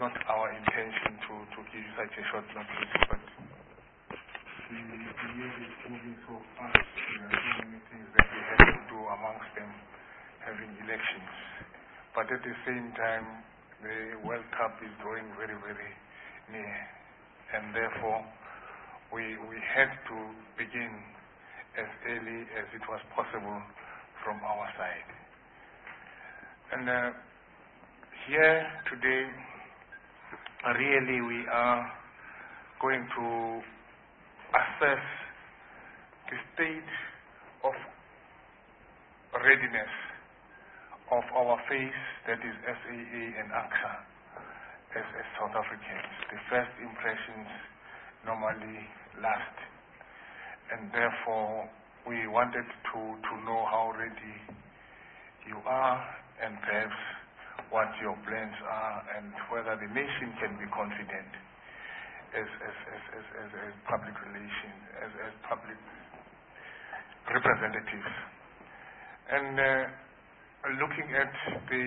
not our intention to give you such a short notice, but the year is moving so fast. There are so many things that we have to do, amongst them having elections. But at the same time, the World Cup is drawing very, very near. And therefore, we had to begin as early as it was possible from our side. And here today, really we are going to assess the state of readiness of our face, that is SAA and AXA, as South Africans. The first impressions normally last. And therefore, we wanted to know how ready you are, and perhaps what your plans are, and whether the nation can be confident as public relations, as public representatives. And looking at the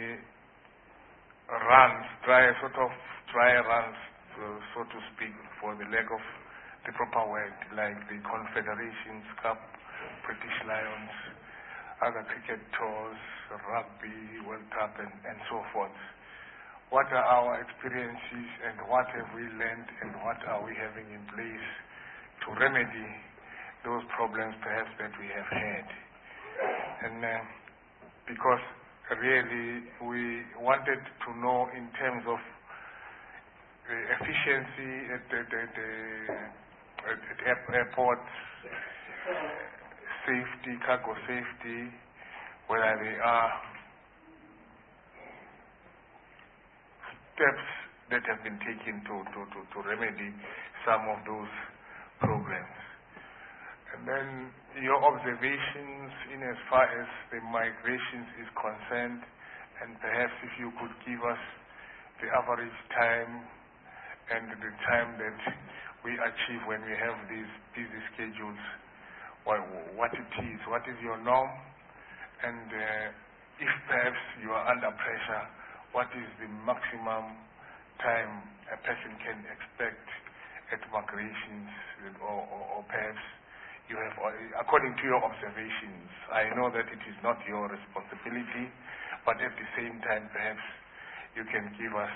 runs, dry runs, so to speak, for the lack of the proper word, like the Confederations Cup, British Lions, other cricket tours, rugby, World Cup, and so forth. What are our experiences, and what have we learned, and what are we having in place to remedy those problems perhaps that we have had? And because really we wanted to know in terms of the efficiency at airports, safety, cargo safety, whether there are steps that have been taken to remedy some of those programs. And then your observations in as far as the migrations is concerned, and perhaps if you could give us the average time and the time that we achieve when we have these busy schedules, what it is, what is your norm, and if perhaps you are under pressure, what is the maximum time a person can expect at migrations, or perhaps you have, according to your observations. I know that it is not your responsibility, but at the same time, perhaps you can give us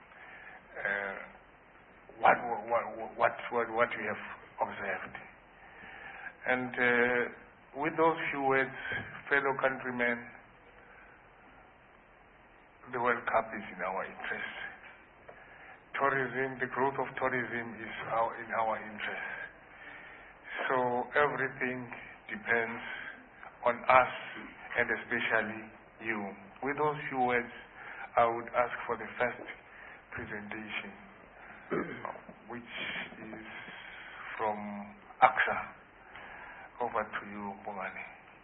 what you have observed. And with those few words, fellow countrymen, the World Cup is in our interest. Tourism, the growth of tourism is in our interest. So everything depends on us, and especially you. With those few words, I would ask for the first presentation, which is from AXA. Over to you, Bongani.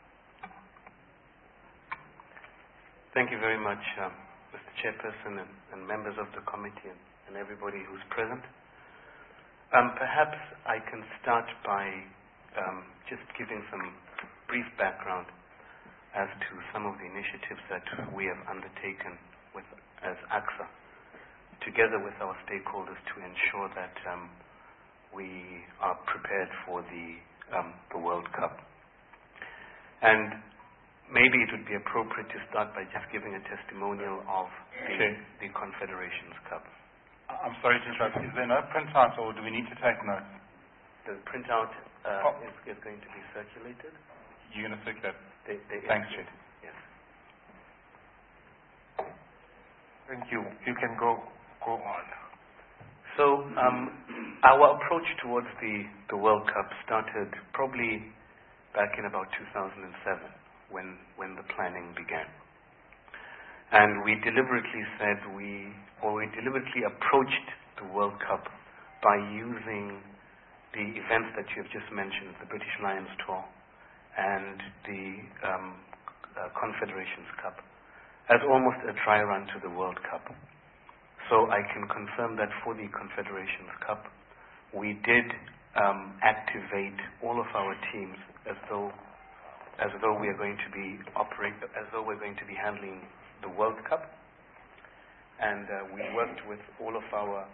Thank you very much, Mr. Chairperson and members of the committee and everybody who's present. Perhaps I can start by just giving some brief background as to some of the initiatives that we have undertaken as AXA, together with our stakeholders, to ensure that we are prepared for the World Cup. And maybe it would be appropriate to start by just giving a testimonial of the Confederations Cup. I'm sorry to interrupt. Is there no printout, or do we need to take notes? The printout is going to be circulated. You're going to circulate? Thanks, Chair. Yes. Thank you. You can go on. So our approach towards the World Cup started probably back in about 2007, when the planning began. And we deliberately deliberately approached the World Cup by using the events that you have just mentioned, the British Lions Tour and the Confederations Cup, as almost a dry run to the World Cup. So I can confirm that for the Confederations Cup, we did activate all of our teams as though we're going to be handling the World Cup. and we worked with all of our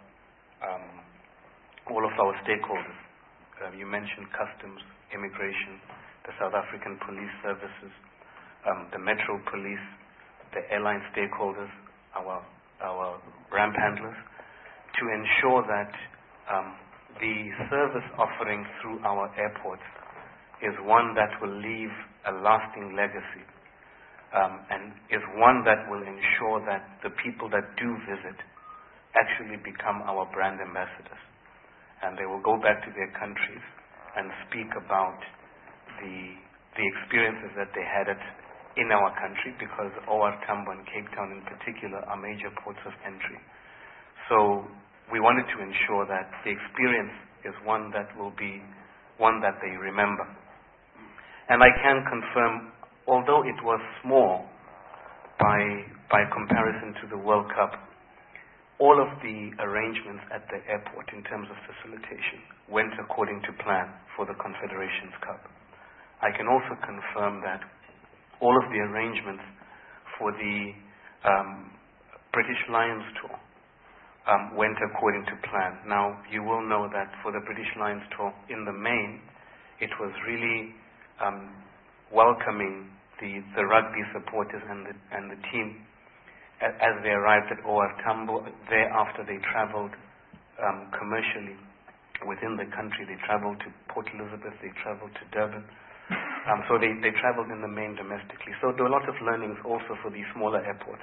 stakeholders. You mentioned customs, immigration, the South African police services, the Metro Police, the airline stakeholders, our ramp handlers, to ensure that the service offering through our airports is one that will leave a lasting legacy, and is one that will ensure that the people that do visit actually become our brand ambassadors. And they will go back to their countries and speak about the experiences that they had in our country, because OR Tambo and Cape Town in particular are major ports of entry. So we wanted to ensure that the experience is one that will be one that they remember. And I can confirm, although it was small by comparison to the World Cup, all of the arrangements at the airport in terms of facilitation went according to plan for the Confederations Cup. I can also confirm that all of the arrangements for the British Lions tour went according to plan. Now, you will know that for the British Lions tour, in the main, it was really welcoming the rugby supporters and the team as they arrived at OR Tambo. Thereafter, they traveled commercially within the country. They traveled to Port Elizabeth, they traveled to Durban. So they traveled in the main domestically. So there were a lot of learnings also for these smaller airports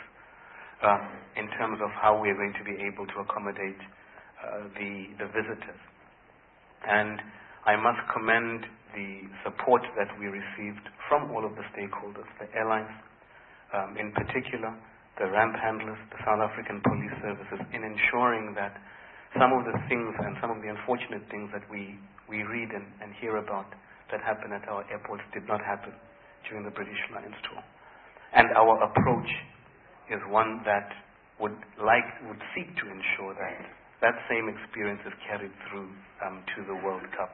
in terms of how we're going to be able to accommodate the visitors. And I must commend the support that we received from all of the stakeholders, the airlines in particular, the ramp handlers, the South African police services, in ensuring that some of the things and some of the unfortunate things that we read and hear about that happen at our airports did not happen during the British Lions tour. And our approach is one that would seek to ensure that that same experience is carried through to the World Cup.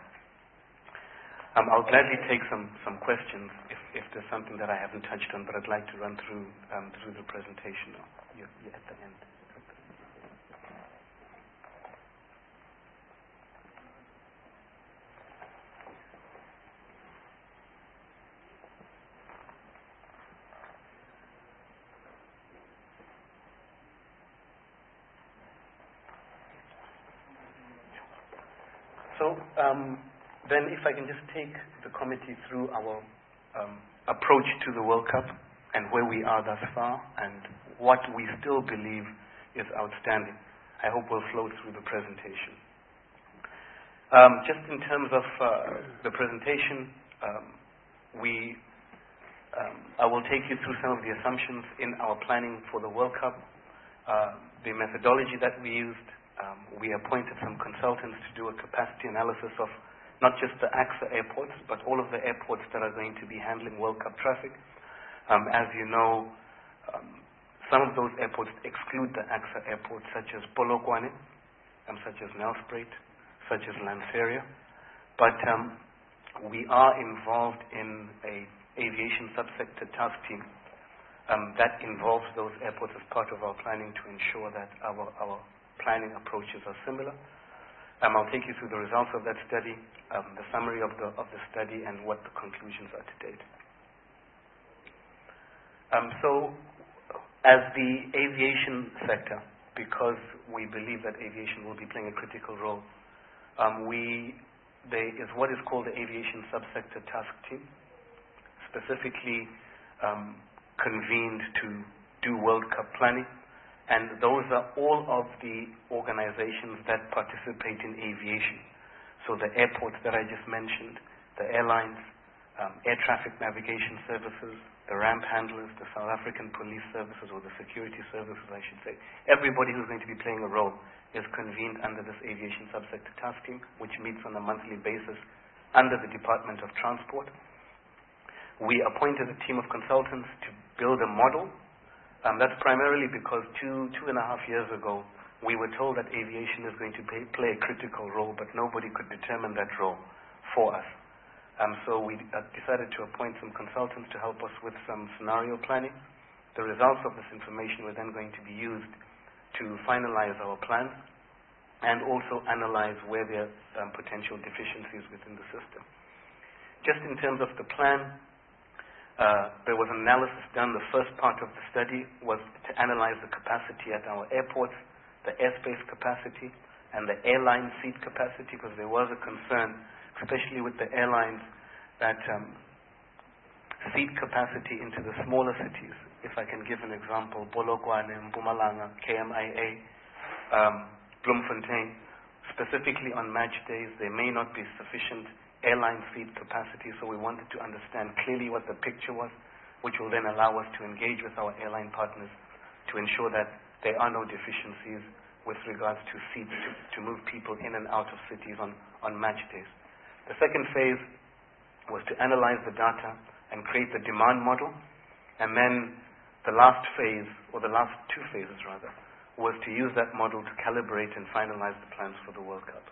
I'll gladly take some questions if there's something that I haven't touched on, but I'd like to run through the presentation now. You're at the end. So, then if I can just take the committee through our approach to the World Cup and where we are thus far and what we still believe is outstanding. I hope we'll flow through the presentation. Just in terms of the presentation, I will take you through some of the assumptions in our planning for the World Cup, the methodology that we used. We appointed some consultants to do a capacity analysis of not just the AXA airports, but all of the airports that are going to be handling World Cup traffic. As you know, some of those airports exclude the AXA airports, such as Polokwane, such as Nelspruit, such as Lanseria. But we are involved in an aviation subsector task team that involves those airports as part of our planning to ensure that our planning approaches are similar. I'll take you through the results of that study, the summary of the study, and what the conclusions are to date. So, as the aviation sector, because we believe that aviation will be playing a critical role, there is what is called the Aviation Subsector Task Team, specifically convened to do World Cup planning. And those are all of the organizations that participate in aviation. So the airports that I just mentioned, the airlines, air traffic navigation services, the ramp handlers, the South African police services, or the security services, I should say. Everybody who's going to be playing a role is convened under this Aviation Subsector Task Team, which meets on a monthly basis under the Department of Transport. We appointed a team of consultants to build a model. That's primarily because two and a half years ago, we were told that aviation is going to play a critical role, but nobody could determine that role for us. So we decided to appoint some consultants to help us with some scenario planning. The results of this information were then going to be used to finalize our plans and also analyze where there are potential deficiencies within the system. Just in terms of the plan, there was an analysis done. The first part of the study was to analyze the capacity at our airports, the airspace capacity, and the airline seat capacity, because there was a concern, especially with the airlines, that seat capacity into the smaller cities, if I can give an example, Polokwane, Mpumalanga, KMIA, Bloemfontein, specifically on match days, there may not be sufficient airline seat capacity, so we wanted to understand clearly what the picture was, which will then allow us to engage with our airline partners to ensure that there are no deficiencies with regards to seats to move people in and out of cities on match days. The second phase was to analyze the data and create the demand model, and then the last phase, or the last two phases rather, was to use that model to calibrate and finalize the plans for the World Cup.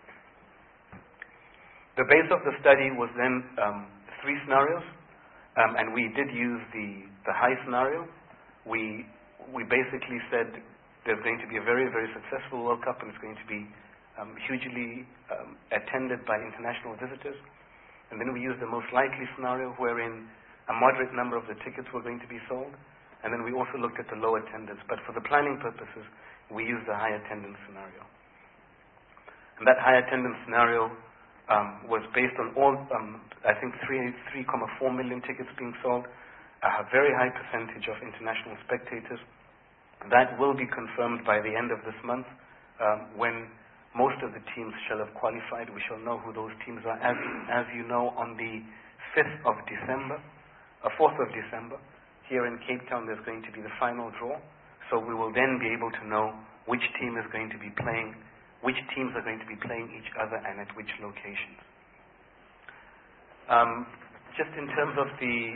The base of the study was then 3 scenarios, and we did use the high scenario. We basically said there's going to be a very, very successful World Cup, and it's going to be hugely attended by international visitors. And then we used the most likely scenario, wherein a moderate number of the tickets were going to be sold. And then we also looked at the low attendance. But for the planning purposes, we used the high attendance scenario. And that high attendance scenario was based on all, I think, 3.4 million tickets being sold, a very high percentage of international spectators. That will be confirmed by the end of this month, when most of the teams shall have qualified. We shall know who those teams are. As you know, on the 4th of December, here in Cape Town, there's going to be the final draw. So we will then be able to know which team is going to be playing, which teams are going to be playing each other, and at which locations. Just in terms of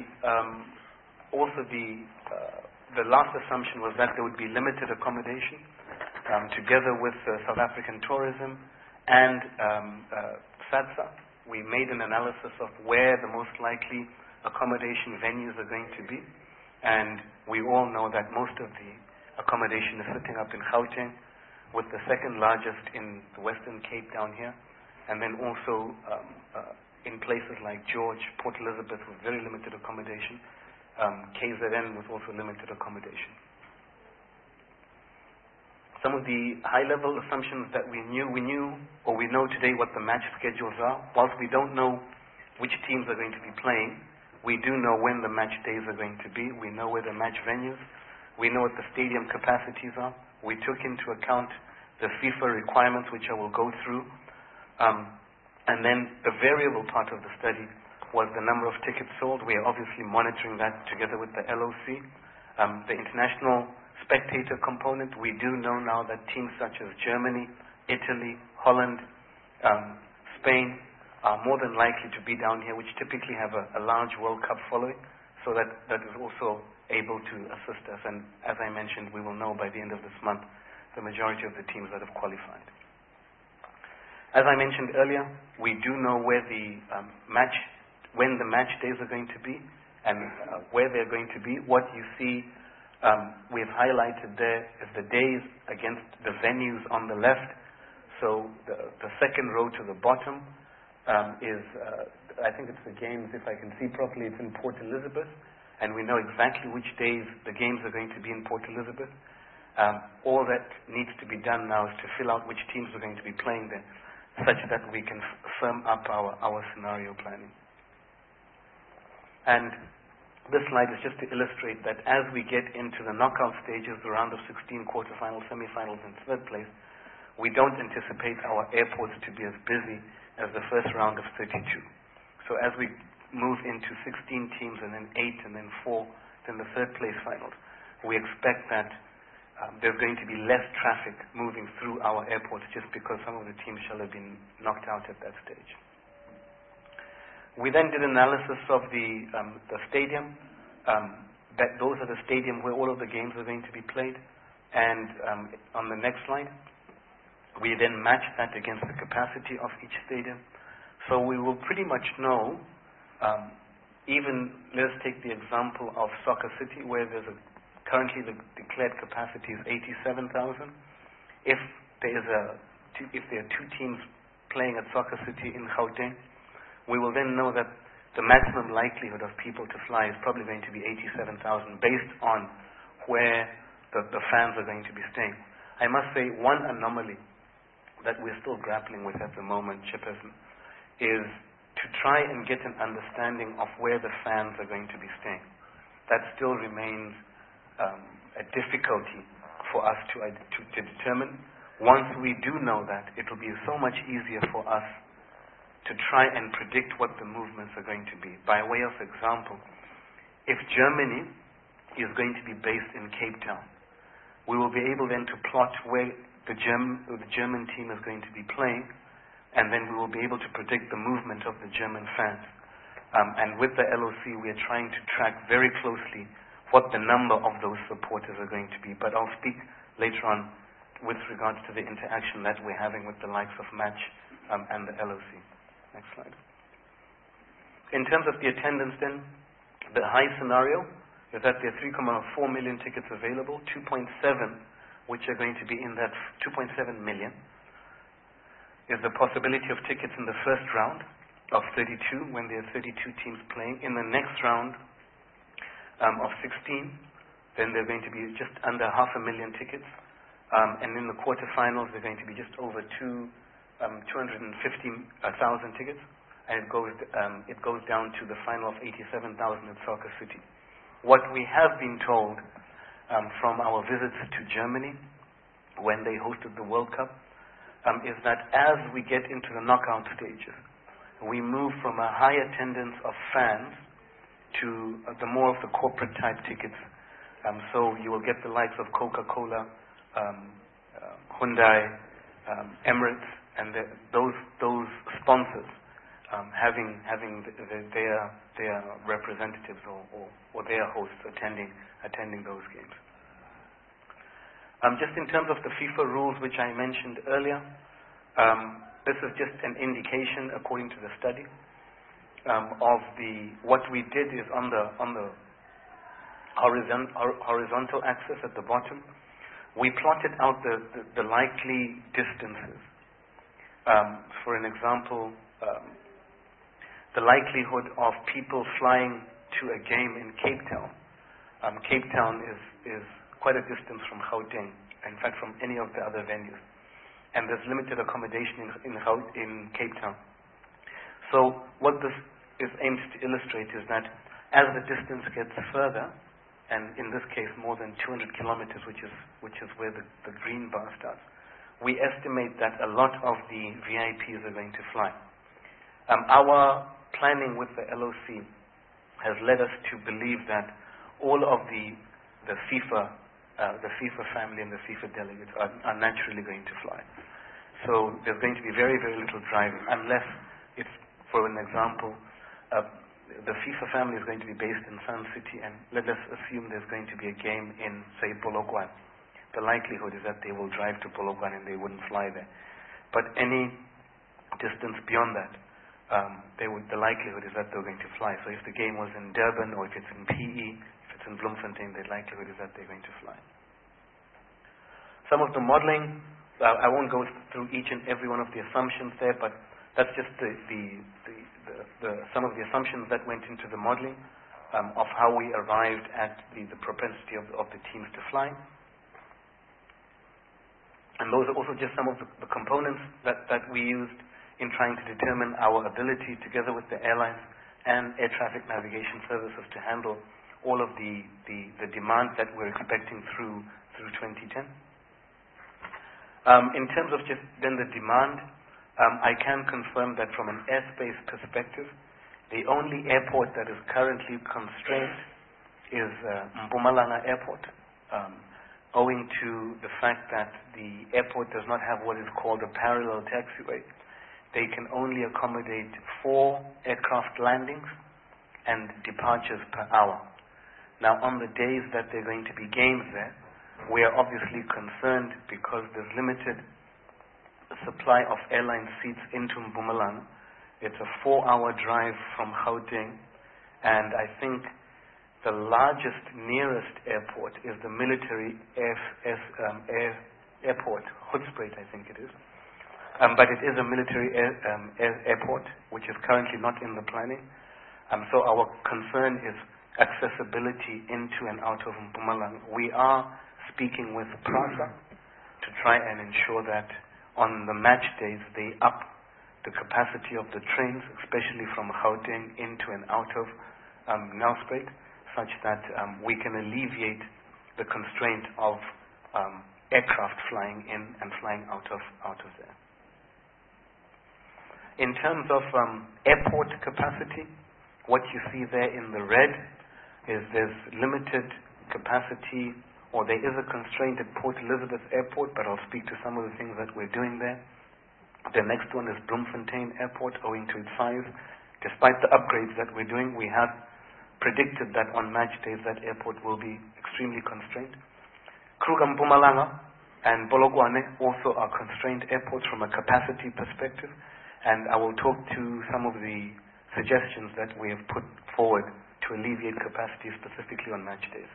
the last assumption was that there would be limited accommodation, together with South African Tourism and SADSA. We made an analysis of where the most likely accommodation venues are going to be, and we all know that most of the accommodation is sitting up in Gauteng, with the second largest in the Western Cape down here, and then also in places like George, Port Elizabeth with very limited accommodation, KZN with also limited accommodation. Some of the high-level assumptions that we know today what the match schedules are. Whilst we don't know which teams are going to be playing, we do know when the match days are going to be. We know where the match venues. We know what the stadium capacities are. We took into account the FIFA requirements, which I will go through. And then the variable part of the study was the number of tickets sold. We are obviously monitoring that together with the LOC. The international spectator component, we do know now that teams such as Germany, Italy, Holland, Spain are more than likely to be down here, which typically have a large World Cup following, so that is also able to assist us. And as I mentioned, we will know by the end of this month the majority of the teams that have qualified. As I mentioned earlier, we do know where when the match days are going to be, and where they're going to be. What you see we've highlighted there is the days against the venues on the left. So the second row to the bottom is, I think it's the games, if I can see properly, it's in Port Elizabeth, and we know exactly which days the games are going to be in Port Elizabeth. All that needs to be done now is to fill out which teams are going to be playing there, such that we can firm up our scenario planning. And this slide is just to illustrate that as we get into the knockout stages, the round of 16, quarterfinals, semifinals, and third place, we don't anticipate our airports to be as busy as the first round of 32. So as we move into 16 teams and then 8 and then 4, then the third place finals, we expect that there's going to be less traffic moving through our airports just because some of the teams shall have been knocked out at that stage. We then did analysis of the stadium. Those are the stadium where all of the games are going to be played. And on the next slide, we then match that against the capacity of each stadium. So we will pretty much know, let's take the example of Soccer City, where currently the declared capacity is 87,000. if there are two teams playing at Soccer City in Gauteng, we will then know that the maximum likelihood of people to fly is probably going to be 87,000 based on where the fans are going to be staying. I must say one anomaly that we're still grappling with at the moment, Chairperson, is to try and get an understanding of where the fans are going to be staying. That still remains a difficulty for us to determine. Once we do know that, it will be so much easier for us to try and predict what the movements are going to be. By way of example, if Germany is going to be based in Cape Town, we will be able then to plot where the German team is going to be playing, and then we will be able to predict the movement of the German fans. And with the LOC, we are trying to track very closely what the number of those supporters are going to be. But I'll speak later on with regards to the interaction that we're having with the likes of Match and the LOC. Next slide. In terms of the attendance then, the high scenario is that there are 3.4 million tickets available, 2.7 which are going to be in that 2.7 million is the possibility of tickets in the first round of 32 when there are 32 teams playing. In the next round of 16, then there are going to be just under 500,000 tickets. And in the quarterfinals, they're going to be just over 250,000 tickets, and it goes down to the final of 87,000 at Soccer City. What we have been told from our visits to Germany when they hosted the World Cup is that as we get into the knockout stages, we move from a high attendance of fans to the more of the corporate type tickets. So you will get the likes of Coca-Cola, Hyundai, Emirates, and those sponsors having their representatives or their hosts attending those games. Just in terms of the FIFA rules, which I mentioned earlier, this is just an indication, according to the study, of what we did is on the horizontal axis at the bottom, we plotted out the likely distances. For an example, the likelihood of people flying to a game in Cape Town. Cape Town is quite a distance from Gauteng, in fact from any of the other venues. And there's limited accommodation in Cape Town. So what this aims to illustrate is that as the distance gets further, and in this case more than 200 kilometers, which is where the green bar starts, we estimate that a lot of the VIPs are going to fly. Our planning with the LOC has led us to believe that all of the FIFA family and the FIFA delegates are naturally going to fly. So there's going to be very, very little driving, unless it's, for an example, the FIFA family is going to be based in Sun City, and let us assume there's going to be a game in, say, Polokwane. The likelihood is that they will drive to Polokwane and they wouldn't fly there. But any distance beyond that, the likelihood is that they're going to fly. So if the game was in Durban, or if it's in PE, if it's in Bloemfontein, the likelihood is that they're going to fly. Some of the modeling, I won't go through each and every one of the assumptions there, but that's just some of the assumptions that went into the modeling of how we arrived at the propensity of the teams to fly. And those are also just some of the components that we used in trying to determine our ability, together with the airlines and air traffic navigation services, to handle all of the demand that we're expecting through 2010. In terms of just then the demand, I can confirm that from an airspace perspective, the only airport that is currently constrained is Mpumalanga Airport, owing to the fact that the airport does not have what is called a parallel taxiway. They can only accommodate 4 aircraft landings and departures per hour. Now, on the days that there are going to be games there, we are obviously concerned because there's limited supply of airline seats into Mpumalanga. It's a 4-hour drive from Gauteng, and I think the largest nearest airport is the military airport, Hoedspruit I think it is. But it is a military airport, which is currently not in the planning. So our concern is accessibility into and out of Mpumalanga. We are speaking with PRASA to try and ensure that on the match days they up the capacity of the trains, especially from Gauteng into and out of Nelspruit, such that we can alleviate the constraint of aircraft flying in and flying out of there. In terms of airport capacity, what you see there in the red is there's limited capacity, or there is a constraint at Port Elizabeth Airport, but I'll speak to some of the things that we're doing there. The next one is Bloemfontein Airport, owing to its size. Despite the upgrades that we're doing, we have predicted that on match days that airport will be extremely constrained. Kruger Mpumalanga and Polokwane also are constrained airports from a capacity perspective, and I will talk to some of the suggestions that we have put forward to alleviate capacity specifically on match days.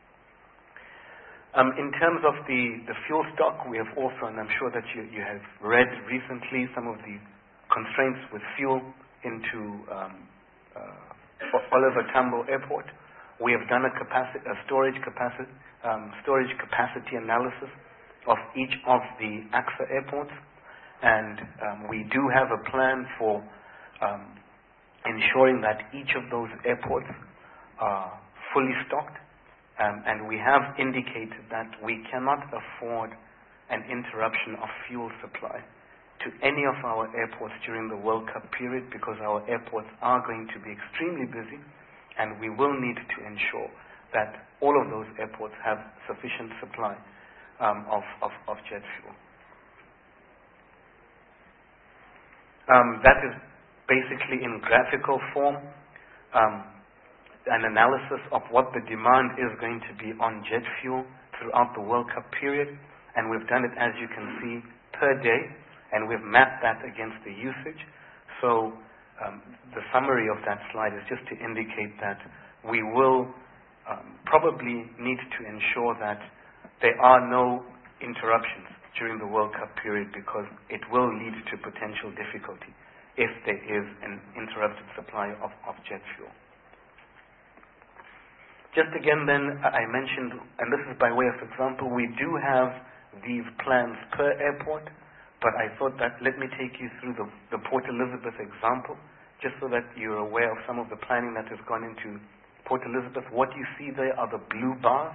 In terms of the fuel stock, we have also, and I'm sure that you have read recently some of the constraints with fuel into Oliver Tambo Airport. We have done a storage capacity analysis of each of the AXA airports, and we do have a plan for ensuring that each of those airports are fully stocked, and we have indicated that we cannot afford an interruption of fuel supply to any of our airports during the World Cup period, because our airports are going to be extremely busy, and we will need to ensure that all of those airports have sufficient supply of jet fuel. That is basically in graphical form an analysis of what the demand is going to be on jet fuel throughout the World Cup period, and we've done it, as you can see, per day, and we've mapped that against the usage. So the summary of that slide is just to indicate that we will probably need to ensure that there are no interruptions during the World Cup period, because it will lead to potential difficulty if there is an interrupted supply of jet fuel. Just again then, I mentioned, and this is by way of example, we do have these plans per airport, but I thought that let me take you through the Port Elizabeth example, just so that you're aware of some of the planning that has gone into Port Elizabeth. What you see there are the blue bars,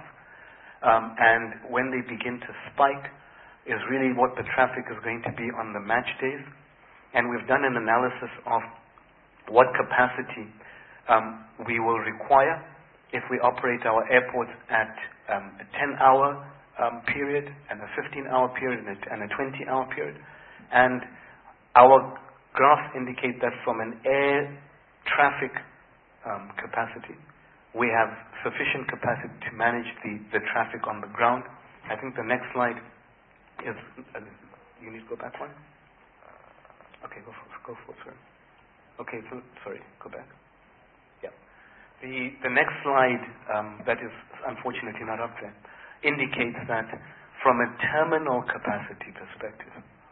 and when they begin to spike is really what the traffic is going to be on the match days. And we've done an analysis of what capacity we will require if we operate our airports at a 10-hour period and a 15-hour period and a 20-hour period. And our graphs indicate that from an air traffic capacity, we have sufficient capacity to manage the traffic on the ground. I think the next slide is, you need to go back one? Okay, go for it. Okay, so, sorry, go back. Yeah. The next slide, that is unfortunately not up there, indicates that from a terminal capacity perspective,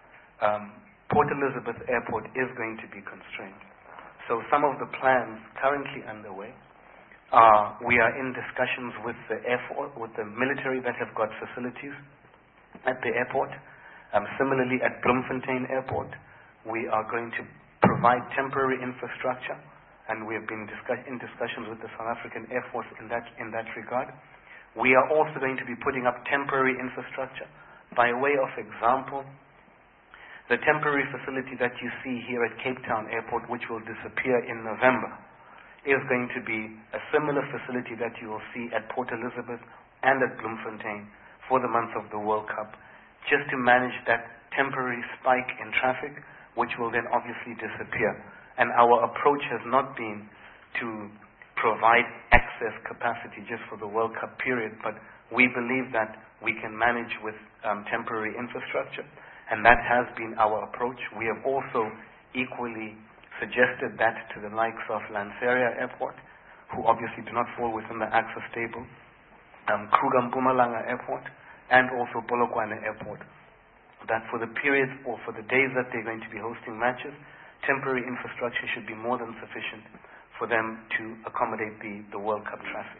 Port Elizabeth Airport is going to be constrained. So some of the plans currently underway we are in discussions with the with the military that have got facilities at the airport. Similarly, at Bloemfontein Airport, we are going to provide temporary infrastructure, and we have been in discussions with the South African Air Force in that regard. We are also going to be putting up temporary infrastructure. By way of example, the temporary facility that you see here at Cape Town Airport, which will disappear in November, is going to be a similar facility that you will see at Port Elizabeth and at Bloemfontein for the month of the World Cup, just to manage that temporary spike in traffic, which will then obviously disappear. And our approach has not been to provide excess capacity just for the World Cup period, but we believe that we can manage with temporary infrastructure, and that has been our approach. We have also equally suggested that to the likes of Lanseria Airport, who obviously do not fall within the AXA stable, Kruger Mpumalanga Airport, and also Polokwane Airport, that for the periods or for the days that they're going to be hosting matches, temporary infrastructure should be more than sufficient for them to accommodate the World Cup traffic.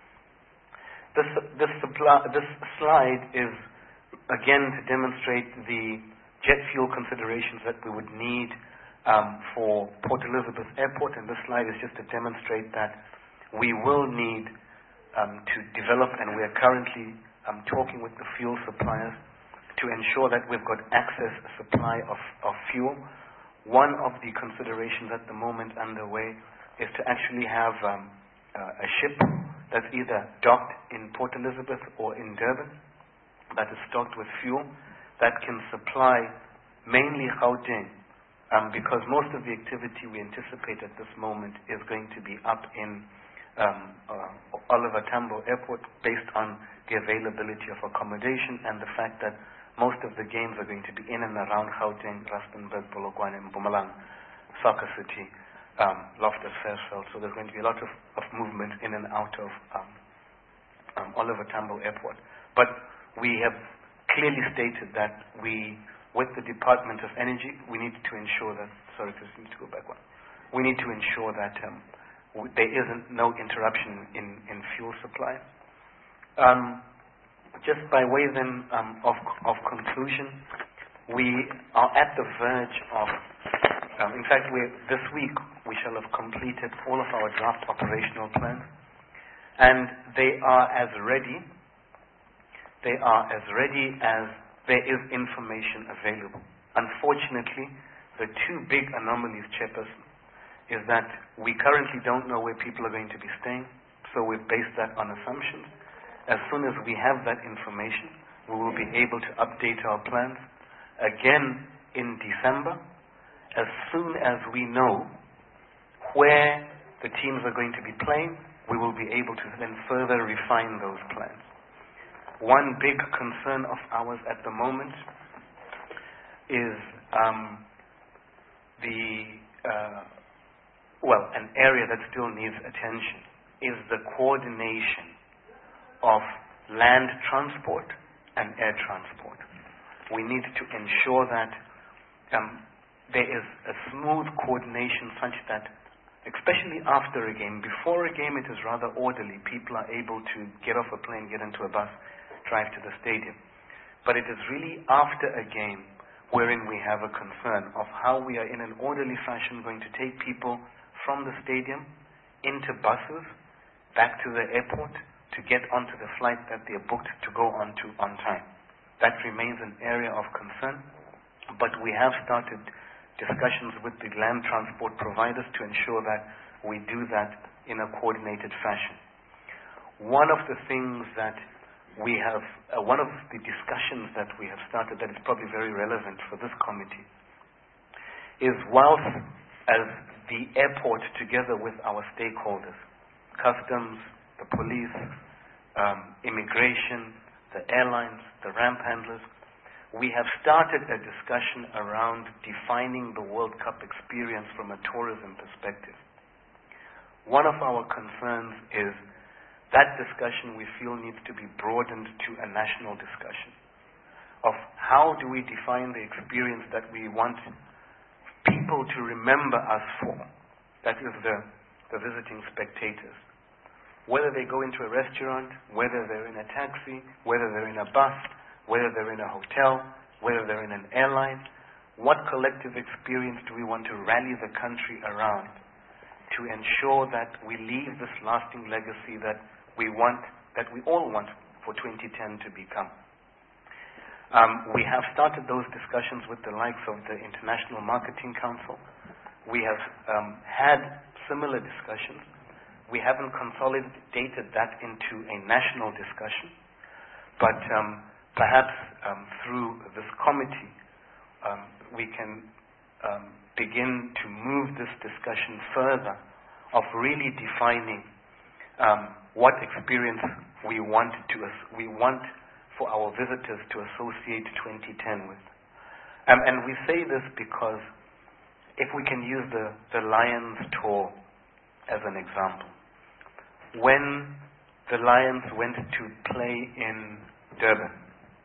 This slide is again to demonstrate the jet fuel considerations that we would need for Port Elizabeth Airport, and this slide is just to demonstrate that we will need to develop, and we are currently talking with the fuel suppliers to ensure that we've got access, supply of fuel. One of the considerations at the moment underway is to actually have a ship that's either docked in Port Elizabeth or in Durban that is stocked with fuel that can supply mainly Gauteng, because most of the activity we anticipate at this moment is going to be up in Oliver Tambo Airport, based on the availability of accommodation and the fact that most of the games are going to be in and around Gauteng, Rustenburg, Polokwane, Mpumalanga, Soccer City, Loftus Versfeld. So there's going to be a lot of movement in and out of Oliver Tambo Airport. But we have clearly stated that with the Department of Energy, we need to ensure that, sorry, Chris, you need to go back one. We need to ensure that there isn't no interruption in fuel supply. Just by way then of conclusion, we are at the verge of, in fact, this week we shall have completed all of our draft operational plans, and they are as ready as there is information available. Unfortunately, the two big anomalies, Chairperson, is that we currently don't know where people are going to be staying, so we've based that on assumptions. As soon as we have that information, we will be able to update our plans again in December. As soon as we know where the teams are going to be playing, we will be able to then further refine those plans. One big concern of ours at the moment is an area that still needs attention, is the coordination of land transport and air transport. We need to ensure that there is a smooth coordination such that, especially after a game, before a game it is rather orderly. People are able to get off a plane, get into a bus, drive to the stadium. But it is really after a game wherein we have a concern of how we are in an orderly fashion going to take people from the stadium into buses back to the airport to get onto the flight that they are booked to go onto on time. That remains an area of concern, but we have started discussions with the land transport providers to ensure that we do that in a coordinated fashion. One of the things that we have, one of the discussions that we have started that is probably very relevant for this committee is, whilst as the airport, together with our stakeholders, customs, the police, immigration, the airlines, the ramp handlers, we have started a discussion around defining the World Cup experience from a tourism perspective. One of our concerns is that discussion we feel needs to be broadened to a national discussion of how do we define the experience that we want people to remember us for, that is the visiting spectators. Whether they go into a restaurant, whether they're in a taxi, whether they're in a bus, whether they're in a hotel, whether they're in an airline, what collective experience do we want to rally the country around to ensure that we leave this lasting legacy that we want, that we all want for 2010 to become? We have started those discussions with the likes of the International Marketing Council. We have had similar discussions. We haven't consolidated that into a national discussion, but perhaps through this committee we can begin to move this discussion further of really defining what experience we want for our visitors to associate 2010 with. And we say this because if we can use the Lions tour as an example. When the Lions went to play in Durban,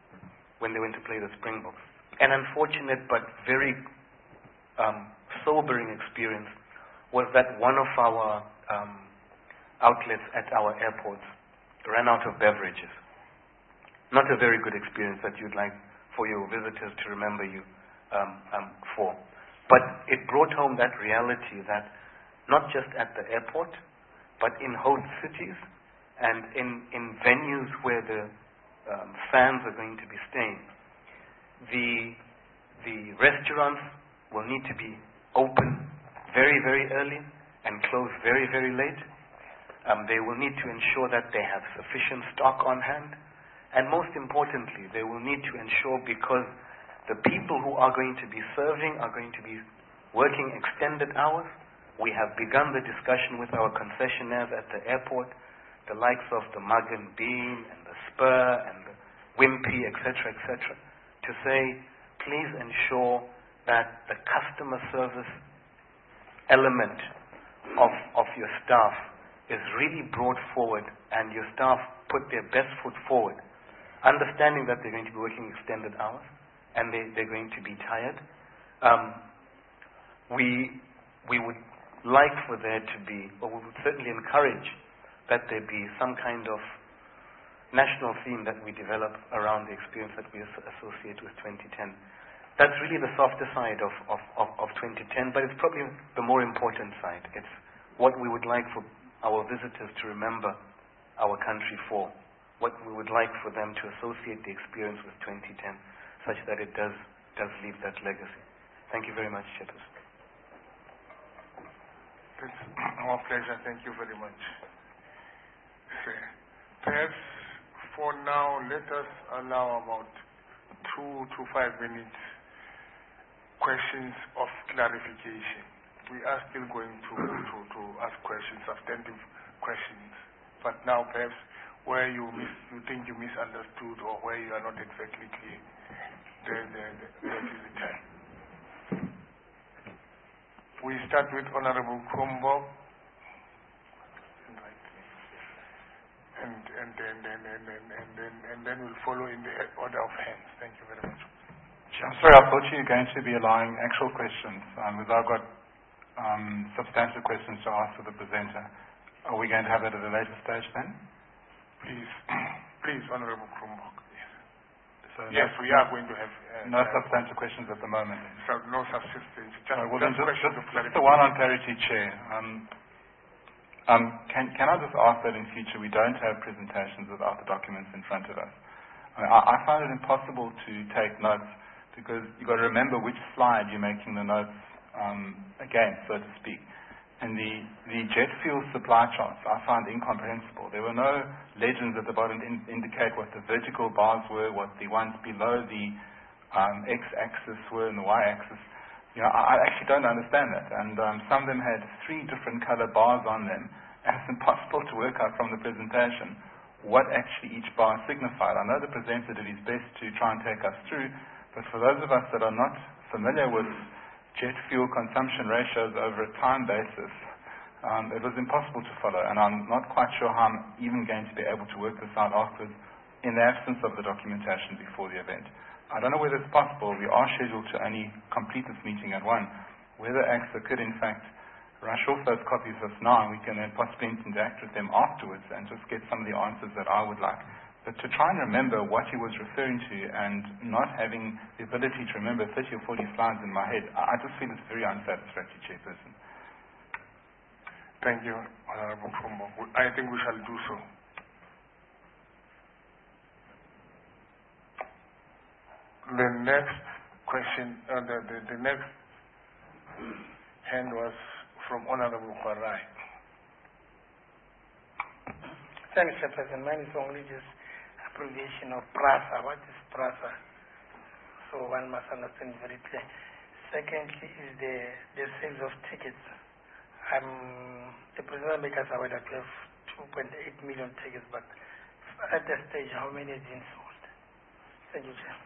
when they went to play the Springboks. An unfortunate but very sobering experience was that one of our outlets at our airports ran out of beverages. Not a very good experience that you'd like for your visitors to remember you for. But it brought home that reality that not just at the airport, but in host cities and in venues where the fans are going to be staying, the restaurants will need to be open very, very early and close very, very late. They will need to ensure that they have sufficient stock on hand. And most importantly, they will need to ensure, because the people who are going to be serving are going to be working extended hours. We have begun the discussion with our concessionaires at the airport, the likes of the Mug and Bean and the Spur and the Wimpy, etc., to say, please ensure that the customer service element of your staff is really brought forward and your staff put their best foot forward, understanding that they're going to be working extended hours and they're going to be tired. We would like for there to be, or we would certainly encourage that there be some kind of national theme that we develop around the experience that we associate with 2010. That's really the softer side of 2010, but it's probably the more important side. It's what we would like for our visitors to remember our country for, what we would like for them to associate the experience with 2010, such that it does leave that legacy. Thank you very much, Chairperson. It's our pleasure. Thank you very much. Perhaps for now, let us allow about 2 to 5 minutes questions of clarification. We are still going to ask questions, substantive questions, but now perhaps where you think you misunderstood or where you are not exactly clear, that is the time. We start with Honorable Krombo, and then we'll follow in the order of hands. Thank you very much. I'm sorry, I thought you were going to be allowing actual questions, because I've got substantive questions to ask of the presenter. Are we going to have that at a later stage then? Please, Honorable Krombo. So yes, we are going to have... no substantive questions at the moment. So no substantive, just questions of clarification. The one on clarity, Chair. Can I just ask that in future we don't have presentations without the documents in front of us? I find it impossible to take notes because you've got to remember which slide you're making the notes against, so to speak. And the jet fuel supply charts I find incomprehensible. There were no legends at the bottom to indicate what the vertical bars were, what the ones below the x-axis were and the y-axis. I actually don't understand that. And some of them had 3 different color bars on them. And it's impossible to work out from the presentation what actually each bar signified. I know the presenter did his best to try and take us through, but for those of us that are not familiar with jet fuel consumption ratios over a time basis, it was impossible to follow, and I'm not quite sure how I'm even going to be able to work this out afterwards in the absence of the documentation before the event. I don't know whether it's possible. We are scheduled to only complete this meeting at 1. Whether AXA could in fact rush off those copies of us now, and we can then possibly interact with them afterwards and just get some of the answers that I would like. But to try and remember what he was referring to and not having the ability to remember 30 or 40 slides in my head, I just feel it's very unsatisfactory, Chairperson. Thank you, Honorable Krombo. I think we shall do so. The next question, the next hand was from Honorable Kwarai. Thanks, Chairperson. Mine is only just abbreviation of PRASA. What is PRASA? So one must understand very clear. Secondly is the sales of tickets. The presenter makes us aware that we have 2.8 million tickets, but at that stage, how many have been sold? Thank you, Chair.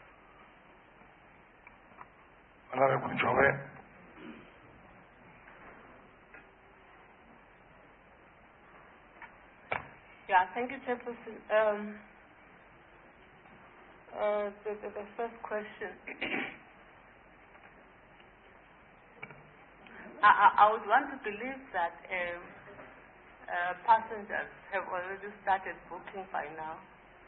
Honorable Joe. Yeah, thank you, Chairperson. The first question. I would want to believe that passengers have already started booking by now.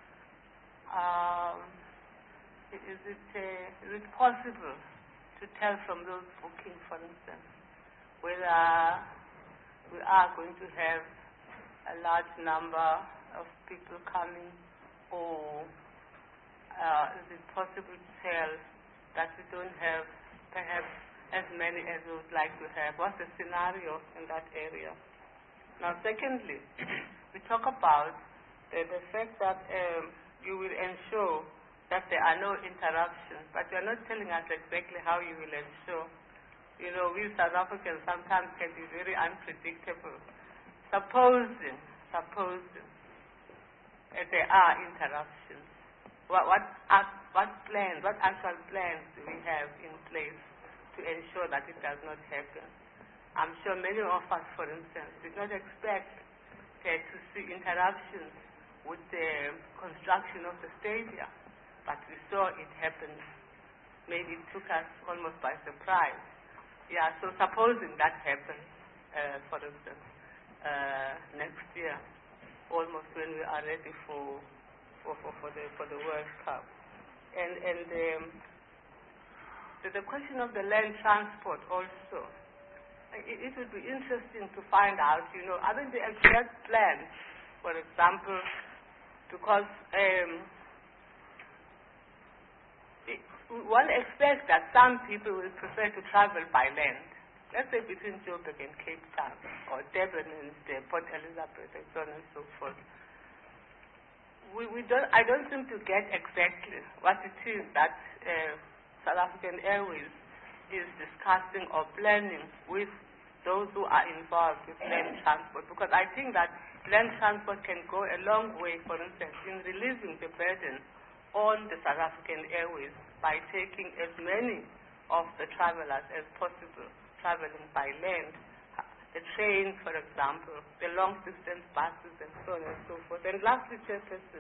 Is it possible to tell from those bookings, for instance, whether we are going to have a large number of people coming, or is it possible to tell that we don't have perhaps as many as we would like to have? What's the scenario in that area? Now, secondly, we talk about the fact that you will ensure that there are no interruptions, but you're not telling us exactly how you will ensure. You know, we South Africans sometimes can be very unpredictable. Supposing there are interruptions, what actual plans do we have in place to ensure that it does not happen? I'm sure many of us, for instance, did not expect to see interruptions with the construction of the stadium, but we saw it happen. Maybe it took us almost by surprise. Yeah, so supposing that happens, for instance, next year, almost when we are ready for the World Cup, and the question of the land transport also, it would be interesting to find out, you know, are the exact plans, for example, because one expects that some people will prefer to travel by land, let's say between Joburg and Cape Town, or Durban and Port Elizabeth, and so on and so forth. I don't seem to get exactly what it is that South African Airways is discussing or planning with those who are involved with land transport, because I think that land transport can go a long way, for instance, in relieving the burden on the South African Airways by taking as many of the travelers as possible traveling by land, the trains, for example, the long-distance buses, and so on and so forth. And lastly, Chairperson,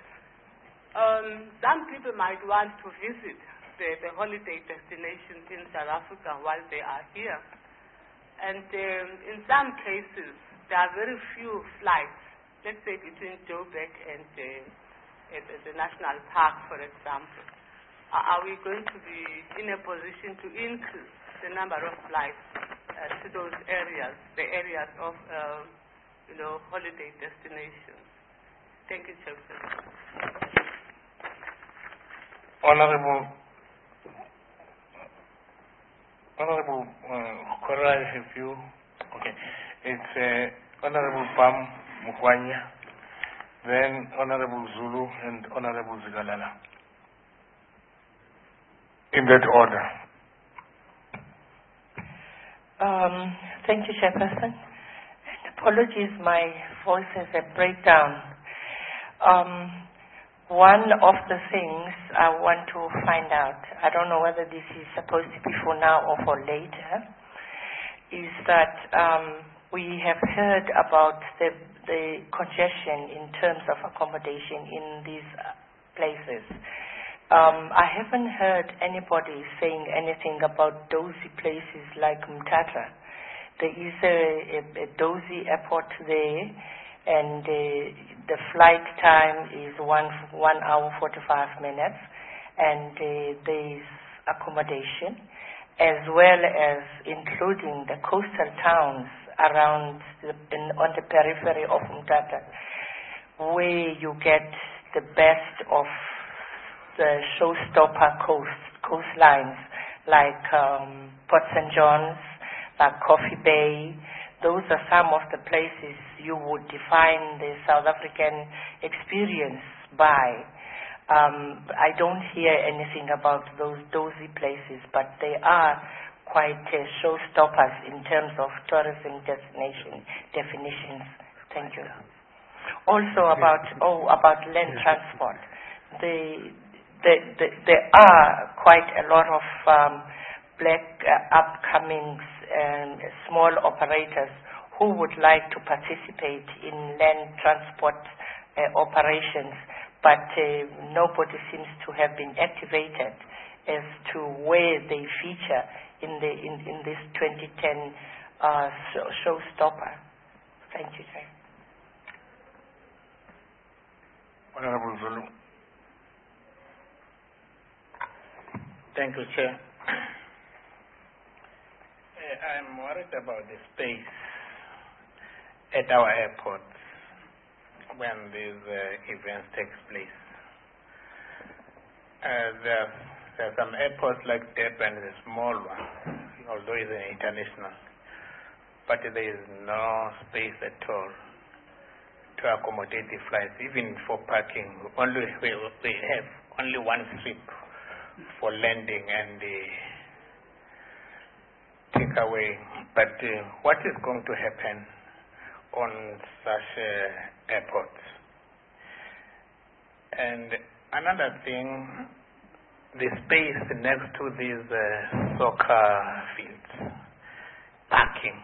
some people might want to visit the holiday destinations in South Africa while they are here. And in some cases, there are very few flights, let's say between Joburg and the National Park, for example. Are we going to be in a position to increase the number of flights to those areas, the areas of, holiday destinations? Thank you, Chairperson. Honorable, could I have you? Okay. It's Honorable Pam Mukwanya, then Honorable Zulu, and Honorable Zigalala. In that order. Thank you, Chairperson. Apologies, my voice has a breakdown. One of the things I want to find out, I don't know whether this is supposed to be for now or for later, is that we have heard about the congestion in terms of accommodation in these places. I haven't heard anybody saying anything about dozy places like Mthatha. There is a dozy airport there, and the flight time is 1 hour 45 minutes, and there is accommodation, as well as including the coastal towns around on the periphery of Mthatha, where you get the best of the showstopper coastlines, like Port St. John's, like Coffee Bay. Those are some of the places you would define the South African experience by. I don't hear anything about those dozy places, but they are quite showstoppers in terms of tourism destination definitions. Thank you. Also about land transport. There are quite a lot of black upcoming and small operators who would like to participate in land transport operations, but nobody seems to have been activated as to where they feature in this 2010 showstopper. Thank you, Chair. Honorable Zulu. Thank you, Chair. I'm worried about the space at our airports when these events take place. There are some airports like Durban, a small one, although it's an international, but there is no space at all to accommodate the flights, even for parking. We have only one strip for landing and takeaway. But what is going to happen on such airports? And another thing, the space next to these soccer fields, parking,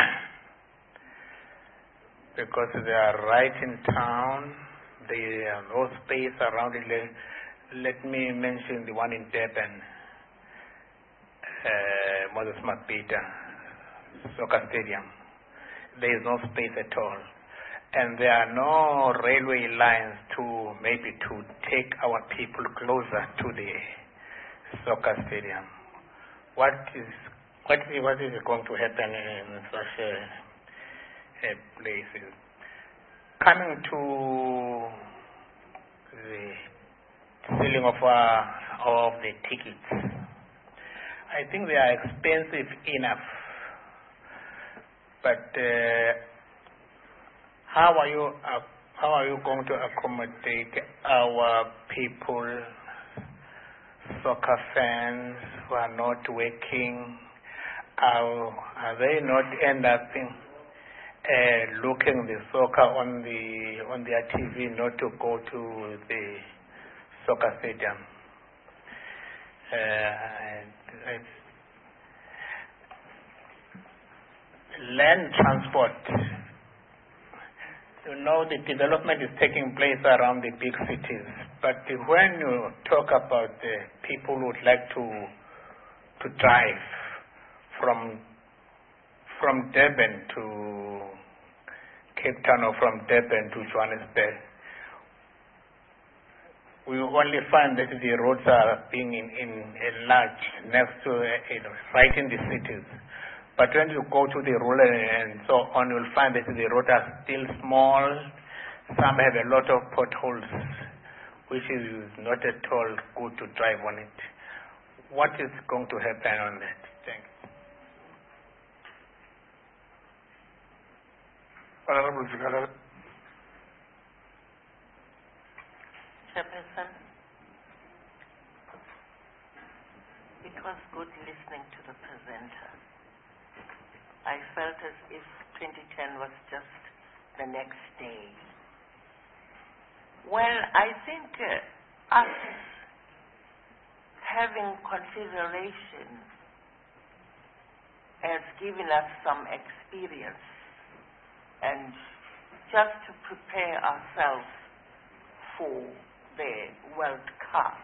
because they are right in town, there are no space around it. Let me mention the one in Durban, Moses Mabhida Soccer Stadium. There is no space at all. And there are no railway lines to take our people closer to the soccer stadium. What is going to happen in such places? Coming to the selling of the tickets, I think they are expensive enough, but how are you going to accommodate our people, soccer fans who are not working? Are they not end up looking the soccer on their TV, not to go to the soccer stadium? Land transport. You know, the development is taking place around the big cities, but when you talk about the people who would like to drive from Durban to Cape Town or from Durban to Johannesburg, we only find that the roads are being enlarged next to, right in the cities. But when you go to the rural and so on, you'll find that the roads are still small. Some have a lot of potholes, which is not at all good to drive on it. What is going to happen on that? Thank you. Honorable Zigala. Chairperson, it was good listening to the presenter. I felt as if 2010 was just the next day. Well, I think us having consideration has given us some experience, and just to prepare ourselves for the World Cup.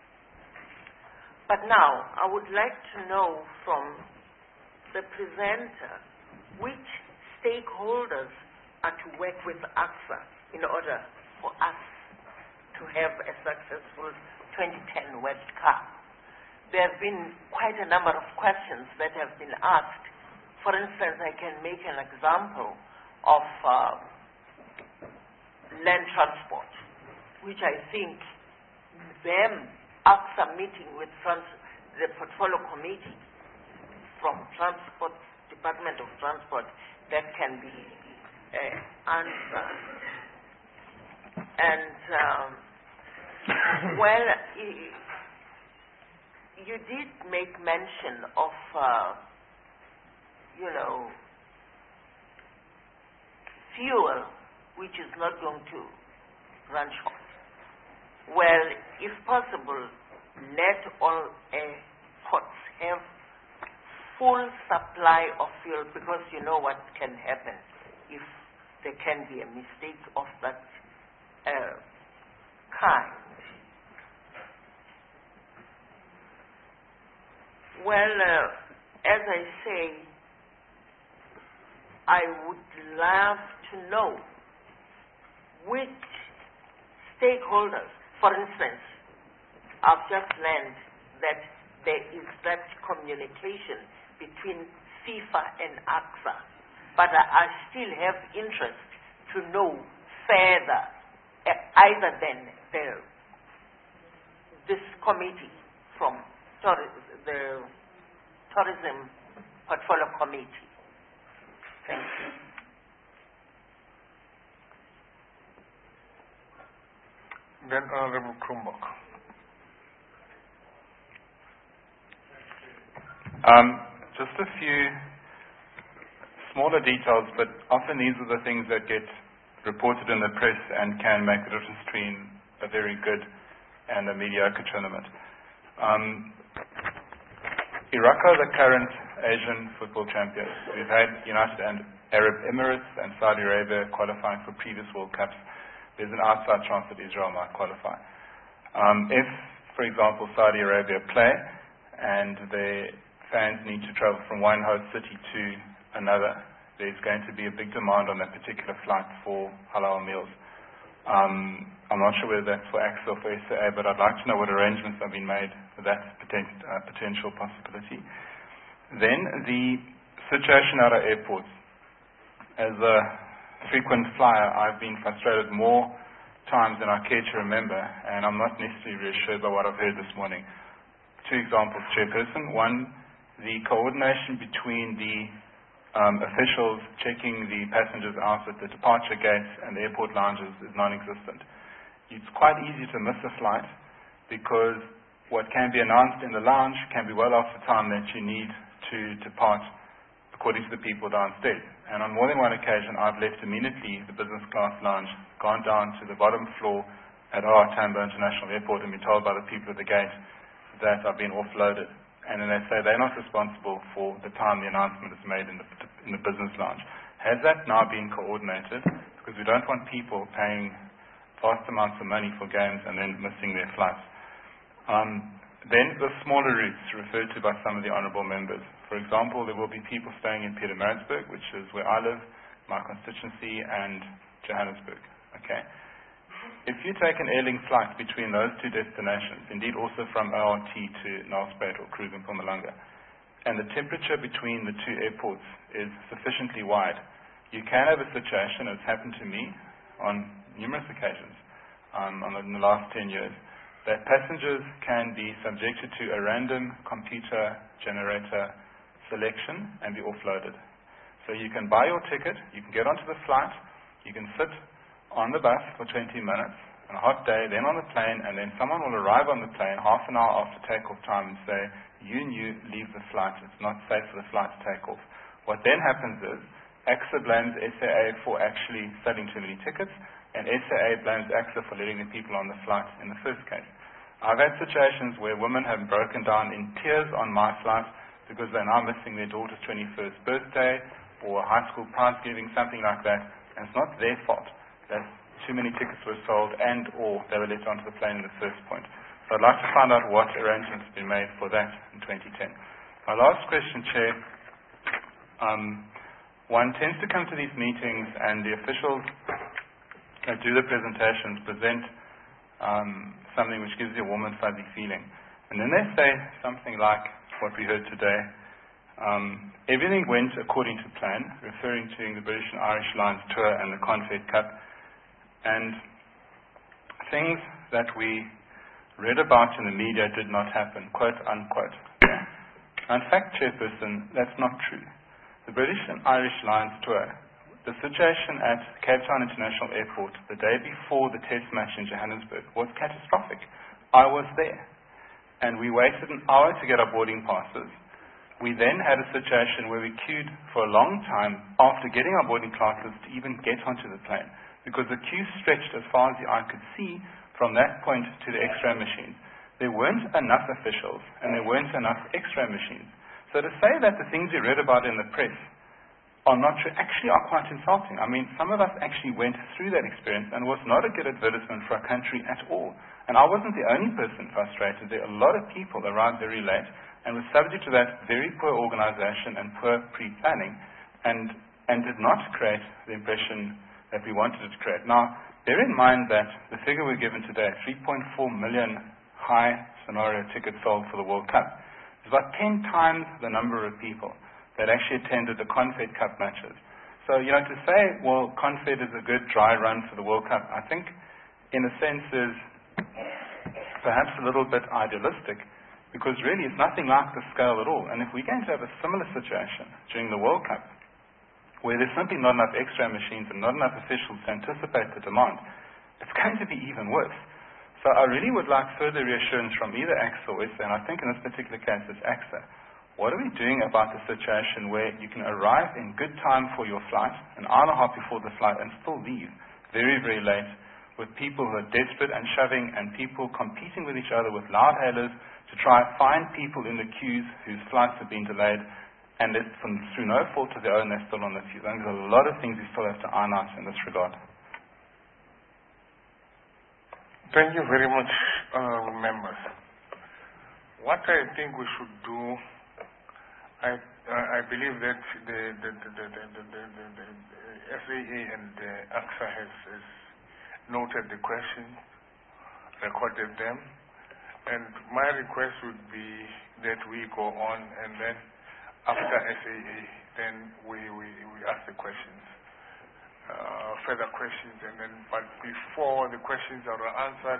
But now, I would like to know from the presenter which stakeholders are to work with ACSA in order for us to have a successful 2010 World Cup. There have been quite a number of questions that have been asked. For instance, I can make an example of land transport, which I think ACSA meeting with the portfolio committee from Department of Transport, that can be answered. And well, you did make mention of fuel, which is not going to run short. Well, if possible, let all airports have full supply of fuel, because you know what can happen if there can be a mistake of that Hi. Well, as I say, I would love to know which stakeholders, for instance, I've just learned that there is that communication between FIFA and AXA, but I still have interest to know further, either than this committee from the Tourism Portfolio Committee. Thank you. Then Honorable Krumbach. Just a few smaller details, but often these are the things that get reported in the press and can make the difference between a very good and a mediocre tournament. Iraq are the current Asian football champions. We've had United Arab Emirates and Saudi Arabia qualifying for previous World Cups. There's an outside chance that Israel might qualify. If, for example, Saudi Arabia play and the fans need to travel from one host city to another, there's going to be a big demand on that particular flight for halal meals. I'm not sure whether that's for AXA or for SAA, but I'd like to know what arrangements have been made for that potential possibility. Then the situation at our airports. As a frequent flyer, I've been frustrated more times than I care to remember, and I'm not necessarily reassured by what I've heard this morning. Two examples, Chairperson. One, the coordination between the officials checking the passengers out at the departure gates and the airport lounges is non-existent. It's quite easy to miss a flight because what can be announced in the lounge can be well off the time that you need to depart according to the people downstairs. And on more than one occasion, I've left immediately the business class lounge, gone down to the bottom floor at our Tambo International Airport and been told by the people at the gate that I've been offloaded. And then they say they're not responsible for the time the announcement is made in the business lounge. Has that now been coordinated? Because we don't want people paying vast amounts of money for games and then missing their flights. Then the smaller routes referred to by some of the honourable members. For example, there will be people staying in Pietermaritzburg, which is where I live, my constituency, and Johannesburg. Okay. If you take an Airlink flight between those two destinations, indeed also from ORT to Nelspruit or Kruger and Mpumalanga, and the temperature between the two airports is sufficiently wide, you can have a situation, as happened to me on numerous occasions in the last 10 years, that passengers can be subjected to a random computer generator selection and be offloaded. So you can buy your ticket, you can get onto the flight, you can sit on the bus for 20 minutes on a hot day, then on the plane, and then someone will arrive on the plane half an hour after takeoff time and say, you leave the flight, it's not safe for the flight to take off. What then happens is, AXA blames SAA for actually selling too many tickets, and SAA blames AXA for letting the people on the flight in the first case. I've had situations where women have broken down in tears on my flight because they're now missing their daughter's 21st birthday or a high school prize giving, something like that, and it's not their fault that too many tickets were sold and or they were let onto the plane in the first point. So I'd like to find out what arrangements have been made for that in 2010. My last question, Chair. One tends to come to these meetings and the officials that do the presentations present something which gives you a warm and fuzzy feeling. And then they say something like what we heard today. Everything went according to plan, referring to the British and Irish Lions tour and the Confed Cup. And things that we read about in the media did not happen, quote unquote. In fact, Chairperson, that's not true. The British and Irish Lions tour, the situation at Cape Town International Airport the day before the test match in Johannesburg was catastrophic. I was there. And we waited an hour to get our boarding passes. We then had a situation where we queued for a long time after getting our boarding passes to even get onto the plane, because the queue stretched as far as the eye could see from that point to the X-ray machines. There weren't enough officials and there weren't enough X-ray machines. So to say that the things we read about in the press are not true actually are quite insulting. I mean, some of us actually went through that experience and it was not a good advertisement for our country at all. And I wasn't the only person frustrated. There are a lot of people that arrived very late and were subject to that very poor organization and poor pre-planning and did not create the impression that we wanted it to create. Now, bear in mind that the figure we're given today, 3.4 million high scenario tickets sold for the World Cup, is about 10 times the number of people that actually attended the Confed Cup matches. So, to say, well, Confed is a good dry run for the World Cup, I think, in a sense, is perhaps a little bit idealistic, because really it's nothing like the scale at all. And if we're going to have a similar situation during the World Cup, where there's simply not enough X-ray machines and not enough officials to anticipate the demand, it's going to be even worse. So I really would like further reassurance from either AXA or SA, and I think in this particular case it's AXA. What are we doing about the situation where you can arrive in good time for your flight, an hour and a half before the flight, and still leave very, very late, with people who are desperate and shoving, and people competing with each other with loud hailers to try and find people in the queues whose flights have been delayed, and through no fault of their own, they're still on the queue. I think there's a lot of things we still have to iron out in this regard. Thank you very much, members. What I think we should do, I believe that the SAA and the AXA has noted the questions, recorded them, and my request would be that we go on, and then after SAA, then we ask the questions, further questions, but before the questions are answered,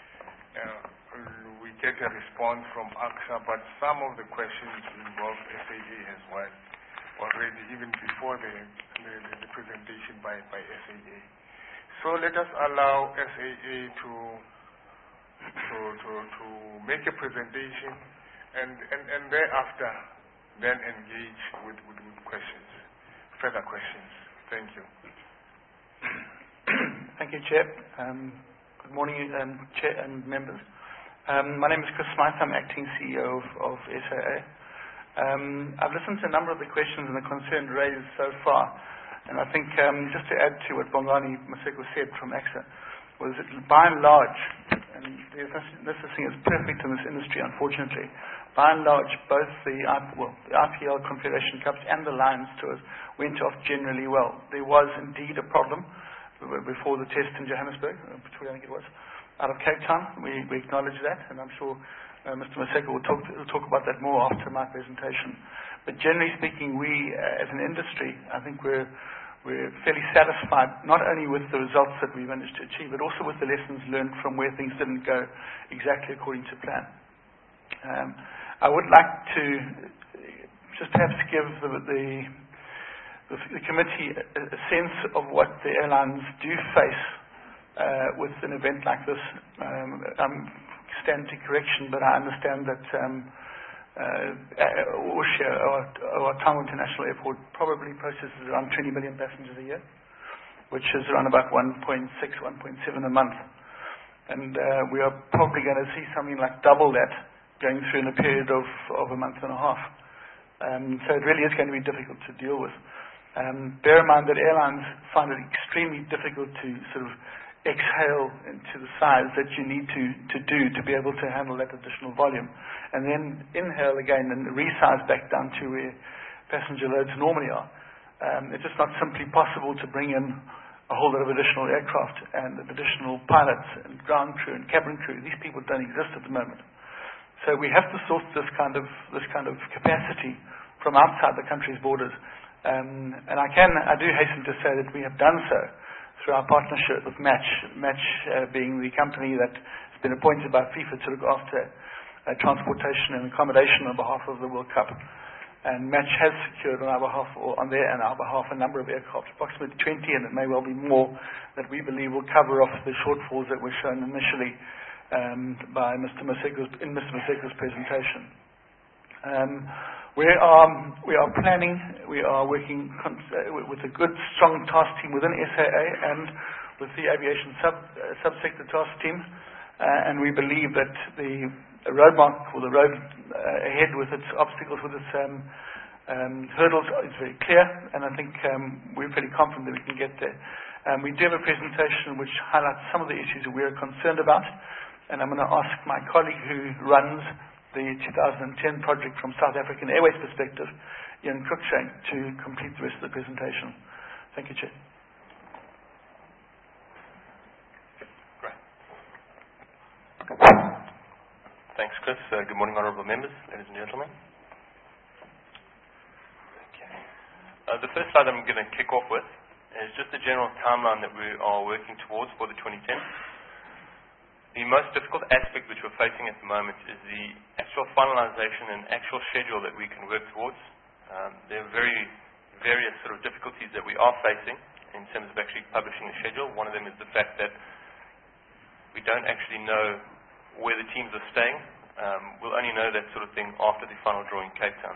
we get a response from AXA, but some of the questions involve SAA as well, already, even before the presentation by SAA. So let us allow SAA to make a presentation, and thereafter then engage with questions, further questions. Thank you. Thank you, Chair. Good morning, Chair and members. My name is Chris Smythe. I'm acting CEO of SAA. I've listened to a number of the questions and the concerns raised so far, and I think just to add to what Bongani Maseko said from AXA, was that by and large, and this thing is perfect in this industry, unfortunately, by and large, both the IPL Confederation Cups and the Lions Tours went off generally well. There was indeed a problem before the test in Johannesburg, I think it was, out of Cape Town. We acknowledge that, and I'm sure Mr. Maseko will talk about that more after my presentation. But generally speaking, we as an industry, I think we're fairly satisfied not only with the results that we managed to achieve, but also with the lessons learned from where things didn't go exactly according to plan. I would like to just perhaps give the committee a sense of what the airlines do face with an event like this. Stand to correction, but I understand that Usha, our Tambo International Airport, probably processes around 20 million passengers a year, which is around about 1.6, 1.7 a month. And we are probably going to see something like double that going through in a period of a month and a half. So it really is going to be difficult to deal with. Bear in mind that airlines find it extremely difficult to sort of exhale into the size that you need to do to be able to handle that additional volume, and then inhale again and resize back down to where passenger loads normally are. It's just not simply possible to bring in a whole lot of additional aircraft and additional pilots and ground crew and cabin crew. These people don't exist at the moment. So we have to source this kind of capacity from outside the country's borders. And I do hasten to say that we have done so through our partnership with Match being the company that has been appointed by FIFA to look after transportation and accommodation on behalf of the World Cup. And Match has secured on our behalf, or on their and our behalf, a number of aircraft, approximately 20, and it may well be more, that we believe will cover off the shortfalls that were shown initially by Mr. Maseko's presentation. We are planning, we are working with a good, strong task team within SAA and with the aviation subsector task team, and we believe that the roadmark, or the road ahead with its obstacles, with its hurdles is very clear, and I think we're pretty confident that we can get there. We do have a presentation which highlights some of the issues that we're concerned about, and I'm going to ask my colleague who runs the 2010 project from South African Airways perspective, Ian Cruikshank, to complete the rest of the presentation. Thank you, Chair. Great. Thanks, Chris. Good morning, honourable members, ladies and gentlemen. The first slide I'm going to kick off with is just the general timeline that we are working towards for the 2010. The most difficult aspect which we're facing at the moment is the actual finalization and actual schedule that we can work towards. There are various sort of difficulties that we are facing in terms of actually publishing the schedule. One of them is the fact that we don't actually know where the teams are staying. We'll only know that sort of thing after the final draw in Cape Town.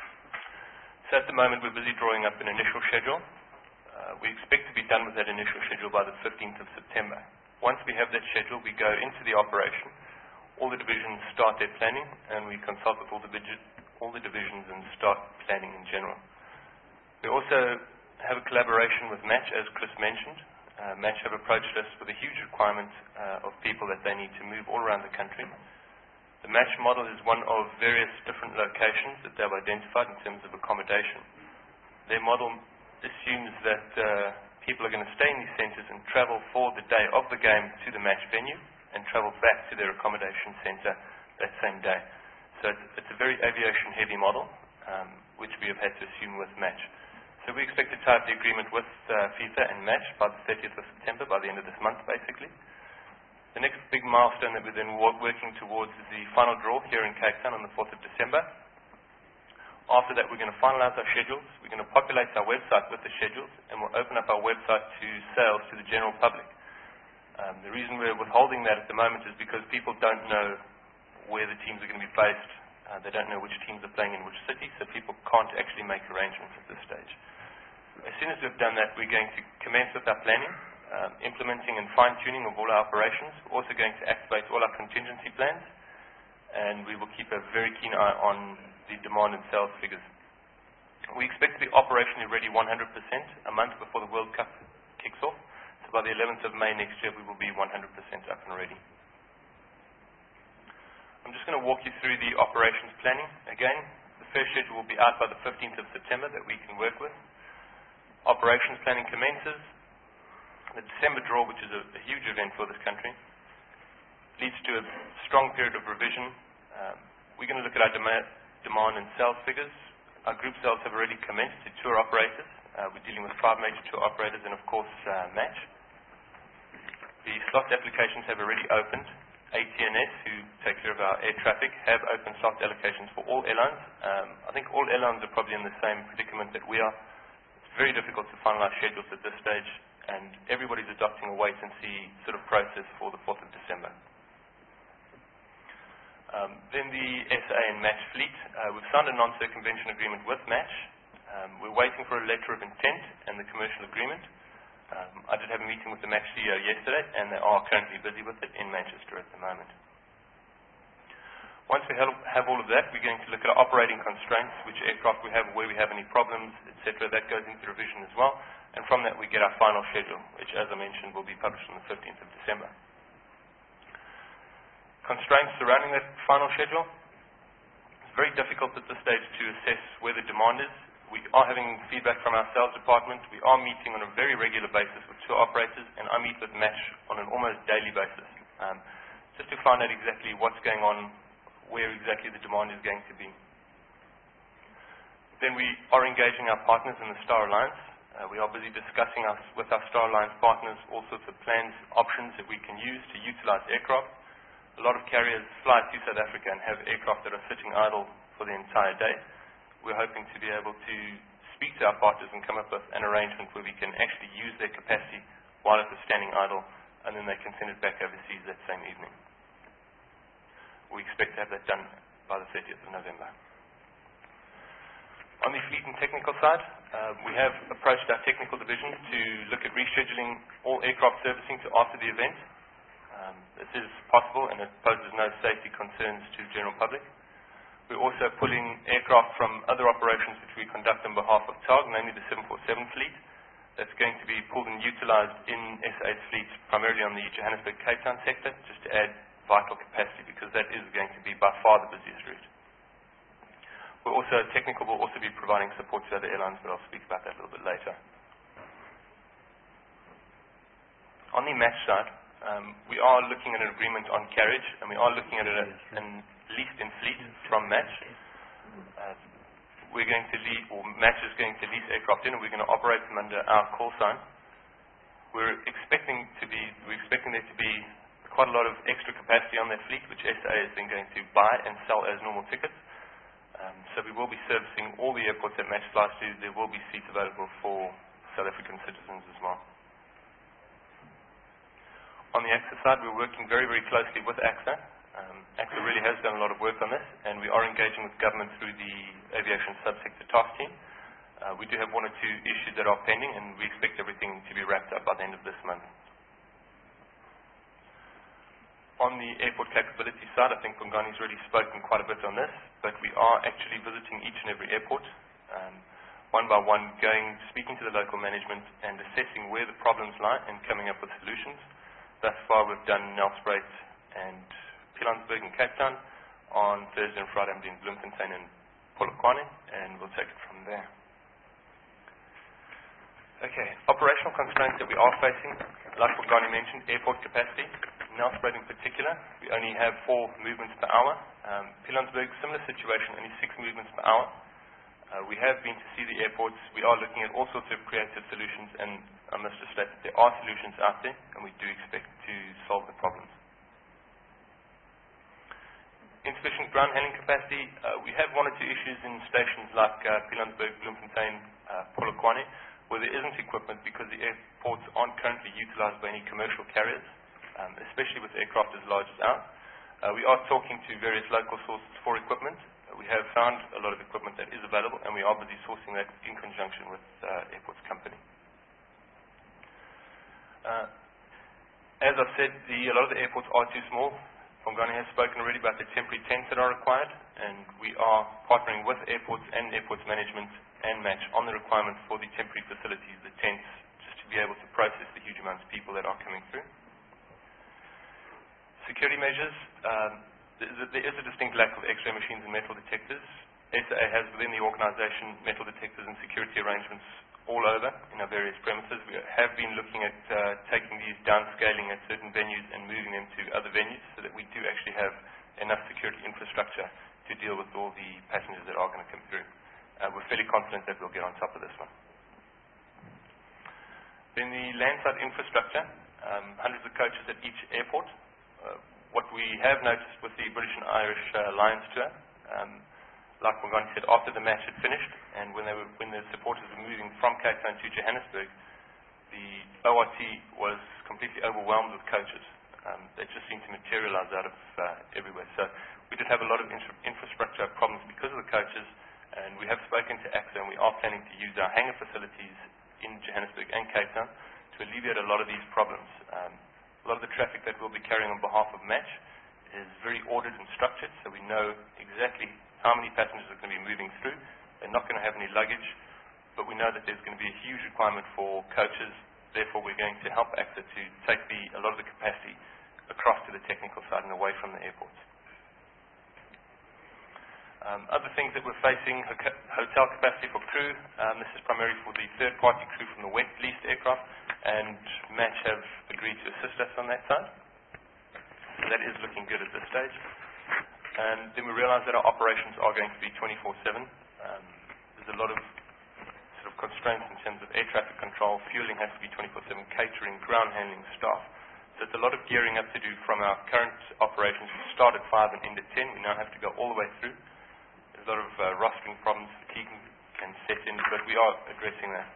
So at the moment, we're busy drawing up an initial schedule. We expect to be done with that initial schedule by the 15th of September. Once we have that schedule, we go into the operation. All the divisions start their planning, and we consult with all the divisions and start planning in general. We also have a collaboration with Match, as Chris mentioned. Match have approached us with a huge requirement of people that they need to move all around the country. The Match model is one of various different locations that they've identified in terms of accommodation. Their model assumes that people are going to stay in these centres and travel for the day of the game to the match venue and travel back to their accommodation centre that same day. So it's a very aviation-heavy model, which we have had to assume with Match. So we expect to tie up the agreement with FIFA and Match by the 30th of September, by the end of this month, basically. The next big milestone that we're then working towards is the final draw here in Cape Town on the 4th of December. After that, we're going to finalize our schedules. We're going to populate our website with the schedules, and we'll open up our website to sales to the general public. The reason we're withholding that at the moment is because people don't know where the teams are going to be based. They don't know which teams are playing in which city, so people can't actually make arrangements at this stage. As soon as we've done that, we're going to commence with our planning, implementing and fine-tuning of all our operations. We're also going to activate all our contingency plans, and we will keep a very keen eye on the demand and sales figures. We expect to be operationally ready 100% a month before the World Cup kicks off. So by the 11th of May next year, we will be 100% up and ready. I'm just going to walk you through the operations planning. Again, the first schedule will be out by the 15th of September that we can work with. Operations planning commences. The December draw, which is a huge event for this country, leads to a strong period of revision. We're going to look at our demand and sales figures. Our group sales have already commenced to tour operators. We're dealing with 5 major tour operators and, of course, Match. The slot applications have already opened. ATNS, who take care of our air traffic, have opened slot allocations for all airlines. I think all airlines are probably in the same predicament that we are. It's very difficult to finalize schedules at this stage, and everybody's adopting a wait-and-see sort of process for the 4th of December. Then the SA and Match fleet. We've signed a non-circumvention agreement with Match. We're waiting for a letter of intent and the commercial agreement. I did have a meeting with the Match CEO yesterday, and they are currently busy with it in Manchester at the moment. Once we have all of that, we're going to look at our operating constraints, which aircraft we have, where we have any problems, etc. That goes into revision as well. And from that, we get our final schedule, which, as I mentioned, will be published on the 15th of December. Constraints surrounding that final schedule. It's very difficult at this stage to assess where the demand is. We are having feedback from our sales department. We are meeting on a very regular basis with tour operators, and I meet with Match on an almost daily basis, just to find out exactly what's going on, where exactly the demand is going to be. Then we are engaging our partners in the Star Alliance. We are busy discussing with our Star Alliance partners all sorts of plans, options that we can use to utilize aircraft. A lot of carriers fly to South Africa and have aircraft that are sitting idle for the entire day. We're hoping to be able to speak to our partners and come up with an arrangement where we can actually use their capacity while it is standing idle, and then they can send it back overseas that same evening. We expect to have that done by the 30th of November. On the fleet and technical side, we have approached our technical division to look at rescheduling all aircraft servicing to after the event. This is possible, and it poses no safety concerns to the general public. We're also pulling aircraft from other operations which we conduct on behalf of TARG, namely the 747 fleet. That's going to be pulled and utilized in SA's fleet, primarily on the Johannesburg-Cape Town sector, just to add vital capacity, because that is going to be by far the busiest route. Technical will also be providing support to other airlines, but I'll speak about that a little bit later. On the match side, we are looking at an agreement on carriage, and we are looking at an leased in fleet from Match. We're going to lease, or Match is going to lease aircraft in, and we're going to operate them under our call sign. We're expecting there to be quite a lot of extra capacity on that fleet, which SA is then going to buy and sell as normal tickets. So we will be servicing all the airports that Match flies to. There will be seats available for South African citizens as well. On the AXA side, we're working very, very closely with AXA. AXA really has done a lot of work on this, and we are engaging with government through the Aviation Subsector Task Team. We do have one or two issues that are pending, and we expect everything to be wrapped up by the end of this month. On the airport capability side, I think Bongani's already spoken quite a bit on this, but we are actually visiting each and every airport, one by one, speaking to the local management and assessing where the problems lie and coming up with solutions. Thus far, we've done Nelspruit and Pilanesberg and Cape Town. On Thursday and Friday, I'm doing Bloemfontein and Polokwane, and we'll take it from there. Okay, operational constraints that we are facing, like Bongani mentioned, airport capacity. Nelspruit in particular, we only have 4 movements per hour. Pilanesberg, similar situation, only 6 movements per hour. We have been to see the airports. We are looking at all sorts of creative solutions, and I must just state that there are solutions out there, and we do expect to solve the problems. Insufficient ground handling capacity. We have 1 or 2 issues in stations like Pilanesberg, Bloemfontein, Polokwane, where there isn't equipment because the airports aren't currently utilized by any commercial carriers, especially with aircraft as large as ours. We are talking to various local sources for equipment. We have found a lot of equipment that is available, and we are busy sourcing that in conjunction with Airports Company. As I've said, a lot of the airports are too small. Bongani has spoken already about the temporary tents that are required, and we are partnering with airports and airports management and Match on the requirements for the temporary facilities, the tents, just to be able to process the huge amounts of people that are coming through. Security measures. There is a distinct lack of X-ray machines and metal detectors. SA has within the organisation metal detectors and security arrangements all over in our various premises. We have been looking at taking these downscaling at certain venues and moving them to other venues so that we do actually have enough security infrastructure to deal with all the passengers that are going to come through. We're fairly confident that we'll get on top of this one. Then the landside infrastructure, hundreds of coaches at each airport. What we have noticed with the British and Irish Lions tour, like Bongani said, after the match had finished, and when the supporters were moving from Cape Town to Johannesburg, the ORT was completely overwhelmed with coaches. They just seemed to materialize out of everywhere. So we did have a lot of infrastructure problems because of the coaches, and we have spoken to AXA, and we are planning to use our hangar facilities in Johannesburg and Cape Town to alleviate a lot of these problems. A lot of the traffic that we'll be carrying on behalf of Match is very ordered and structured, so we know exactly how many passengers are going to be moving through. They're not going to have any luggage, but we know that there's going to be a huge requirement for coaches. Therefore, we're going to help AXA to take a lot of the capacity across to the technical side and away from the airports. Other things that we're facing, hotel capacity for crew. This is primarily for the third-party crew from the wet leased aircraft, and Match have agreed to assist us on that side. So that is looking good at this stage. And then we realize that our operations are going to be 24/7. There's a lot of sort of constraints in terms of air traffic control. Fueling has to be 24/7, catering, ground handling, staff. So it's a lot of gearing up to do from our current operations. We start at 5 and end at 10. We now have to go all the way through. There's a lot of rostering problems, fatigue can set in, but we are addressing that.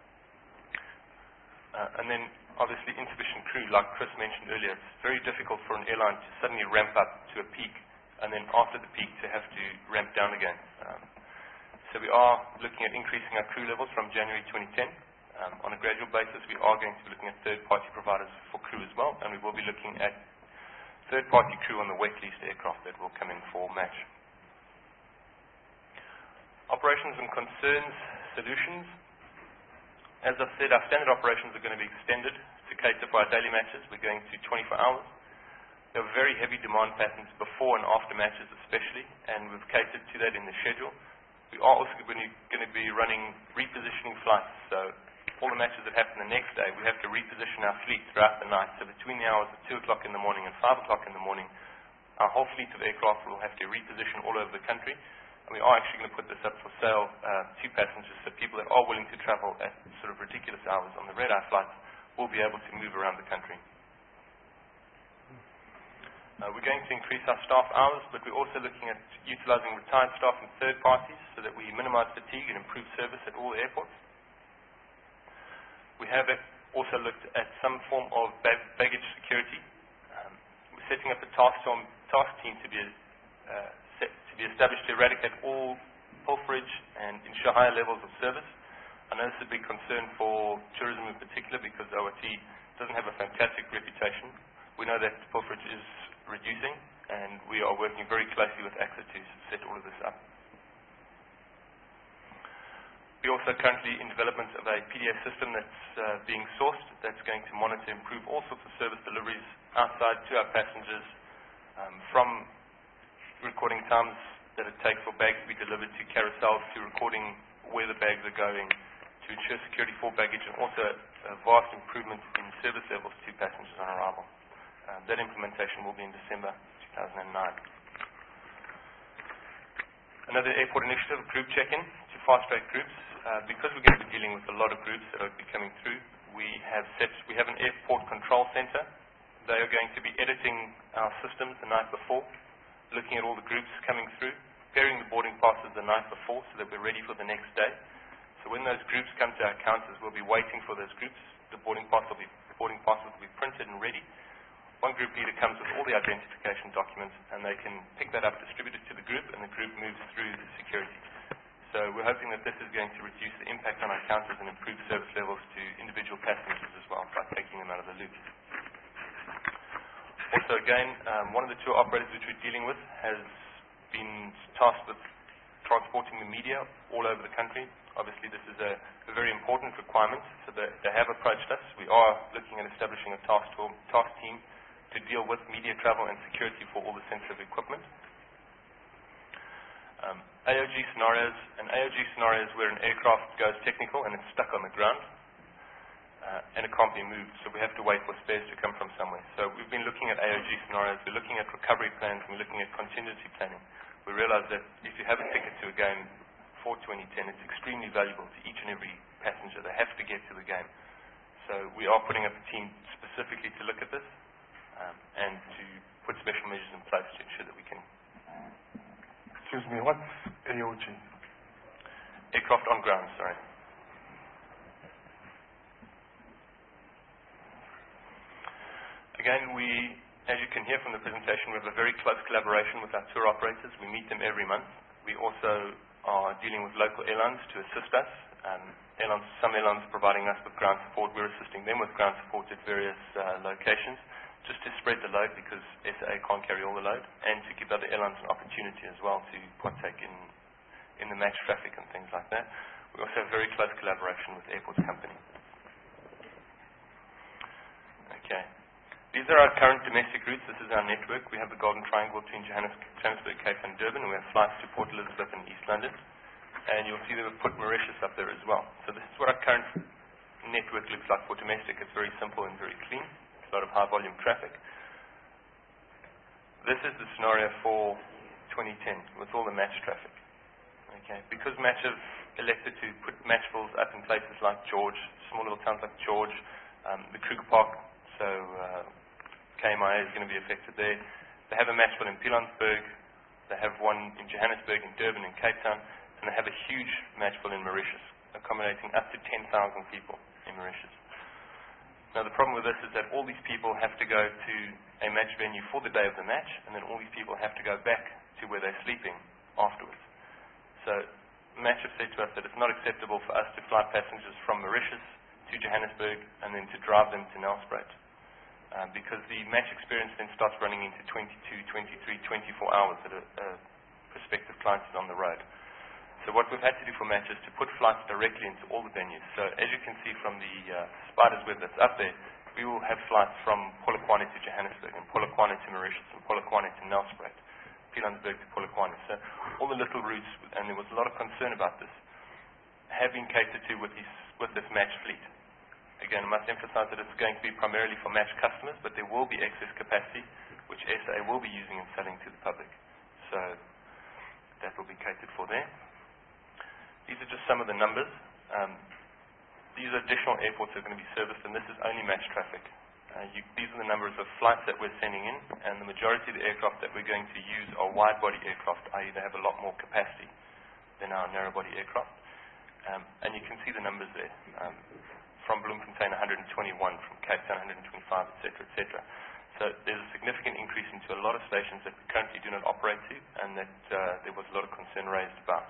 And then, obviously, insufficient crew, like Chris mentioned earlier. It's very difficult for an airline to suddenly ramp up to a peak, and then after the peak to have to ramp down again. So we are looking at increasing our crew levels from January 2010. On a gradual basis, we are going to be looking at third-party providers for crew as well, and we will be looking at third-party crew on the wet leased aircraft that will come in for Match. Operations and concerns, solutions. As I've said, our standard operations are going to be extended to cater for our daily matches. We're going to 24 hours. There are very heavy demand patterns before and after matches especially, and we've catered to that in the schedule. We are also going to be running repositioning flights, so all the matches that happen the next day, we have to reposition our fleet throughout the night. So between the hours of 2 o'clock in the morning and 5 o'clock in the morning, our whole fleet of aircraft will have to reposition all over the country. And we are actually going to put this up for sale to passengers, so people that are willing to travel at sort of ridiculous hours on the red-eye flights will be able to move around the country. We're going to increase our staff hours, but we're also looking at utilizing retired staff and third parties so that we minimize fatigue and improve service at all airports. We have also looked at some form of baggage security. We're setting up a task team to be established to eradicate all pilferage and ensure higher levels of service. I know this is a big concern for tourism in particular because ORT doesn't have a fantastic reputation. We know that pilferage is reducing, and we are working very closely with AXA to set all of this up. We're also currently in development of a PDA system that's being sourced that's going to monitor and improve all sorts of service deliveries outside to our passengers, from recording times that it takes for bags to be delivered to carousels, to recording where the bags are going, to ensure security for baggage, and also a vast improvement in service levels to passengers on arrival. That implementation will be in December 2009. Another airport initiative, group check-in to fast-track groups. Because we're going to be dealing with a lot of groups that are coming through, we have an airport control center. They are going to be editing our systems the night before, looking at all the groups coming through, preparing the boarding passes the night before so that we're ready for the next day. So when those groups come to our counters, we'll be waiting for those groups. The boarding passes will be printed and ready. One group leader comes with all the identification documents, and they can pick that up, distribute it to the group, and the group moves through the security. So we're hoping that this is going to reduce the impact on our counters and improve service levels to individual passengers as well by taking them out of the loop. Also, again, one of the tour operators which we're dealing with has been tasked with transporting the media all over the country. Obviously, this is a very important requirement, so they have approached us. We are looking at establishing a task team to deal with media travel and security for all the sensitive equipment. AOG scenarios. An AOG scenario is where an aircraft goes technical and it's stuck on the ground. And it can't be moved, so we have to wait for spares to come from somewhere. So we've been looking at AOG scenarios, we're looking at recovery plans, and we're looking at contingency planning. We realize that if you have a ticket to a game for 2010, it's extremely valuable to each and every passenger. They have to get to the game. So we are putting up a team specifically to look at this and to put special measures in place to ensure that we can. Excuse me, what's AOG? Aircraft on ground, sorry. Again, as you can hear from the presentation, we have a very close collaboration with our tour operators. We meet them every month. We also are dealing with local airlines to assist us. Some airlines are providing us with ground support. We're assisting them with ground support at various locations, just to spread the load because SA can't carry all the load, and to give other airlines an opportunity as well to partake in the match traffic and things like that. We also have very close collaboration with Airports Company. Okay. These are our current domestic routes. This is our network. We have the Golden Triangle between Johannesburg, Cape Town, and Durban, and we have flights to Port Elizabeth and East London. And you'll see that we've put Mauritius up there as well. So this is what our current network looks like for domestic. It's very simple and very clean. A lot of high volume traffic. This is the scenario for 2010 with all the match traffic. Okay, because Match have elected to put Matchvilles up in places like George, small little towns like George, the Kruger Park, so KMIA is going to be affected there. They have a Matchville in Pilanesberg, they have one in Johannesburg, in Durban, in Cape Town, and they have a huge Matchville in Mauritius, accommodating up to 10,000 people in Mauritius. Now, the problem with this is that all these people have to go to a match venue for the day of the match, and then all these people have to go back to where they're sleeping afterwards. So, Match have said to us that it's not acceptable for us to fly passengers from Mauritius to Johannesburg and then to drive them to Nelspruit, because the match experience then starts running into 22, 23, 24 hours that a prospective client is on the road. So what we've had to do for match is to put flights directly into all the venues. So as you can see from the Spiders web that's up there, we will have flights from Polokwane to Johannesburg, and Polokwane to Mauritius, and Polokwane to Nelspruit, Pilanesberg to Polokwane. So all the little routes, and there was a lot of concern about this, have been catered to with this match fleet. Again, I must emphasize that it's going to be primarily for match customers, but there will be excess capacity, which SA will be using and selling to the public. So that will be catered for there. These are just some of the numbers. These are additional airports that are going to be serviced, and this is only match traffic. These are the numbers of flights that we're sending in, and the majority of the aircraft that we're going to use are wide-body aircraft, i.e. they have a lot more capacity than our narrow-body aircraft. And you can see the numbers there. From Bloemfontein, 121, from Cape Town, 125, etc., etc. So there's a significant increase into a lot of stations that we currently do not operate to, and that there was a lot of concern raised about.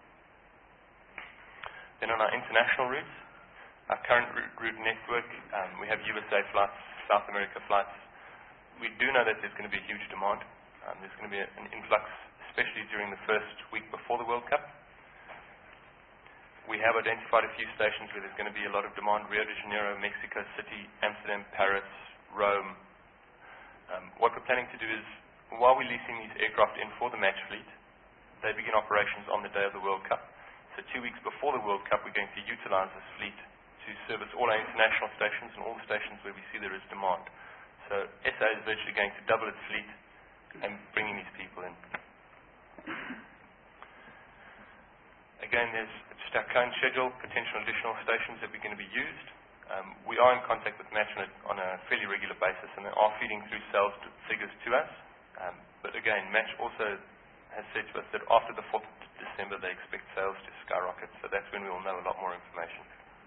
Then on our international routes, our current route network, we have USA flights, South America flights. We do know that there's going to be a huge demand. There's going to be an influx, especially during the first week before the World Cup. We have identified a few stations where there's going to be a lot of demand: Rio de Janeiro, Mexico City, Amsterdam, Paris, Rome. What we're planning to do is, while we're leasing these aircraft in for the match fleet, they begin operations on the day of the World Cup. So 2 weeks before the World Cup, we're going to utilize this fleet to service all our international stations and all the stations where we see there is demand. So SA is virtually going to double its fleet and bringing these people in. Again, there's just our current schedule, potential additional stations that we're going to be used. We are in contact with Match on a fairly regular basis, and they are feeding through sales figures to us. But again, Match also has said to us that after the 4th of December, they expect sales to skyrocket. So that's when we will know a lot more information.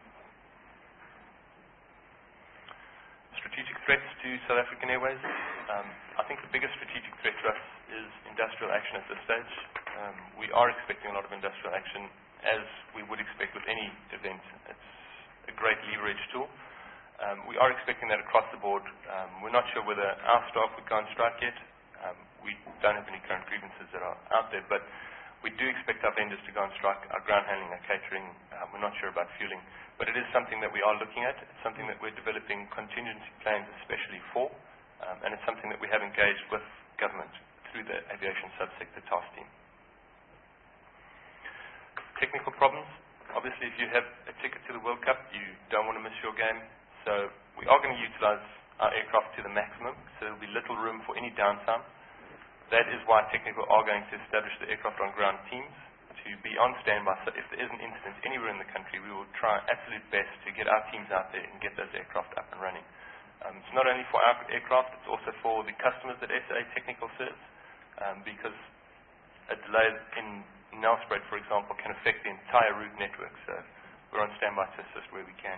Strategic threats to South African Airways. I think the biggest strategic threat to us is industrial action at this stage. We are expecting a lot of industrial action, as we would expect with any event. It's a great leverage tool. We are expecting that across the board. We're not sure whether our staff would go on strike yet. We don't have any current grievances that are out there, but we do expect our vendors to go on strike, our ground handling, our catering. We're not sure about fueling, but it is something that we are looking at. It's something that we're developing contingency plans especially for, and it's something that we have engaged with government through the aviation subsector task team. Technical problems. Obviously, if you have a ticket to the World Cup, you don't want to miss your game. So we are going to utilize our aircraft to the maximum, so there will be little room for any downtime. That is why technical are going to establish the aircraft on ground teams to be on standby. So if there is an incident anywhere in the country, we will try our absolute best to get our teams out there and get those aircraft up and running. It's not only for our aircraft, it's also for the customers that SA Technical serves, because a delay in Nelspruit, for example, can affect the entire route network. So we're on standby to assist where we can.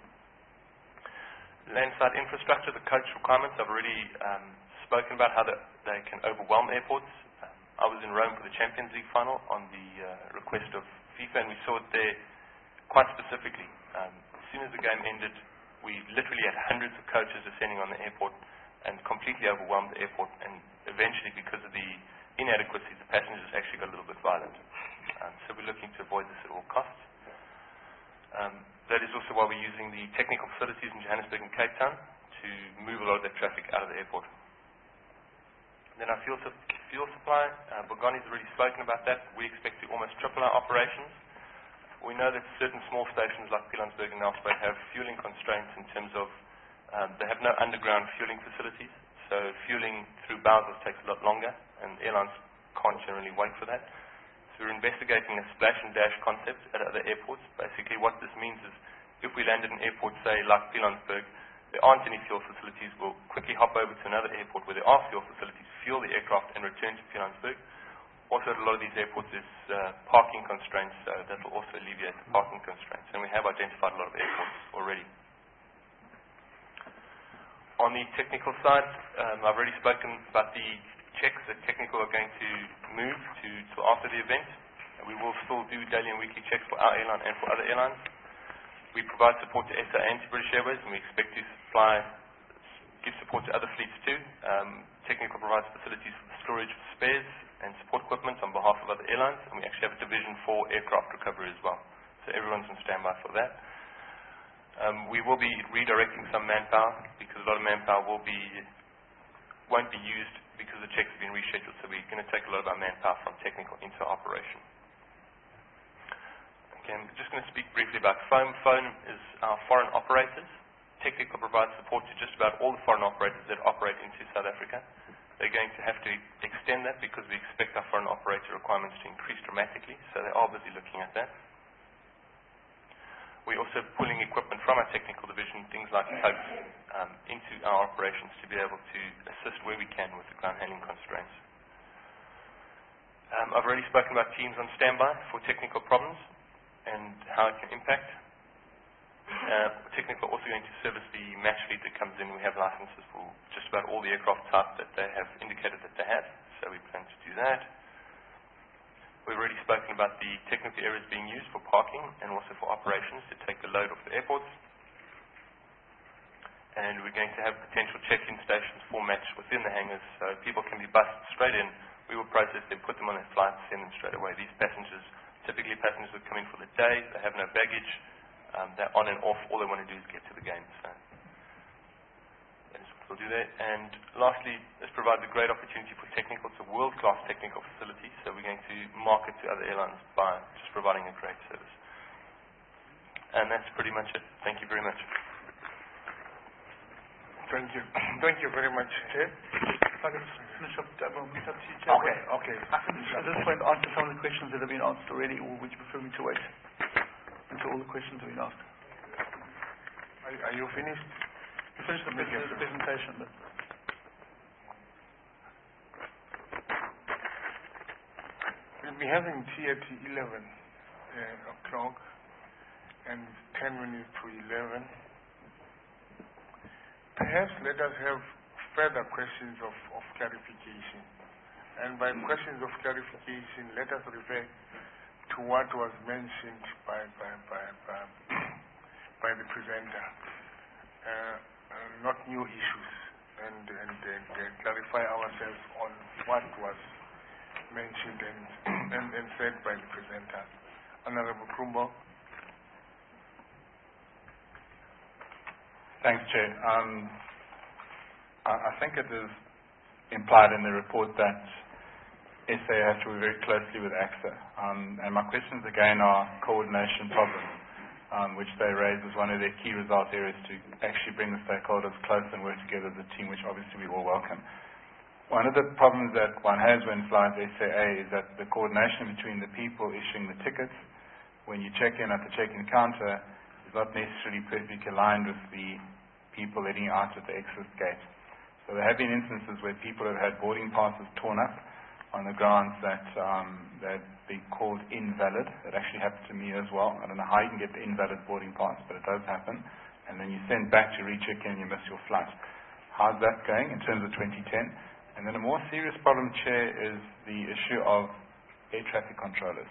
Landside infrastructure, the coach requirements, I've already spoken about how they can overwhelm airports. I was in Rome for the Champions League final on the request of FIFA, and we saw it there quite specifically. As soon as the game ended, we literally had hundreds of coaches descending on the airport and completely overwhelmed the airport, and eventually, because of the inadequacies, the passengers actually got a little bit violent. So we're looking to avoid this at all costs. That is also why we're using the technical facilities in Johannesburg and Cape Town to move a lot of that traffic out of the airport. Then our fuel supply, Bogone's already spoken about that. We expect to almost triple our operations. We know that certain small stations like Pilanesberg and Nelspruit have fueling constraints in terms of they have no underground fueling facilities, so fueling through bowsers takes a lot longer, and airlines can't generally wait for that. So we're investigating a splash and dash concept at other airports. Basically what this means is if we land at an airport, say like Pilanesberg, there aren't any fuel facilities, we'll quickly hop over to another airport where there are fuel facilities, fuel the aircraft and return to Pilanesberg. Also at a lot of these airports there's parking constraints, so that will also alleviate the parking constraints, and we have identified a lot of airports already. On the technical side, I've already spoken about the checks that technical are going to move to after the event. We will still do daily and weekly checks for our airline and for other airlines. We provide support to SA and to British Airways, and we expect to give support to other fleets too. Technical provides facilities for the storage of spares and support equipment on behalf of other airlines, and we actually have a division for aircraft recovery as well. So everyone's on standby for that. We will be redirecting some manpower because a lot of manpower won't be used because the checks have been rescheduled. So we're going to take a lot of our manpower from technical into operation. Okay, I'm just going to speak briefly about FOAM. FOAM is our foreign operators. Technical provides support to just about all the foreign operators that operate into South Africa. They're going to have to extend that because we expect our foreign operator requirements to increase dramatically, so they are busy looking at that. We're also pulling equipment from our technical division, things like tugs, into our operations to be able to assist where we can with the ground handling constraints. I've already spoken about teams on standby for technical problems and how it can impact. Technical are also going to service the match fleet that comes in. We have licenses for just about all the aircraft types that they have indicated that they have, so we plan to do that. We've already spoken about the technical areas being used for parking and also for operations to take the load off the airports. And we're going to have potential check-in stations for match within the hangars, so people can be bussed straight in. We will process them, put them on their flights, send them straight away. These passengers, typically passengers would come in for the day, they have no baggage. They're on and off. All they want to do is get to the game. So that is what we'll do there. And lastly, this provides a great opportunity for technical. It's a world-class technical facility. So we're going to market to other airlines by just providing a great service. And that's pretty much it. Thank you very much. Thank you. Thank you very much, Chair. If I could just finish up, Okay. At this point, answer some of the questions that have been asked already, or would you prefer me to wait until all the questions have been asked? Are you finished? You finished the presentation. But we'll be having tea at 11 o'clock and 10 minutes to 11. Perhaps let us have further questions of clarification. And by questions of clarification, let us refer to what was mentioned by the presenter, not new issues, and clarify ourselves on what was mentioned and said by the presenter. Honorable Krumbo. Thanks, Chair. I think it is implied in the report that SA has to work very closely with ACSA. And my questions again are coordination problems, which they raise as one of their key result areas to actually bring the stakeholders close and work together as a team, which obviously we all welcome. One of the problems that one has when flies SAA is that the coordination between the people issuing the tickets, when you check in at the check-in counter, is not necessarily perfectly aligned with the people letting out at the exit gate. So there have been instances where people have had boarding passes torn up on the grounds that they've been called invalid. It actually happened to me as well. I don't know how you can get the invalid boarding pass, but it does happen. And then you send back to recheck in and you miss your flight. How's that going in terms of 2010? And then a more serious problem, Chair, is the issue of air traffic controllers.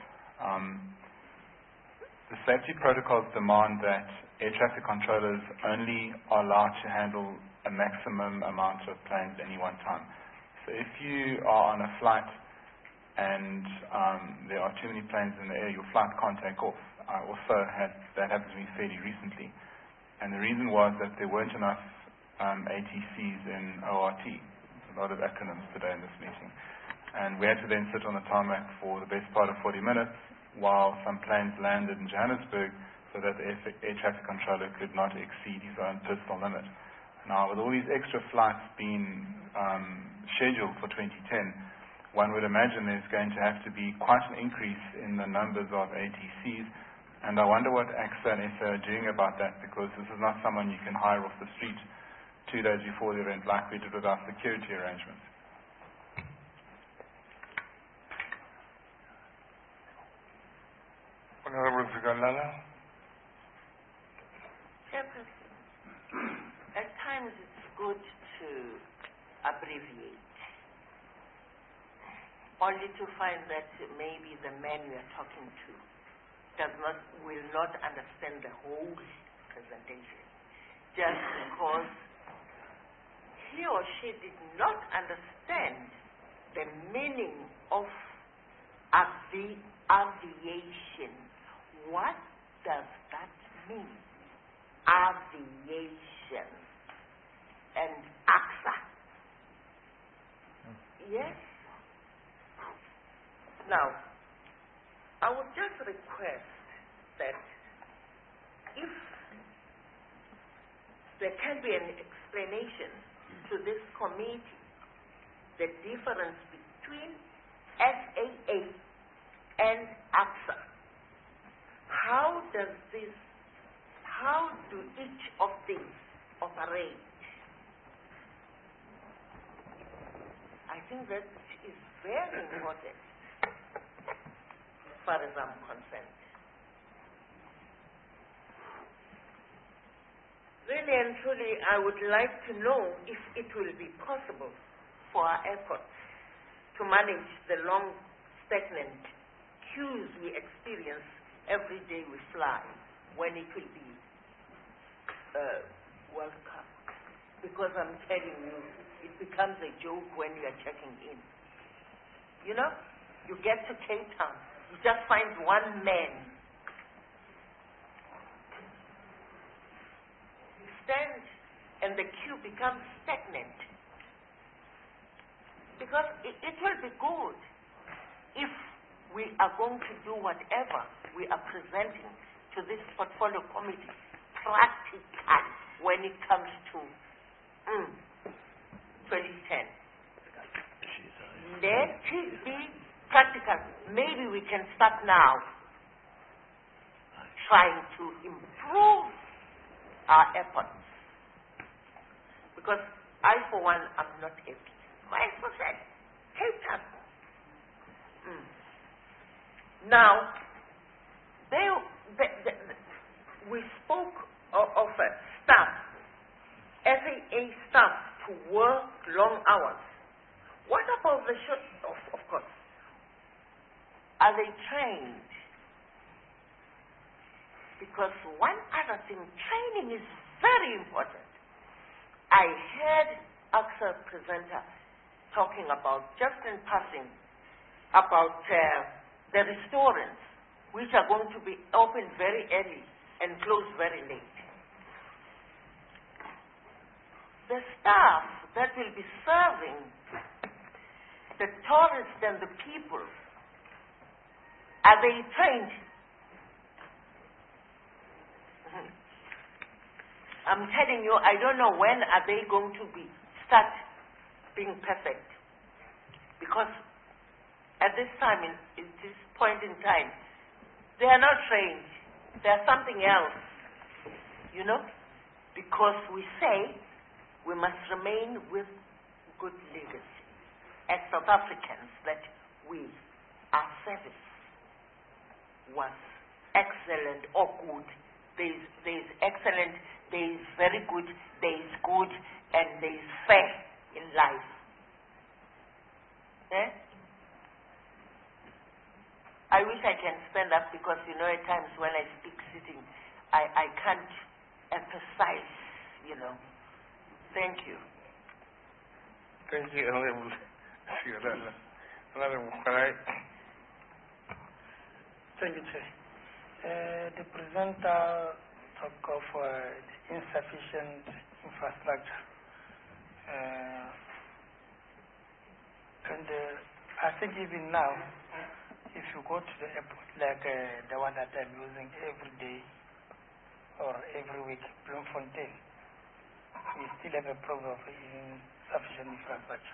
The safety protocols demand that air traffic controllers only are allowed to handle a maximum amount of planes at any one time. So if you are on a flight and there are too many planes in the air, your flight can't take off. I also had that happen to me fairly recently. And the reason was that there weren't enough ATCs in ORT. There's a lot of acronyms today in this meeting. And we had to then sit on the tarmac for the best part of 40 minutes while some planes landed in Johannesburg so that the air traffic controller could not exceed his own personal limit. Now, with all these extra flights being scheduled for 2010, one would imagine there's going to have to be quite an increase in the numbers of ATCs, and I wonder what ACSA and SA are doing about that, because this is not someone you can hire off the street 2 days before the event like we did with our security arrangements. Honorable Zigalala. Chairperson, at times it's good to abbreviate, only to find that maybe the man we are talking to will not understand the whole presentation, just because he or she did not understand the meaning of aviation. What does that mean? Aviation and AXA. Yes? Now, I would just request that if there can be an explanation to this committee, the difference between SAA and AXA. How do each of these operate? I think that is very important as far as I'm concerned. Really and truly, I would like to know if it will be possible for our airports to manage the long, stagnant queues we experience every day we fly, when it will be World Cup. Because I'm telling you, it becomes a joke when you are checking in. You know, you get to Cape Town, you just find one man. You stand and the queue becomes stagnant. Because it will be good if we are going to do whatever we are presenting to this portfolio committee practical when it comes to 2010. Let it be practical. Maybe we can start now trying to improve our efforts. Because I, for one, am not happy. My percent, Cape Town. Now, we spoke of staff, SAA staff to work long hours. What about the short? Of course. Are they trained? Because one other thing, training is very important. I heard AXA presenter talking about, just in passing, about the restaurants, which are going to be open very early and close very late. The staff that will be serving the tourists and the people, are they trained? I'm telling you, I don't know when are they going to start being perfect. Because at this time, in this point in time, they are not trained. They are something else. You know? Because we say we must remain with good legacy. As South Africans, that our service was excellent or good. There is excellent, there is very good, there is good, and there is fair in life. Eh? I wish I can stand up because, you know, at times when I speak sitting, I can't emphasize, you know. Thank you. Thank you, Honorable Kharai. Thank you, Chair. The presenter talked of insufficient infrastructure. And I think even now, if you go to the airport, like the one that I'm using every day or every week, Bloemfontein, we still have a problem of insufficient infrastructure.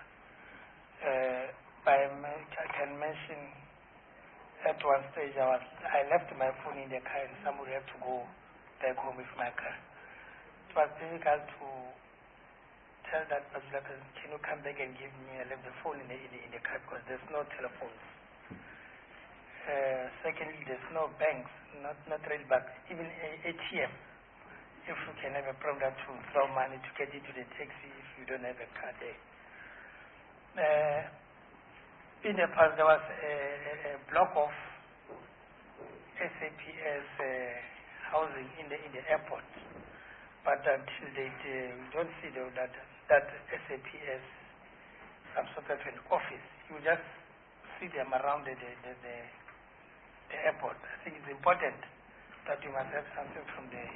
I can mention at one stage I left my phone in the car and somebody had to go back home with my car. It was difficult to tell that particular person, can you come back and give me, I left the phone in the car because there's no telephones. Secondly, there's no banks, not really banks, even ATM. If you can have a problem to throw money to get into the taxi if you don't have a car there. In the past, there was a block of SAPS housing in the airport, but until date, we don't see that SAPS some sort of an office. You just see them around the airport. I think it's important that you must have something from the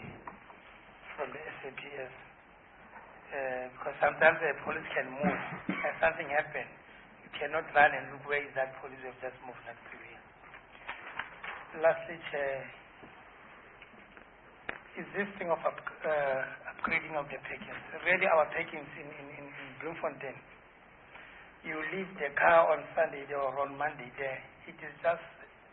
SAPS because sometimes the police can move and something happens. You cannot run and look where is that police have just moved that previous. Lastly, Chair, is this thing of upgrading of the packings. Really, our packings in Bloemfontein, you leave the car on Sunday or on Monday there. It is just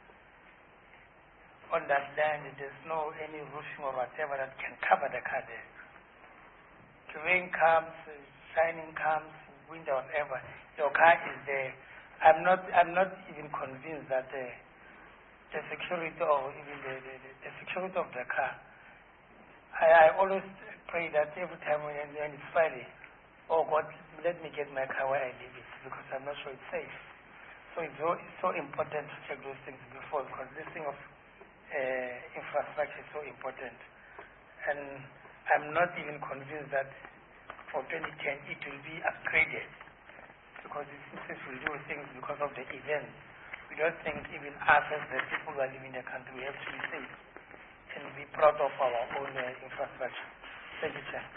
on that land. There's no any roofing or whatever that can cover the car there. The rain comes, shining comes, wind or whatever, your car is there. I'm not even convinced that the security or even the security of the car. I always pray that every time when it's Friday, oh God, let me get my car where I leave it because I'm not sure it's safe. So it's so important to check those things before because this thing of infrastructure is so important. And I'm not even convinced that for 2010 it will be upgraded because since we do things because of the events, we don't think even us as the people who are living in the country, we have to be safe and be proud of our own infrastructure. Thank you, Chair.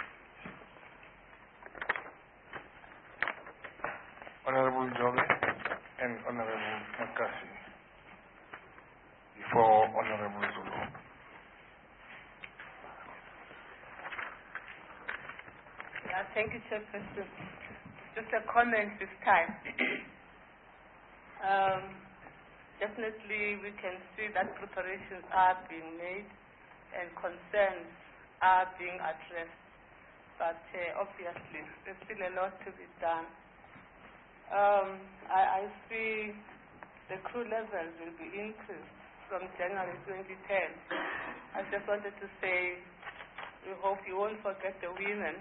Honorable Jobe and Honorable Makasi. Before Honorable Zulu. Yeah, thank you, Chairperson. Just a comment this time. Definitely we can see that preparations are being made and concerns are being addressed. But obviously, there's still a lot to be done. I see the crew levels will be increased from January 2010. I just wanted to say, we hope you won't forget the women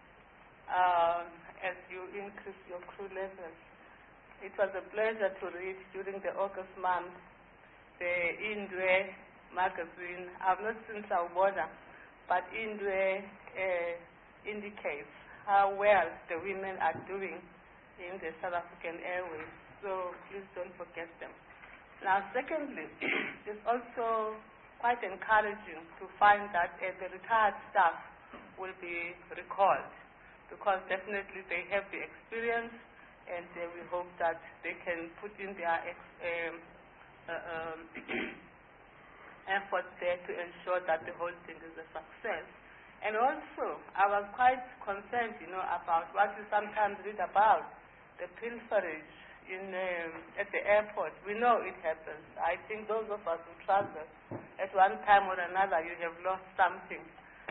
as you increase your crew levels. It was a pleasure to read during the August month the Indwe magazine. I've not seen Sawubona, but Indwe indicates how well the women are doing in the South African Airways. So please don't forget them. Now, secondly, it's also quite encouraging to find that the retired staff will be recalled because definitely they have the experience and we hope that they can put in their efforts there to ensure that the whole thing is a success. And also, I was quite concerned, about what we sometimes read about, the pilferage at the airport. We know it happens. I think those of us who travel, at one time or another, you have lost something.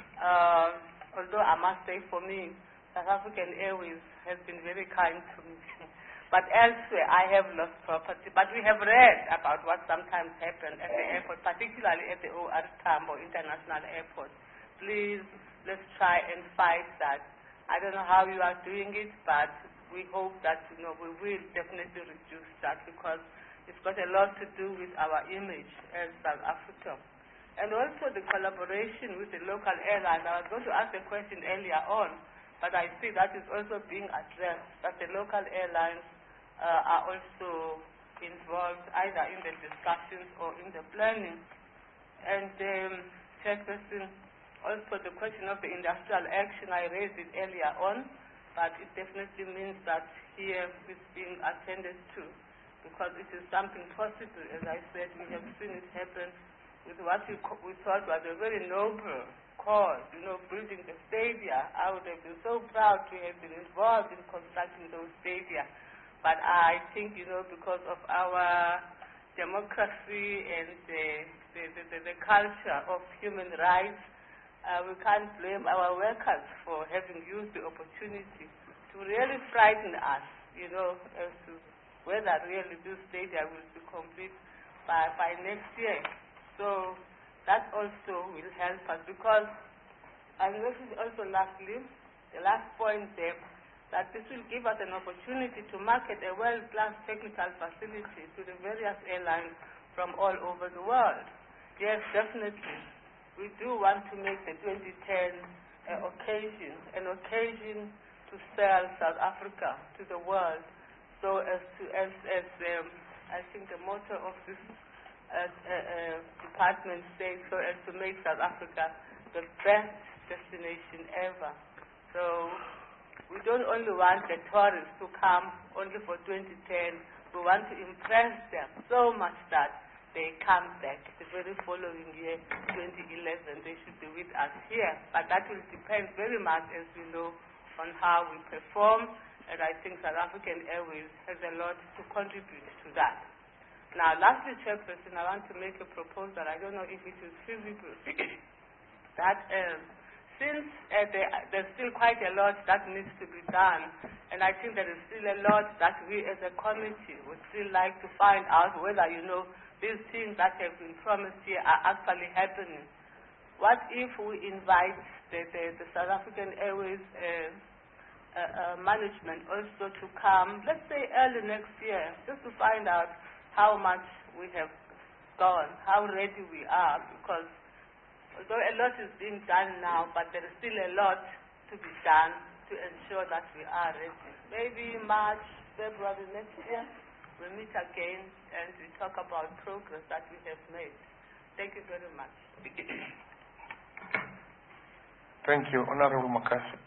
Although I must say for me, South African Airways has been very kind to me. But elsewhere, I have lost property. But we have read about what sometimes happens at the airport, particularly at the OR Tambo International Airport. Please, let's try and fight that. I don't know how you are doing it, but we hope that we will definitely reduce that because it's got a lot to do with our image as South Africa. And also the collaboration with the local airlines. I was going to ask a question earlier on, but I see that is also being addressed, that the local airlines are also involved either in the discussions or in the planning. And Chairperson, also the question of the industrial action, I raised it earlier on, but it definitely means that here it's being attended to because it is something possible. As I said, we have seen it happen with what we thought was a very noble cause, building the stadia. I would have been so proud to have been involved in constructing those stadia. But I think, because of our democracy and the culture of human rights, we can't blame our workers for having used the opportunity to really frighten us, as to whether really this stadia will be complete by next year. So that also will help us because, and this is also lastly, the last point there, that this will give us an opportunity to market a world-class technical facility to the various airlines from all over the world. Yes, definitely. We do want to make the 2010 an occasion to sell South Africa to the world. so as I think the motto of this department says, so as to make South Africa the best destination ever. So we don't only want the tourists to come only for 2010, we want to impress them so much that they come back the very following year, 2011, they should be with us here. But that will depend very much, as we know, on how we perform, and I think South African Airways has a lot to contribute to that. Now, lastly, Chairperson, I want to make a proposal. I don't know if it is feasible that since there's still quite a lot that needs to be done, and I think there is still a lot that we as a committee would still like to find out whether, these things that have been promised here are actually happening. What if we invite the South African Airways management also to come, let's say early next year, just to find out how much we have gone, how ready we are, because although a lot is being done now, but there is still a lot to be done to ensure that we are ready. Maybe March, February next year, we meet again and we talk about progress that we have made. Thank you very much. Thank you. Honorable Makasi.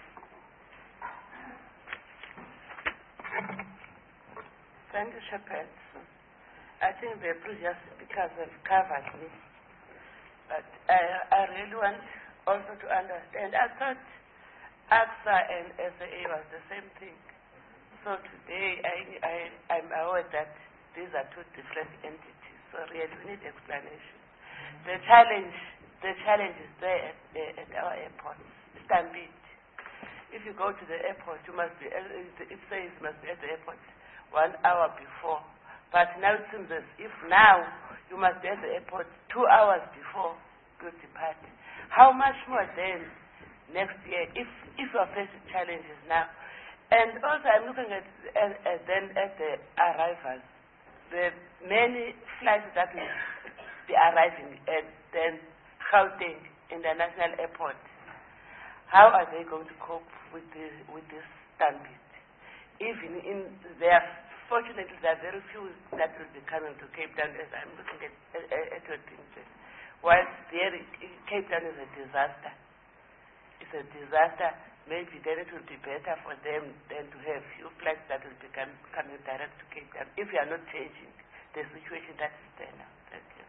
Thank you, Chairperson. I think the previous speakers have covered me. But I really want also to understand. I thought AXA and SAA was the same thing. So today I'm aware that these are two different entities. So really we need explanation. The challenge is there at our airport, Stampede. If you go to the airport, you must be, it says you must be at the airport 1 hour before. But now it seems as if now you must be at the airport 2 hours before you depart. How much more then next year if you are facing challenges now? And also I'm looking at the arrivals. The many flights that will be arriving at then Gauteng International Airport. How are they going to cope with this stampede? Even in there, fortunately, there are very few that will be coming to Cape Town, as I'm looking at your things. Whilst there, Cape Town is a disaster. It's a disaster. Maybe then it will be better for them than to have few flights that will be coming direct to Cape Town if we are not changing the situation that is there now. Thank you.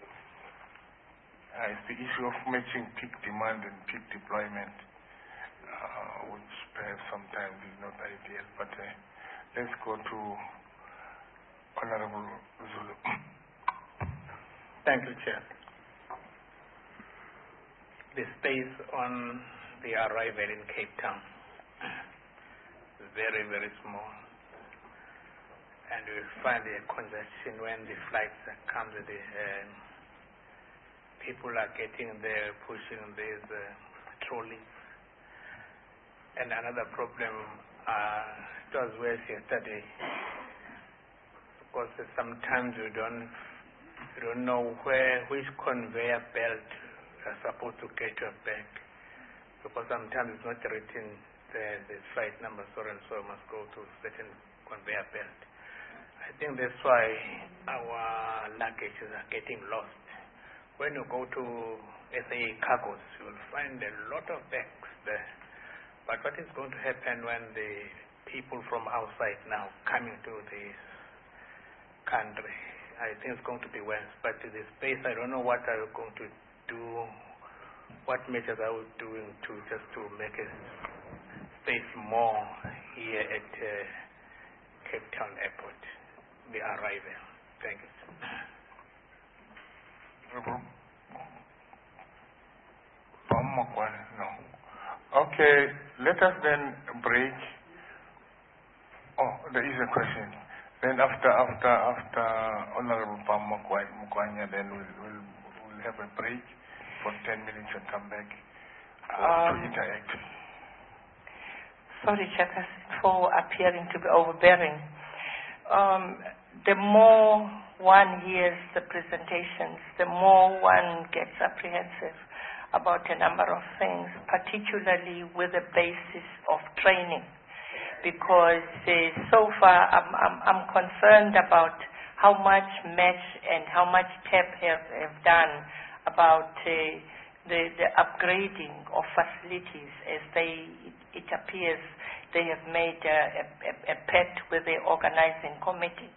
It's the issue of matching peak demand and peak deployment, which perhaps sometimes is not ideal. But let's go to Honorable Zulu. Thank you, Chair. The space on the arrival in Cape Town is very, very small. And we find a congestion when the flights come. People are getting there, pushing these trolleys. And another problem, it was worse yesterday, because sometimes you don't know which conveyor belt are supposed to get your bag, because sometimes it's not written the flight number, so and so must go to certain conveyor belt. I think that's why our luggages are getting lost. When you go to SAA Cargos, you will find a lot of bags there. But what is going to happen when the people from outside now coming to this country? I think it's going to be worse. But the space, I don't know what are you going to do, what measures are we doing to make a space more here at Cape Town Airport, the arrival. Thank you. No. Okay, let us then break. Oh, there is a question. Then after Honorable Pam Mukwanya, then we'll have a break for 10 minutes and come back to interact. Sorry, Chairperson, for appearing to be overbearing. The more one hears the presentations, the more one gets apprehensive about a number of things, particularly with the basis of training. because so far I'm concerned about how much METS and how much TEP have done about the upgrading of facilities, as it appears they have made a pact with the organizing committee.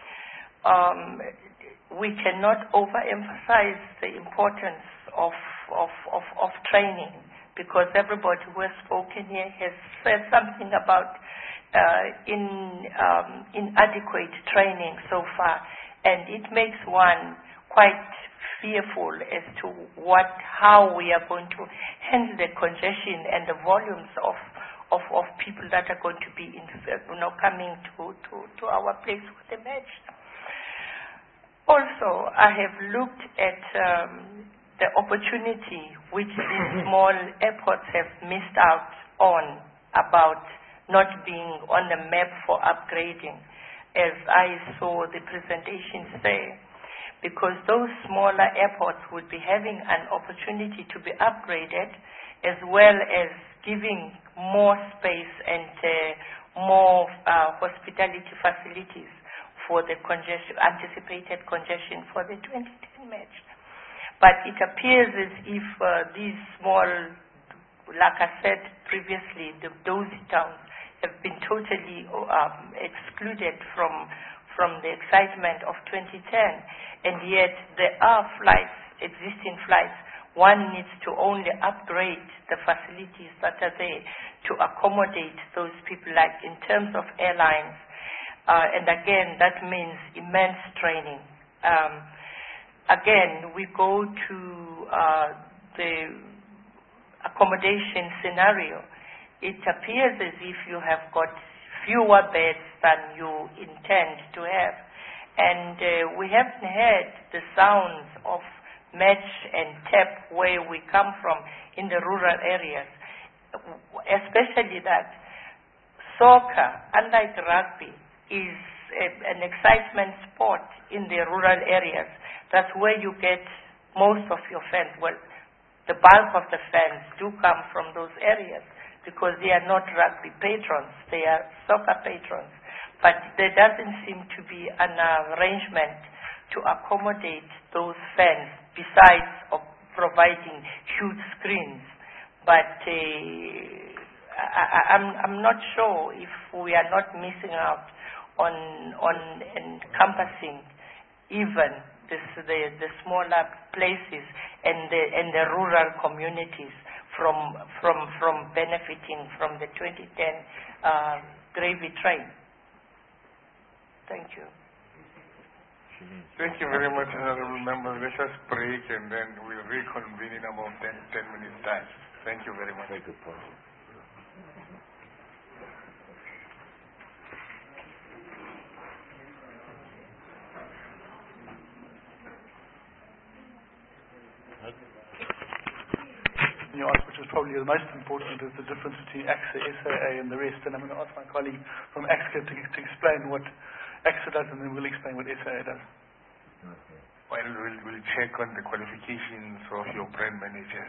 We cannot overemphasize the importance of training, because everybody who has spoken here has said something about inadequate training so far, and it makes one quite fearful as to how we are going to handle the congestion and the volumes of people that are going to be coming to our place for the match. Also, I have looked at the opportunity which these small airports have missed out on about not being on the map for upgrading, as I saw the presentation say, because those smaller airports would be having an opportunity to be upgraded, as well as giving more space and more hospitality facilities for the anticipated congestion for the 2010 match. But it appears as if these small, like I said previously, the dozy towns have been totally excluded from the excitement of 2010, and yet there are existing flights. One needs to only upgrade the facilities that are there to accommodate those people, like in terms of airlines. And again, that means immense training. Again, we go to the accommodation scenario. It appears as if you have got fewer beds than you intend to have. And we haven't heard the sounds of match and tap where we come from in the rural areas, especially that soccer, unlike rugby, is an excitement sport in the rural areas. That's where you get most of your fans. Well, the bulk of the fans do come from those areas because they are not rugby patrons, they are soccer patrons. But there doesn't seem to be an arrangement to accommodate those fans, besides of providing huge screens. But I'm not sure if we are not missing out on encompassing even the smaller places and the rural communities from benefiting from the 2010 gravy train. Thank you. Thank you very much, honorable members. Let us break and then we'll reconvene in about 10 minutes time. Thank you very much. Thank you, Paul. You asked, which is probably the most important, is the difference between AXA, SAA, and the rest. And I'm going to ask my colleague from AXA to explain what AXA does, and then we'll explain what SAA does. Okay. Well, we'll check on the qualifications of your brand managers.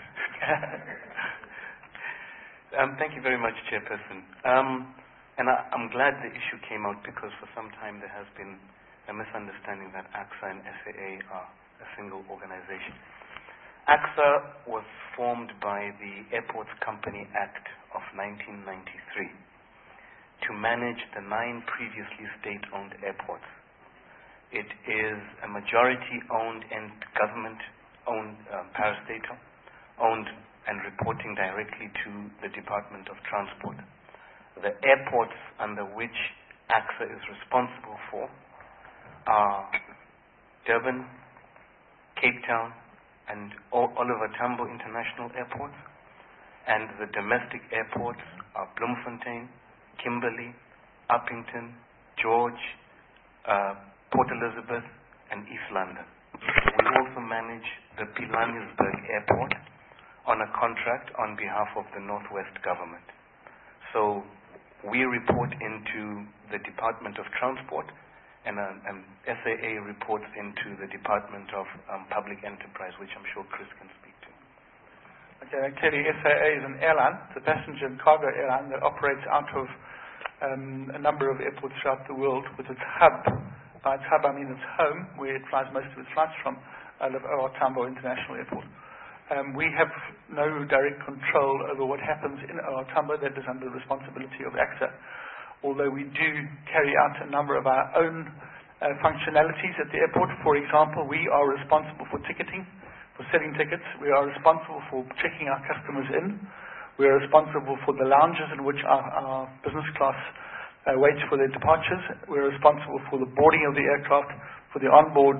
Thank you very much, Chairperson. And I'm glad the issue came out, because for some time there has been a misunderstanding that AXA and SAA are a single organization. AXA was formed by the Airports Company Act of 1993 to manage the 9 previously state-owned airports. It is a majority-owned and government-owned parastatal, owned and reporting directly to the Department of Transport. The airports under which AXA is responsible for are Durban, Cape Town, and Oliver Tambo International Airports, and the domestic airports are Bloemfontein, Kimberley, Uppington, George, Port Elizabeth, and East London. We also manage the Pilanesberg Airport on a contract on behalf of the Northwest government. So we report into the Department of Transport, and SAA reports into the Department of Public Enterprise, which I'm sure Chris can speak to. Okay, clearly SAA is an airline. It's a passenger and cargo airline that operates out of a number of airports throughout the world with its hub. By its hub, I mean its home, where it flies most of its flights from, out of OR Tambo International Airport. We have no direct control over what happens in OR Tambo. That is under the responsibility of ACSA. Although we do carry out a number of our own functionalities at the airport. For example, we are responsible for ticketing, for selling tickets. We are responsible for checking our customers in. We are responsible for the lounges in which our business class waits for their departures. We are responsible for the boarding of the aircraft, for the onboard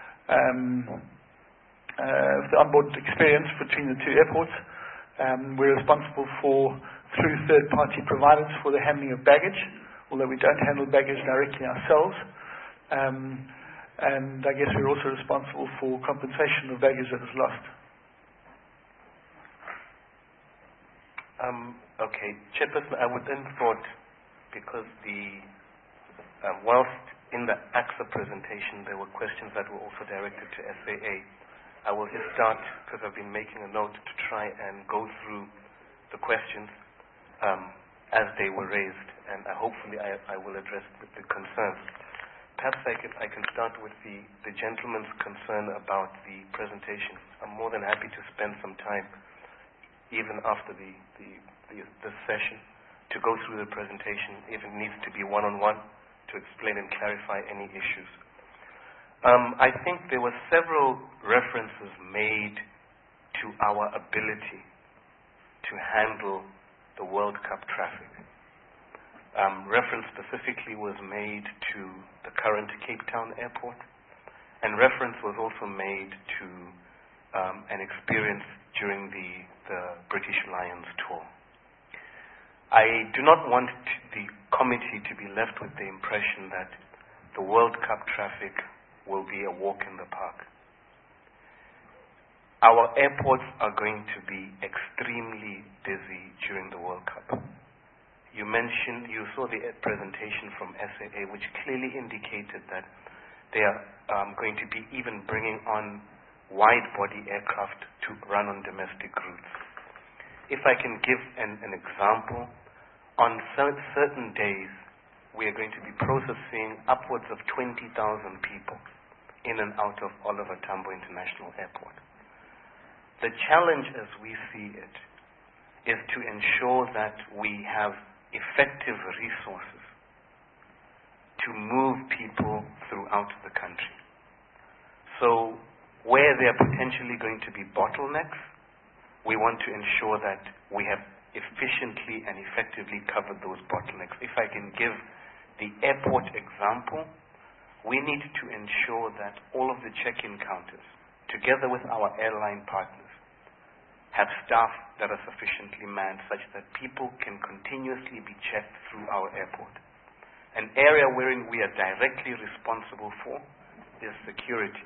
experience between the two airports. We're responsible for, through third-party providers, for the handling of baggage, although we don't handle baggage directly ourselves. And I guess we're also responsible for compensation of baggage that is lost. Okay, Chairperson, I would then thought, because whilst in the ACSA presentation there were questions that were also directed to SAA, I will just start, because I've been making a note, to try and go through the questions as they were raised, and hopefully I will address the concerns. Perhaps I can start with the gentleman's concern about the presentation. I'm more than happy to spend some time, even after the session, to go through the presentation, if it needs to be one-on-one, to explain and clarify any issues. I think there were several references made to our ability to handle the World Cup traffic. Reference specifically was made to the current Cape Town airport, and reference was also made to an experience during the British Lions tour. I do not want the committee to be left with the impression that the World Cup traffic will be a walk in the park. Our airports are going to be extremely busy during the World Cup. You saw the presentation from SAA, which clearly indicated that they are going to be even bringing on wide-body aircraft to run on domestic routes. If I can give an example, on certain days, we are going to be processing upwards of 20,000 people in and out of Oliver Tambo International Airport. The challenge, as we see it, is to ensure that we have effective resources to move people throughout the country. So where there are potentially going to be bottlenecks, we want to ensure that we have efficiently and effectively covered those bottlenecks. If I can give the airport example, we need to ensure that all of the check-in counters, together with our airline partners, have staff that are sufficiently manned such that people can continuously be checked through our airport. An area wherein we are directly responsible for is security.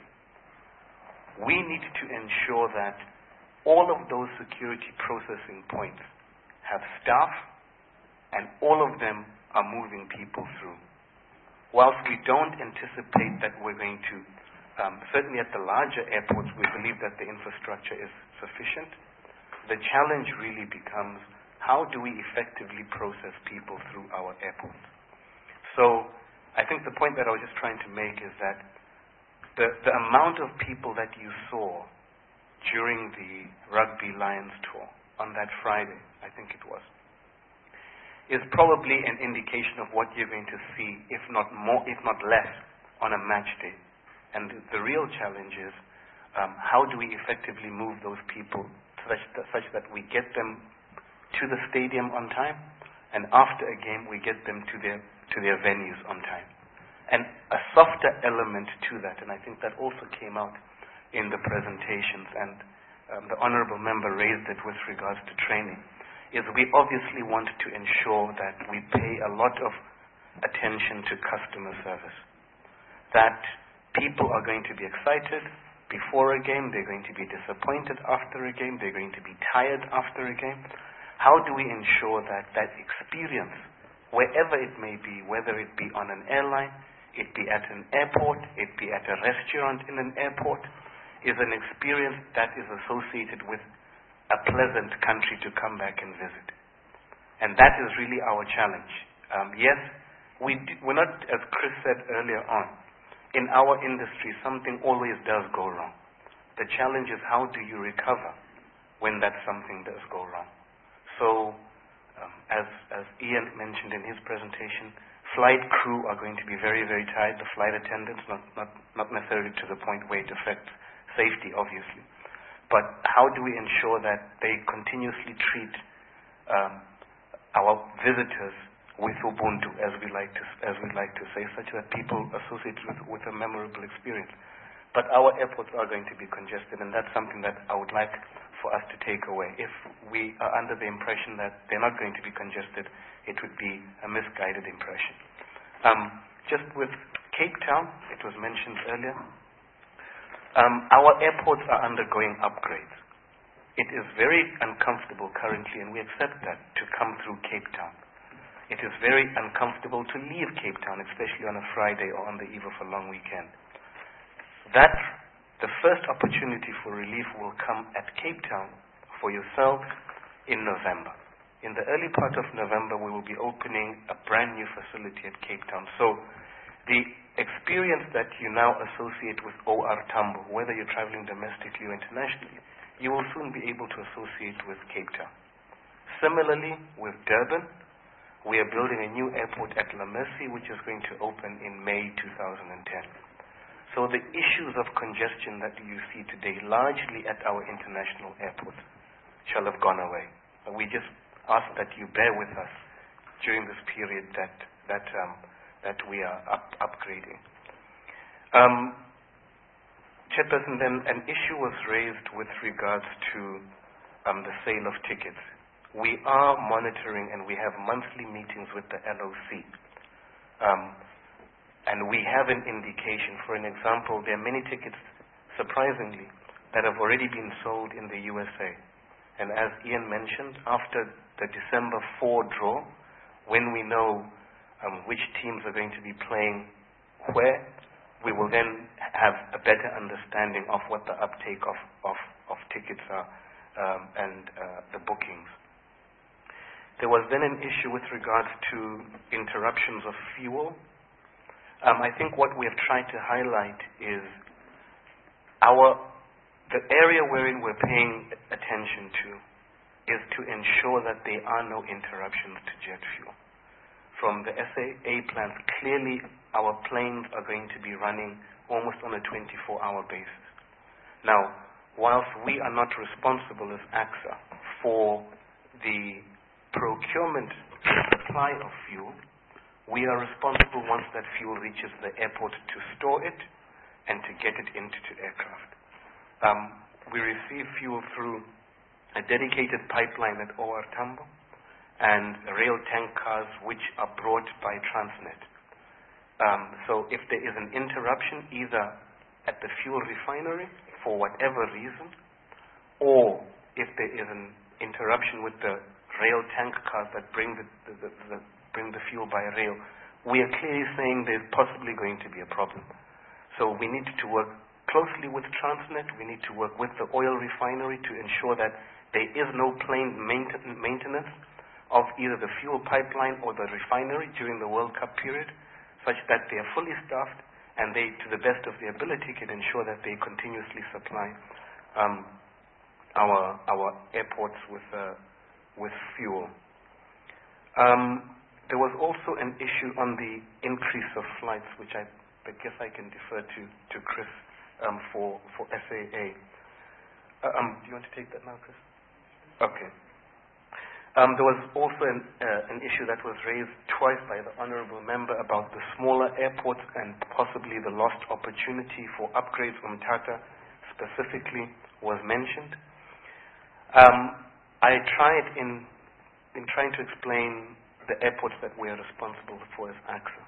We need to ensure that all of those security processing points have staff and all of them are moving people through. Whilst we don't anticipate that we're going to, certainly at the larger airports, we believe that the infrastructure is sufficient. The challenge really becomes, how do we effectively process people through our airports? So I think the point that I was just trying to make is that the amount of people that you saw during the Rugby Lions tour on that Friday, I think it was, is probably an indication of what you're going to see, if not more, if not less, on a match day. And the real challenge is, how do we effectively move those people such that we get them to the stadium on time, and after a game we get them to their venues on time. And a softer element to that, and I think that also came out in the presentations, and the Honourable Member raised it with regards to training, is we obviously want to ensure that we pay a lot of attention to customer service. That people are going to be excited before a game, they're going to be disappointed after a game, they're going to be tired after a game. How do we ensure that that experience, wherever it may be, whether it be on an airline, it be at an airport, it be at a restaurant in an airport, is an experience that is associated with a pleasant country to come back and visit. And that is really our challenge. Yes, we're not, as Chris said earlier on, in our industry, something always does go wrong. The challenge is how do you recover when that something does go wrong. So, as Ian mentioned in his presentation, flight crew are going to be very, very tired. The flight attendants, not necessarily to the point where it affects safety, obviously. But how do we ensure that they continuously treat our visitors with Ubuntu, as we like to say, such that people associate with a memorable experience? But our airports are going to be congested, and that's something that I would like for us to take away. If we are under the impression that they're not going to be congested, it would be a misguided impression. Just with Cape Town, it was mentioned earlier, our airports are undergoing upgrades. It is very uncomfortable currently, and we accept that, to come through Cape Town. It is very uncomfortable to leave Cape Town, especially on a Friday or on the eve of a long weekend. The first opportunity for relief will come at Cape Town for yourselves in November. In the early part of November, we will be opening a brand new facility at Cape Town. So the experience that you now associate with OR Tambo, whether you're traveling domestically or internationally, you will soon be able to associate with Cape Town. Similarly, with Durban, we are building a new airport at La Mercy, which is going to open in May 2010. So the issues of congestion that you see today, largely at our international airports, shall have gone away. We just ask that you bear with us during this period that we are upgrading. Chairperson, then an issue was raised with regards to the sale of tickets. We are monitoring, and we have monthly meetings with the LOC. And we have an indication. For an example, there are many tickets, surprisingly, that have already been sold in the USA. And as Ian mentioned, after the December 4 draw, when we know which teams are going to be playing where, we will then have a better understanding of what the uptake of tickets are and the bookings. There was then an issue with regards to interruptions of fuel. I think what we have tried to highlight is the area wherein we're paying attention to is to ensure that there are no interruptions to jet fuel. From the SAA plans, clearly our planes are going to be running almost on a 24-hour basis. Now, whilst we are not responsible as ACSA for the procurement and supply of fuel, we are responsible once that fuel reaches the airport to store it and to get it into aircraft. We receive fuel through a dedicated pipeline at OR Tambo and rail tank cars which are brought by Transnet. So if there is an interruption either at the fuel refinery for whatever reason, or if there is an interruption with the rail tank cars that bring the fuel by rail, we are clearly saying there's possibly going to be a problem. So we need to work closely with Transnet. We need to work with the oil refinery to ensure that there is no planned maintenance of either the fuel pipeline or the refinery during the World Cup period, such that they are fully staffed and they, to the best of their ability, can ensure that they continuously supply our airports with fuel. There was also an issue on the increase of flights, which I guess I can defer to Chris for SAA. Do you want to take that now, Chris? Okay. There was also an issue that was raised twice by the honourable member about the smaller airports and possibly the lost opportunity for upgrades. Umtata specifically was mentioned. I tried in trying to explain the airports that we are responsible for as ACSA.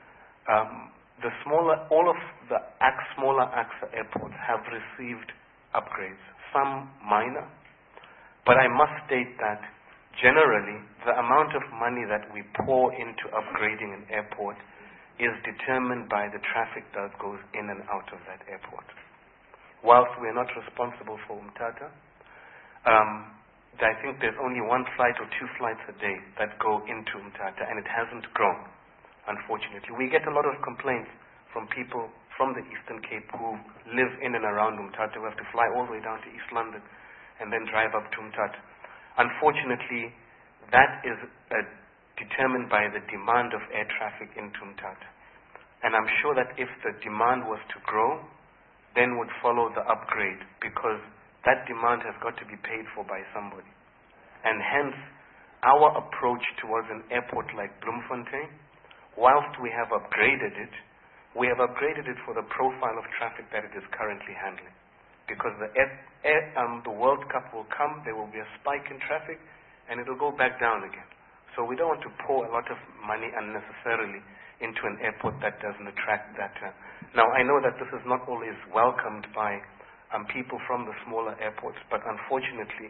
All of the smaller ACSA airports have received upgrades, some minor, but I must state that generally the amount of money that we pour into upgrading an airport is determined by the traffic that goes in and out of that airport. Whilst we are not responsible for Umtata, I think there's only one flight or two flights a day that go into Umtata, and it hasn't grown, unfortunately. We get a lot of complaints from people from the Eastern Cape who live in and around Umtata, who have to fly all the way down to East London and then drive up to Umtata. Unfortunately, that is determined by the demand of air traffic into Umtata. And I'm sure that if the demand was to grow, then would follow the upgrade, because that demand has got to be paid for by somebody. And hence, our approach towards an airport like Bloemfontein, whilst we have upgraded it for the profile of traffic that it is currently handling. Because the World Cup will come, there will be a spike in traffic, and it will go back down again. So we don't want to pour a lot of money unnecessarily into an airport that doesn't attract that. Now, I know that this is not always welcomed by people from the smaller airports, but unfortunately,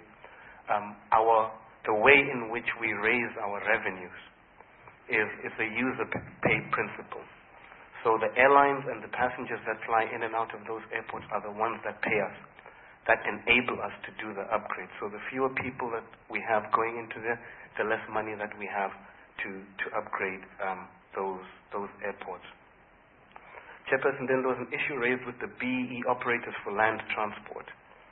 the way in which we raise our revenues is a user-paid principle. So the airlines and the passengers that fly in and out of those airports are the ones that pay us, that enable us to do the upgrade. So the fewer people that we have going into there, the less money that we have to upgrade those airports. Chairperson, then there was an issue raised with the BEE operators for land transport.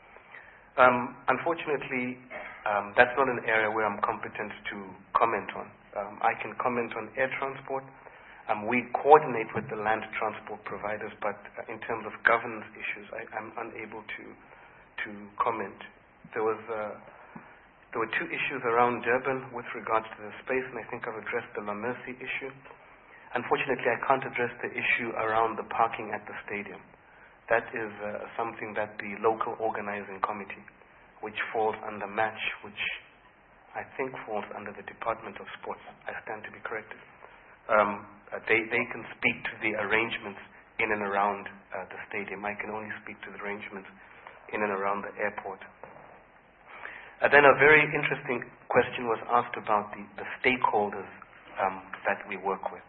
Unfortunately, that's not an area where I'm competent to comment on. I can comment on air transport. We coordinate with the land transport providers, but in terms of governance issues, I'm unable to comment. There were two issues around Durban with regards to the space, and I think I've addressed the La Mercy issue. Unfortunately, I can't address the issue around the parking at the stadium. That is something that the local organizing committee, which falls under MATCH, which I think falls under the Department of Sports, I stand to be corrected. They can speak to the arrangements in and around the stadium. I can only speak to the arrangements in and around the airport. Then a very interesting question was asked about the stakeholders that we work with.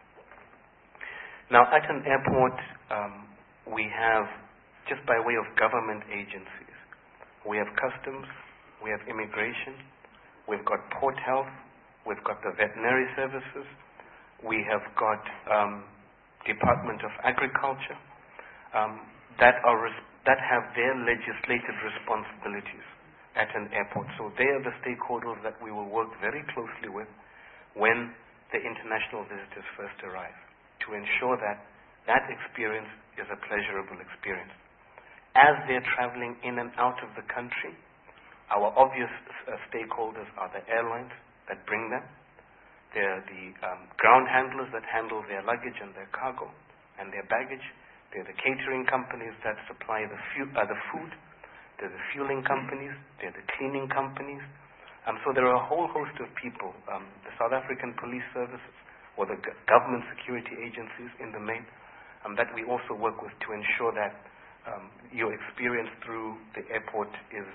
Now, at an airport, we have, just by way of government agencies, we have customs, we have immigration, we've got port health, we've got the veterinary services, we have got Department of Agriculture that have their legislative responsibilities at an airport. So they are the stakeholders that we will work very closely with when the international visitors first arrive, to ensure that that experience is a pleasurable experience. As they're traveling in and out of the country, our obvious stakeholders are the airlines that bring them. They're the ground handlers that handle their luggage and their cargo and their baggage. They're the catering companies that supply the food. They're the fueling companies. They're the cleaning companies. So there are a whole host of people, the South African Police Services, or the government security agencies in the main, that we also work with to ensure that your experience through the airport is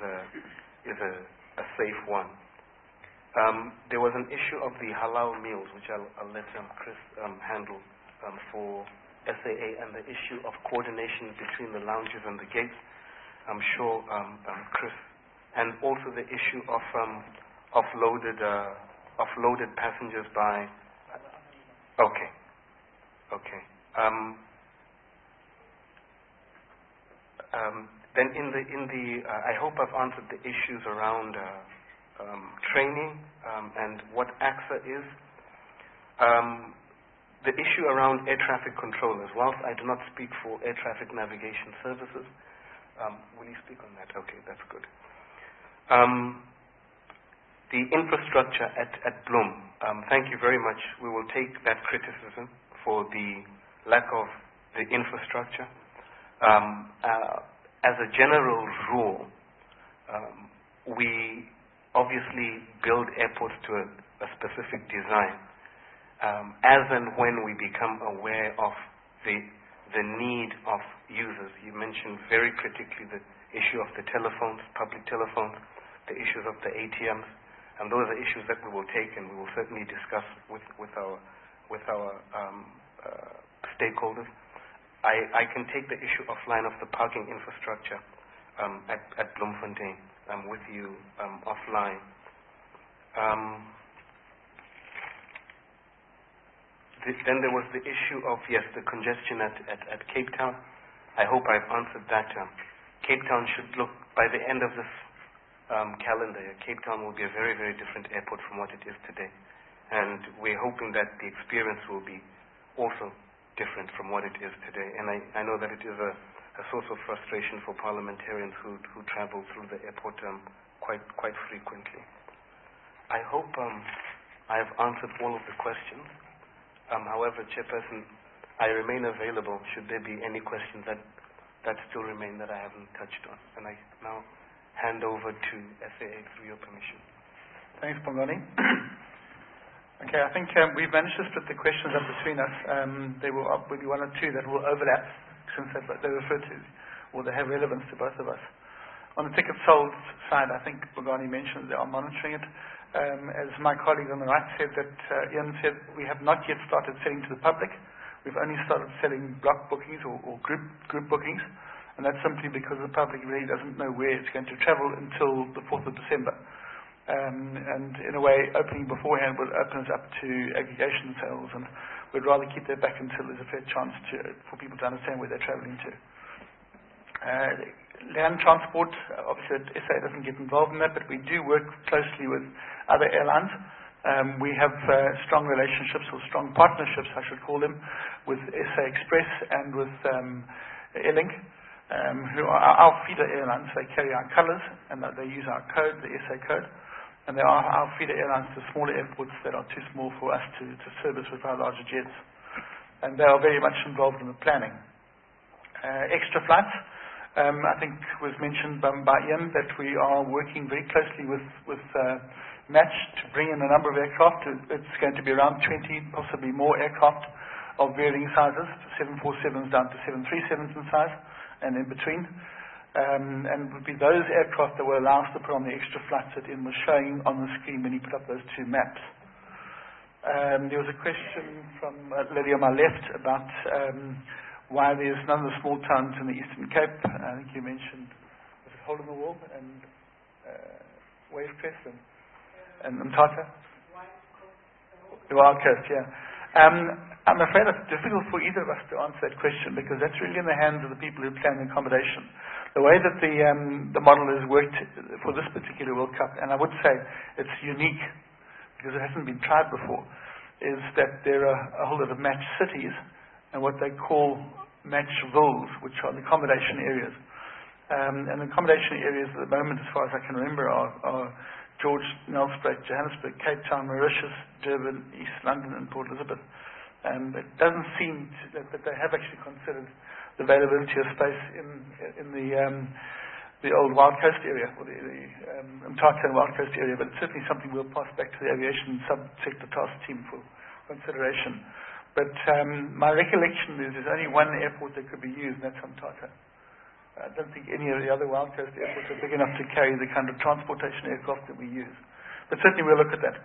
a safe one. There was an issue of the halal meals, which I'll let Chris handle for SAA, and the issue of coordination between the lounges and the gates. I'm sure Chris, and also the issue of offloaded passengers by. Okay. Then I hope I've answered the issues around training and what AXA is. The issue around air traffic controllers, whilst I do not speak for air traffic navigation services, will you speak on that? Okay, that's good. The infrastructure at Bloem, thank you very much. We will take that criticism for the lack of the infrastructure. As a general rule, we obviously build airports to a specific design. As and when we become aware of the need of users. You mentioned very critically the issue of the telephones, public telephones, the issues of the ATMs, and those are issues that we will take and we will certainly discuss with our stakeholders. I can take the issue offline of the parking infrastructure at Bloemfontein with you offline. Then there was the issue of, yes, the congestion at Cape Town. I hope I've answered that. Cape Town should look, by the end of this calendar year, Cape Town will be a very, very different airport from what it is today. And we're hoping that the experience will be also different from what it is today. And I know that it is a source of frustration for parliamentarians who travel through the airport quite frequently. I hope I have answered all of the questions. However, Chairperson, I remain available should there be any questions that still remain that I haven't touched on. And I now hand over to SAA through your permission. Thanks, Bongani. Okay, I think we've managed to split the questions up between us. There will be one or two that will overlap since they refer to, or they have relevance to both of us. On the ticket sold side, I think Bongani mentioned they are monitoring it. As my colleague on the right said, that Ian said, we have not yet started selling to the public. We've only started selling block bookings or group bookings, and that's simply because the public really doesn't know where it's going to travel until the 4th of December. And in a way, opening beforehand will open us up to aggregation sales, and we'd rather keep that back until there's a fair chance for people to understand where they're travelling to. Land transport, obviously SA doesn't get involved in that, but we do work closely with other airlines. We have strong relationships, or strong partnerships, I should call them, with SA Express and with Airlink, who are our feeder airlines. They carry our colours, and they use our code, the SA code, and they are our feeder airlines to smaller airports that are too small for us to service with our larger jets. And they are very much involved in the planning. Extra flights. I think was mentioned by Ian that we are working very closely with Match to bring in a number of aircraft. It's going to be around 20, possibly more aircraft of varying sizes, 747s down to 737s in size, and in between. And it would be those aircraft that will allow us to put on the extra flights that Ian was showing on the screen when he put up those two maps. There was a question from a lady on my left about why there's none of the small towns in the Eastern Cape. I think you mentioned, was it Hole in the Wall and Wave Crest and Mthatha? The Wild Coast, yeah. I'm afraid it's difficult for either of us to answer that question, because that's really in the hands of the people who plan the accommodation. The way that the model has worked for this particular World Cup, and I would say it's unique because it hasn't been tried before, is that there are a whole lot of match cities and what they call match villes, which are the accommodation areas. And the accommodation areas at the moment, as far as I can remember, are George, Nelspruit, Johannesburg, Cape Town, Mauritius, Durban, East London, and Port Elizabeth. And it doesn't seem that they have actually considered the availability of space in the old Wild Coast area, or the Mthatha and Wild Coast area, but it's certainly something we'll pass back to the aviation sub-sector task team for consideration. But my recollection is there's only one airport that could be used, and that's Mthatha. I don't think any of the other Wild Coast airports are big enough to carry the kind of transportation aircraft that we use. But certainly we'll look at that.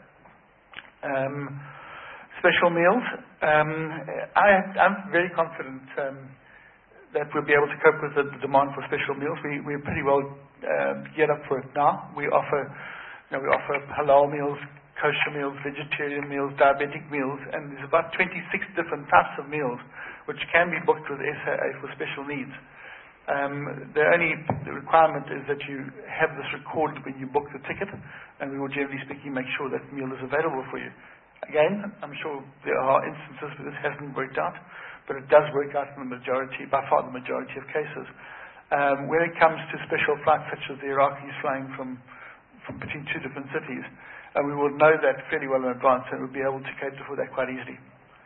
Special meals. I'm very confident that we'll be able to cope with the demand for special meals. We're pretty well geared up for it now. We offer halal meals, kosher meals, vegetarian meals, diabetic meals, and there's about 26 different types of meals which can be booked with SAA for special needs. The only requirement is that you have this recorded when you book the ticket, and we will, generally speaking, make sure that meal is available for you. Again, I'm sure there are instances where this hasn't worked out, but it does work out in the majority, by far the majority of cases. When it comes to special flights, such as the Iraqis flying from between two different cities, we will know that fairly well in advance, and we'll be able to cater for that quite easily.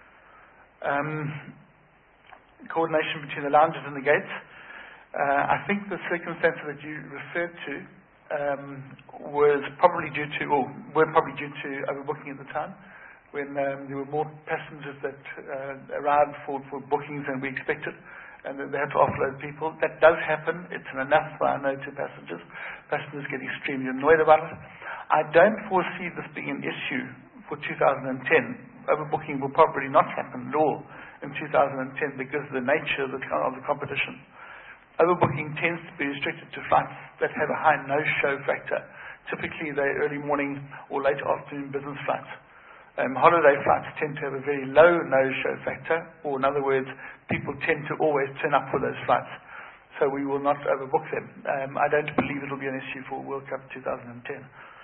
Coordination between the lounges and the gates. I think the circumstances that you referred to were probably due to overbooking at the time, when there were more passengers that arrived for bookings than we expected, and then they had to offload people. That does happen. It's an enough, I know, to passengers. Passengers get extremely annoyed about it. I don't foresee this being an issue for 2010. Overbooking will probably not happen at all in 2010 because of the nature of the competition. Overbooking tends to be restricted to flights that have a high no-show factor, Typically, they're early morning or late afternoon business flights. Holiday flights tend to have a very low no-show factor, or in other words, people tend to always turn up for those flights. So we will not overbook them. I don't believe it will be an issue for World Cup 2010.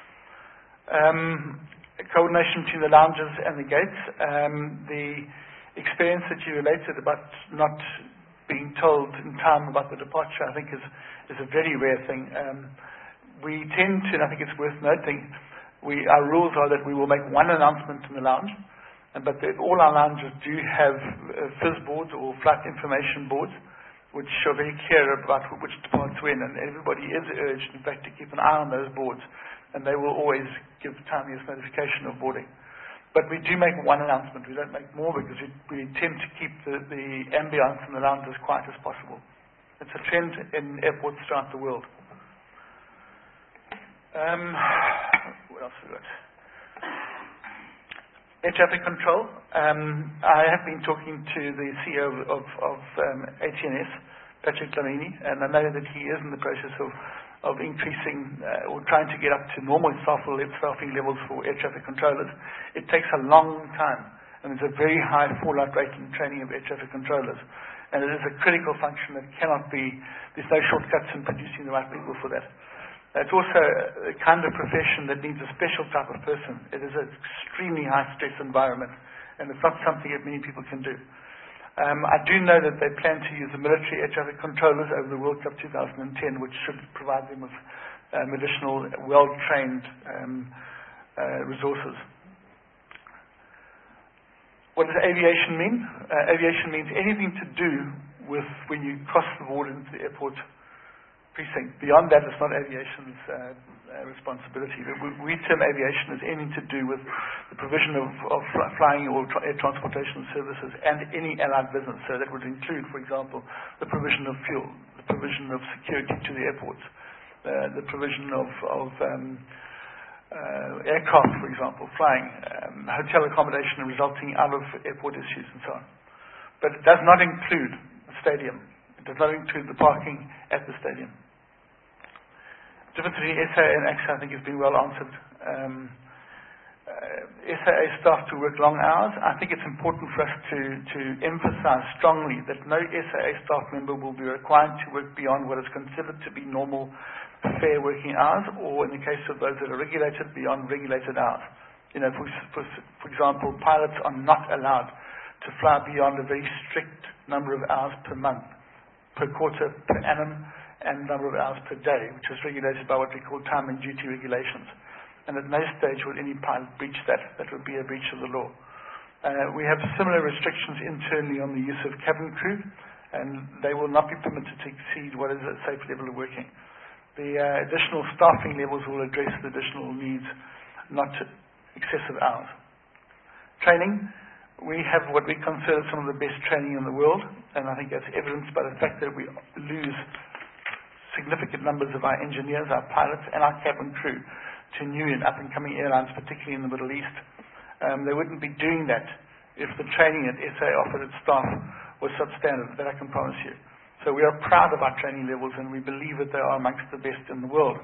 Coordination between the lounges and the gates. The experience that you related about not being told in time about the departure, I think is a very rare thing. We tend to, and I think it's worth noting, our rules are that we will make one announcement in the lounge, but all our lounges do have fizz boards or flight information boards, which are very clear about which departs when, and everybody is urged, in fact, to keep an eye on those boards, and they will always give timeliest notification of boarding. But we do make one announcement. We don't make more because we intend to keep the ambience in the lounge as quiet as possible. It's a trend in airports throughout the world. What else have we got? Air traffic control. I have been talking to the CEO of ATNS, Patrick Lamini, and I know that he is in the process of increasing or trying to get up to normal staffing levels for air traffic controllers. It takes a long time, and there's a very high fallout rate in training of air traffic controllers. And it is a critical function that cannot be, there's no shortcuts in producing the right people for that. It's also a kind of profession that needs a special type of person. It is an extremely high-stress environment, and it's not something that many people can do. I do know that they plan to use the military air traffic controllers over the World Cup 2010, which should provide them with additional well-trained resources. What does aviation mean? Aviation means anything to do with when you cross the border into the airport precinct. Beyond that, it's not aviation's responsibility. We term aviation as anything to do with the provision of flying or air transportation services and any allied business. So that would include, for example, the provision of fuel, the provision of security to the airports, the provision of aircraft, for example, flying, hotel accommodation resulting out of airport issues and so on. But it does not include the stadium. It does not include the parking at the stadium. The difference between SA and AXA, I think, has been well answered. SAA staff to work long hours. I think it's important for us to emphasize strongly that no SAA staff member will be required to work beyond what is considered to be normal, fair working hours, or in the case of those that are regulated, beyond regulated hours. You know, for example, pilots are not allowed to fly beyond a very strict number of hours per month, per quarter, per annum, and number of hours per day, which is regulated by what we call time and duty regulations. And at no stage will any pilot breach that. That would be a breach of the law. We have similar restrictions internally on the use of cabin crew, and they will not be permitted to exceed what is a safe level of working. The additional staffing levels will address the additional needs, not excessive hours. Training. We have what we consider some of the best training in the world, and I think that's evidenced by the fact that we lose significant numbers of our engineers, our pilots, and our cabin crew to new and up-and-coming airlines, particularly in the Middle East. They wouldn't be doing that if the training that SA offered its staff was substandard, that I can promise you. So we are proud of our training levels, and we believe that they are amongst the best in the world.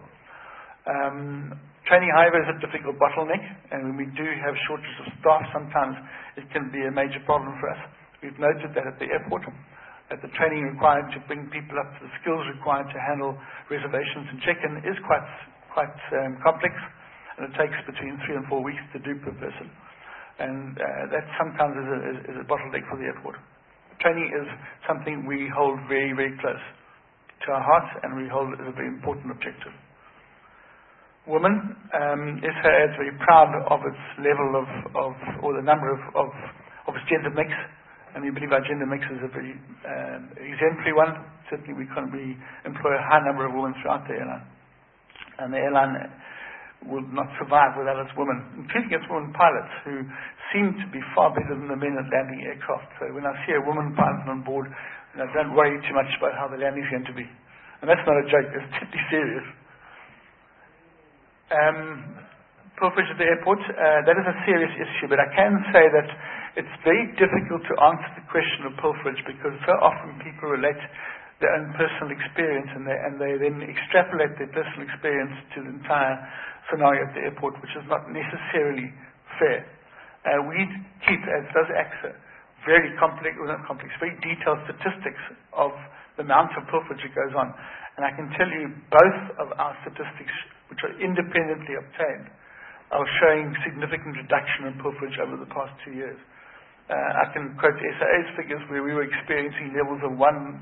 Training, however, is a difficult bottleneck, and when we do have shortages of staff, sometimes it can be a major problem for us. We've noted that at the airport, that the training required to bring people up to the skills required to handle reservations and check-in is quite complex, and it takes between 3 and 4 weeks to do per person. And that sometimes is a bottleneck for the airport. Training is something we hold very, very close to our hearts, and we hold it as a very important objective. Women, SAA is very proud of its level or the number of its gender mix, and we believe our gender mix is a very exemplary one. Certainly we employ a high number of women throughout the airline, and the airline will not survive without its women, including its women pilots, who seem to be far better than the men at landing aircraft. So when I see a woman pilot on board, don't worry too much about how the landing is going to be. And that's not a joke, it's totally serious. Pilferage at the airport, that is a serious issue, but I can say that it's very difficult to answer the question of pilferage because so often people relate their own personal experience, and they then extrapolate their personal experience to the entire scenario at the airport, which is not necessarily fair. We keep, as does AXA, very very detailed statistics of the amount of pilferage that goes on. And I can tell you both of our statistics, which are independently obtained, are showing significant reduction in pilferage over the past 2 years. I can quote SAA's figures where we were experiencing levels of 1.2,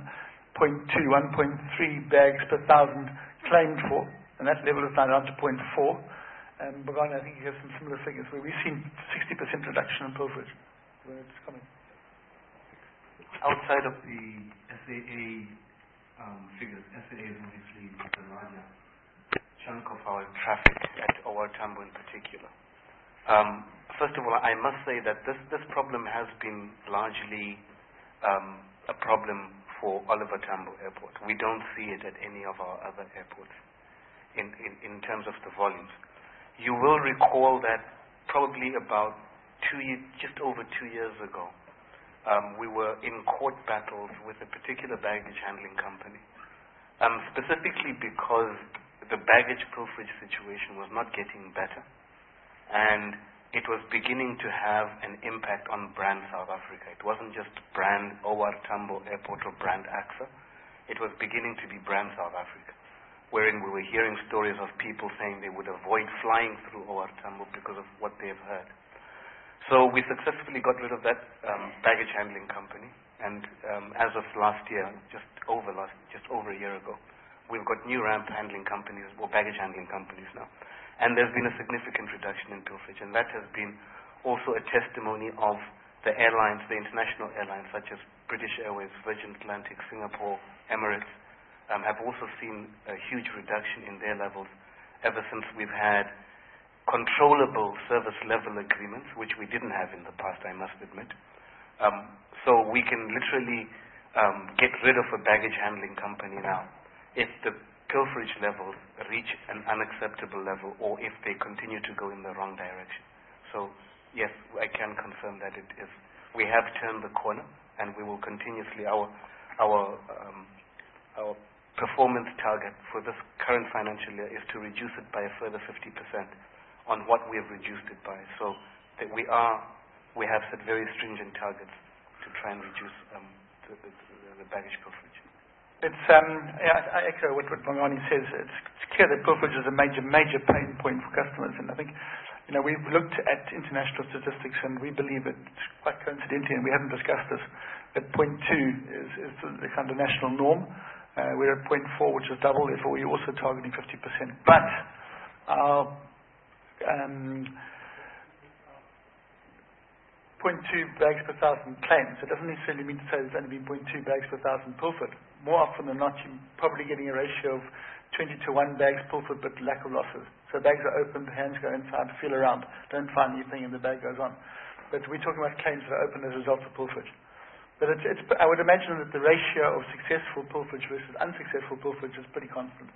1.3 bags per thousand claimed for, and that level is now down to 0.4. And Bongani, I think you have some similar figures where we've seen 60% reduction in pilferage when it's coming. Outside of the SAA figures, SAA is obviously the larger chunk of our traffic at OR Tambo in particular. First of all, I must say that this problem has been largely a problem for Oliver Tambo Airport. We don't see it at any of our other airports in terms of the volumes. You will recall that probably about just over 2 years ago, we were in court battles with a particular baggage handling company, specifically because the baggage pilferage situation was not getting better, and it was beginning to have an impact on brand South Africa. It wasn't just brand OR Tambo Airport or brand AXA. It was beginning to be brand South Africa, wherein we were hearing stories of people saying they would avoid flying through OR Tambo because of what they've heard. So we successfully got rid of that baggage handling company, and as of last year, just over a year ago, we've got new ramp handling companies or baggage handling companies now. And there's been a significant reduction in pilferage, and that has been also a testimony of the airlines, the international airlines such as British Airways, Virgin Atlantic, Singapore, Emirates, have also seen a huge reduction in their levels ever since we've had controllable service level agreements, which we didn't have in the past, I must admit. So we can literally get rid of a baggage handling company now if the pilferage levels reach an unacceptable level or if they continue to go in the wrong direction. So yes, I can confirm that it is. We have turned the corner, and we will continuously, our performance target for this current financial year is to reduce it by a further 50% on what we have reduced it by. So that we have set very stringent targets to try and reduce the baggage pilferage. I echo what Bongani says. It's clear that pilferage is a major pain point for customers, and I think we've looked at international statistics, and we believe it's quite coincidentally, and we haven't discussed this, that 0.2 is the kind of national norm. We're at 0.4, which is double, therefore we're also targeting 50%. But our 0.2 bags per thousand claims. It doesn't necessarily mean to say there's only been 0.2 bags per thousand pilfered. More often than not, you're probably getting a ratio of 20 to 1 bags pilfered, but lack of losses. So bags are opened, hands go inside, feel around, don't find anything, and the bag goes on. But we're talking about claims that are opened as a result of pilferage. But I would imagine that the ratio of successful pilferage versus unsuccessful pilferage is pretty constant.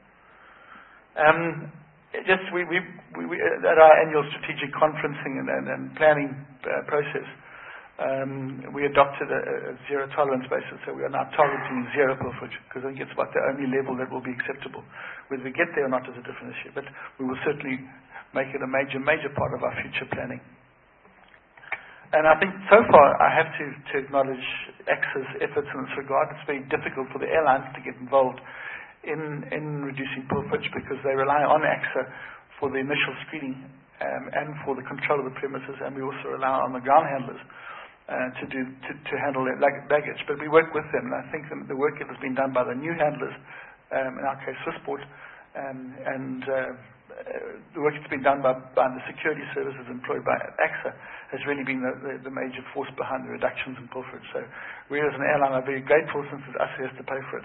We at our annual strategic conferencing and planning process, we adopted a zero tolerance basis. So we are now targeting zero pilferage because I think it's about the only level that will be acceptable. Whether we get there or not is a different issue, but we will certainly make it a major part of our future planning. And I think so far I have to acknowledge AXA's efforts in this regard. It's very difficult for the airlines to get involved in reducing pilferage because they rely on AXA for the initial screening and for the control of the premises, and we also rely on the ground handlers to handle their baggage. But we work with them, and I think the work that has been done by the new handlers, in our case Swissport, and the work that's been done by the security services employed by AXA has really been the major force behind the reductions in pilferage. So we as an airline are very grateful since it's us who has to pay for it.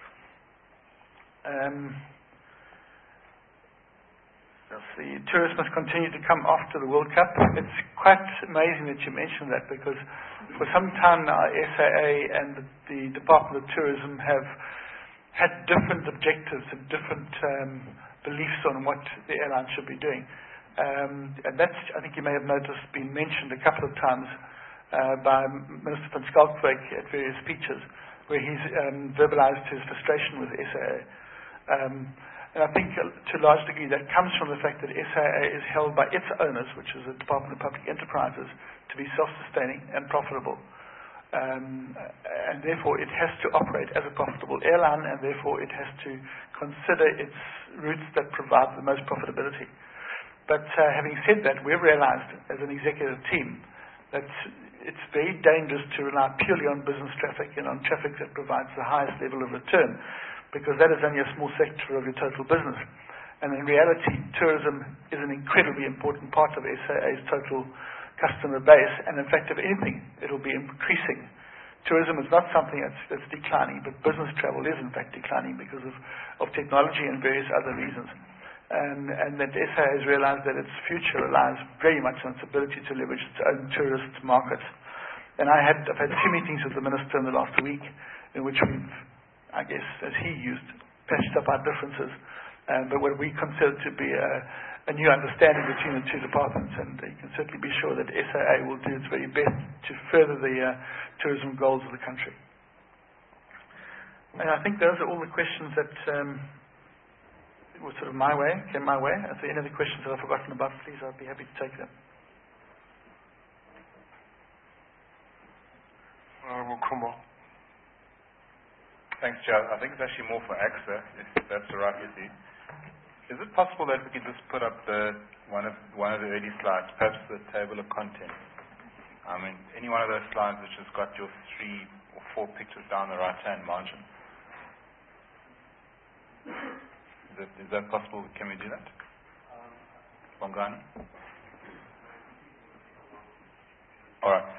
The tourists must continue to come after the World Cup. It's quite amazing that you mentioned that because for some time now SAA and the Department of Tourism have had different objectives and different beliefs on what the airline should be doing. And that's, I think you may have noticed, been mentioned a couple of times by Minister van Schalkwyk at various speeches. where he's verbalized his frustration with SAA. And I think to a large degree that comes from the fact that SAA is held by its owners, which is the Department of Public Enterprises, to be self-sustaining and profitable. And therefore it has to operate as a profitable airline, and therefore it has to consider its routes that provide the most profitability. But having said that, we've realized as an executive team that it's very dangerous to rely purely on business traffic and on traffic that provides the highest level of return, because that is only a small sector of your total business. And in reality, tourism is an incredibly important part of SAA's total customer base, and in fact, if anything, it'll be increasing. Tourism is not something that's declining, but business travel is in fact declining because of technology and various other reasons. And that SAA has realized that its future relies very much on its ability to leverage its own tourist market. And I've had 2 meetings with the Minister in the last week, in which we've, I guess, as he used, patched up our differences, but what we consider to be a new understanding between the two departments, and you can certainly be sure that SAA will do its very best to further the tourism goals of the country. And I think those are all the questions that were sort of came my way. If there are any other questions that I've forgotten about, please, I'd be happy to take them. Kumbo. Thanks, Chair. I think it's actually more for AXA, if that's all right with you. Is it possible that we could just put up one of the early slides, perhaps the table of contents? I mean, any one of those slides which has got your 3 or 4 pictures down the right-hand margin. Is that possible? Can we do that? Bongani? All right.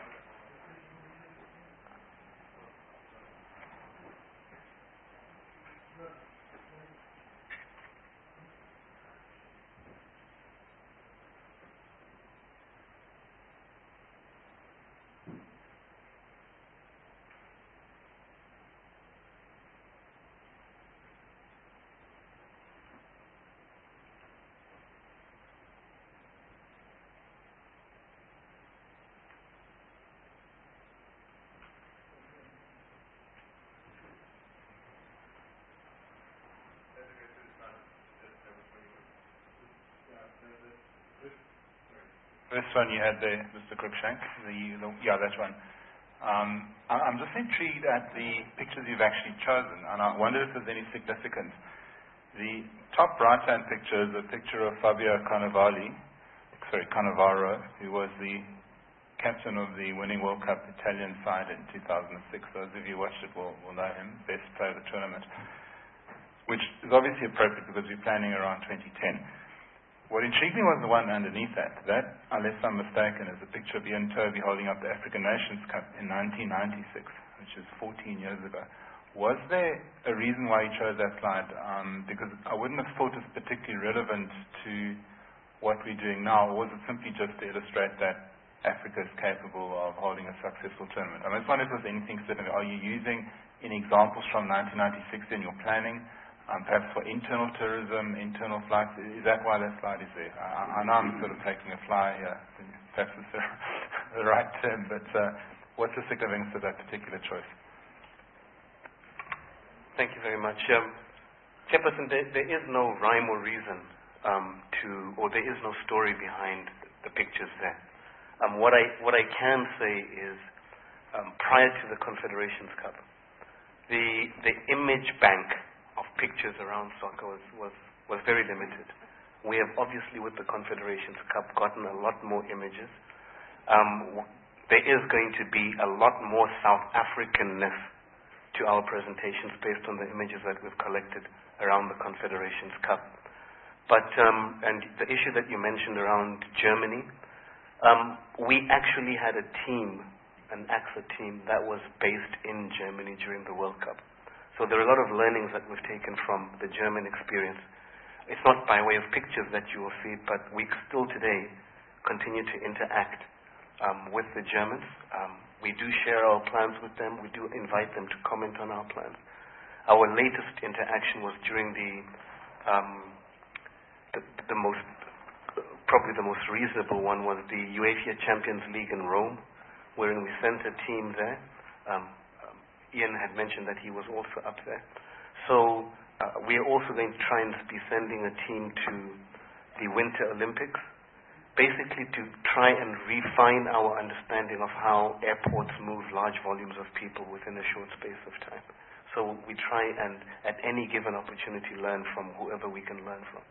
This one you had there, Mr. Cruikshank. Yeah, that one. I'm just intrigued at the pictures you've actually chosen, and I wonder if there's any significance. The top right-hand picture is a picture of Fabio Cannavaro, who was the captain of the winning World Cup Italian side in 2006. Those of you who watched it will know him, best player of the tournament, which is obviously appropriate because we're planning around 2010. What intrigued me was the one underneath that. That, unless I'm mistaken, is a picture of Ian Toby holding up the African Nations Cup in 1996, which is 14 years ago. Was there a reason why you chose that slide? Because I wouldn't have thought it's particularly relevant to what we're doing now, or was it simply just to illustrate that Africa is capable of holding a successful tournament? I just wonder if there's anything specific. Are you using any examples from 1996 in your planning? Perhaps for internal tourism, internal flights. Is that why that slide is there? I know I'm sort of taking a fly here. Perhaps it's the right term, but what's the significance of that particular choice? Thank you very much. Chairperson, there is no rhyme or reason or there is no story behind the pictures there. What I can say is, prior to the Confederations Cup, the image bank of pictures around soccer was very limited. We have obviously, with the Confederations Cup, gotten a lot more images. There is going to be a lot more South Africanness to our presentations based on the images that we've collected around the Confederations Cup. But, and the issue that you mentioned around Germany, we actually had a team, an AXA team, that was based in Germany during the World Cup. So there are a lot of learnings that we've taken from the German experience. It's not by way of pictures that you will see, but we still today continue to interact with the Germans. We do share our plans with them. We do invite them to comment on our plans. Our latest interaction was during probably the most reasonable one was the UEFA Champions League in Rome, wherein we sent a team there. Ian had mentioned that he was also up there. So we are also going to try and be sending a team to the Winter Olympics, basically to try and refine our understanding of how airports move large volumes of people within a short space of time. So we try and, at any given opportunity, learn from whoever we can learn from.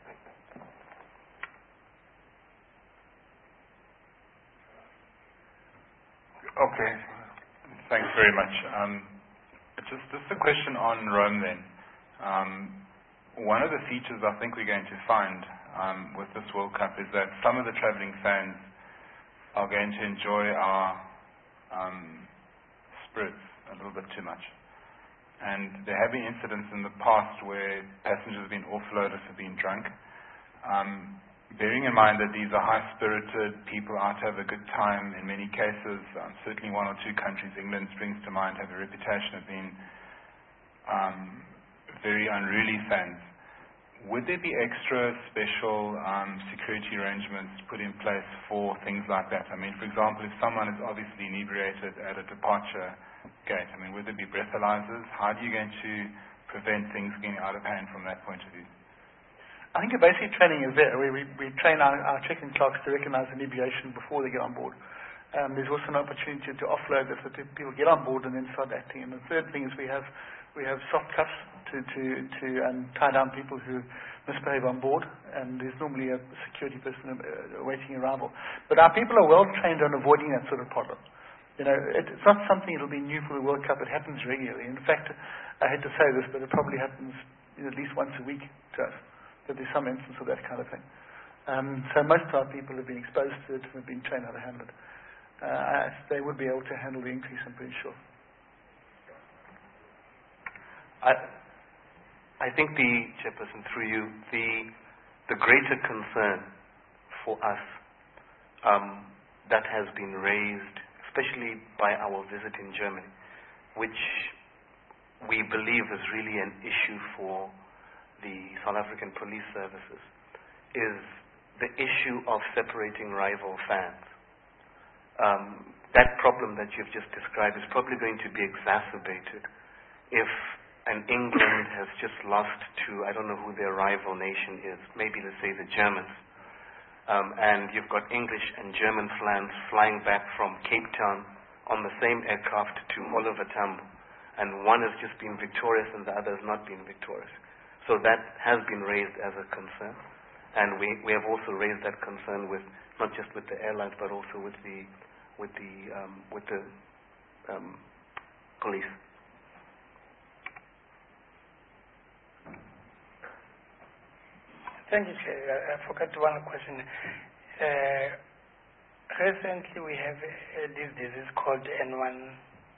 Okay, thanks very much. Just a question on Rome then. One of the features I think we're going to find with this World Cup is that some of the travelling fans are going to enjoy our spirits a little bit too much. And there have been incidents in the past where passengers have been offloaded for being drunk. Bearing in mind that these are high-spirited people out to have a good time, in many cases, certainly one or two countries, England springs to mind, have a reputation of being very unruly fans. Would there be extra special security arrangements put in place for things like that? I mean, for example, if someone is obviously inebriated at a departure gate, I mean, would there be breathalyzers? How are you going to prevent things getting out of hand from that point of view? I think the basic training is there. We train our check-in clerks to recognize inebriation before they get on board. There's also an opportunity to offload this so people get on board and then start acting. And the third thing is we have soft cuffs to tie down people who misbehave on board, and there's normally a security person awaiting arrival. But our people are well trained on avoiding that sort of problem. You know, it's not something that'll be new for the World Cup. It happens regularly. In fact, I hate to say this, but it probably happens at least once a week to us. That there's some instance of that kind of thing. So most of our people have been exposed to it and have been trained how to handle it. They would be able to handle the increase, I'm pretty sure. I think the Chairperson, through you, the greater concern for us that has been raised, especially by our visit in Germany, which we believe is really an issue for the South African police services, is the issue of separating rival fans. That problem that you've just described is probably going to be exacerbated if an England has just lost to, I don't know who their rival nation is, maybe let's say the Germans, and you've got English and German fans flying back from Cape Town on the same aircraft to Oliver Tambo, and one has just been victorious and the other has not been victorious. So that has been raised as a concern, and we have also raised that concern with not just with the airlines but also with the police. Thank you, Chair. I forgot one question. Recently, we have this disease called N1.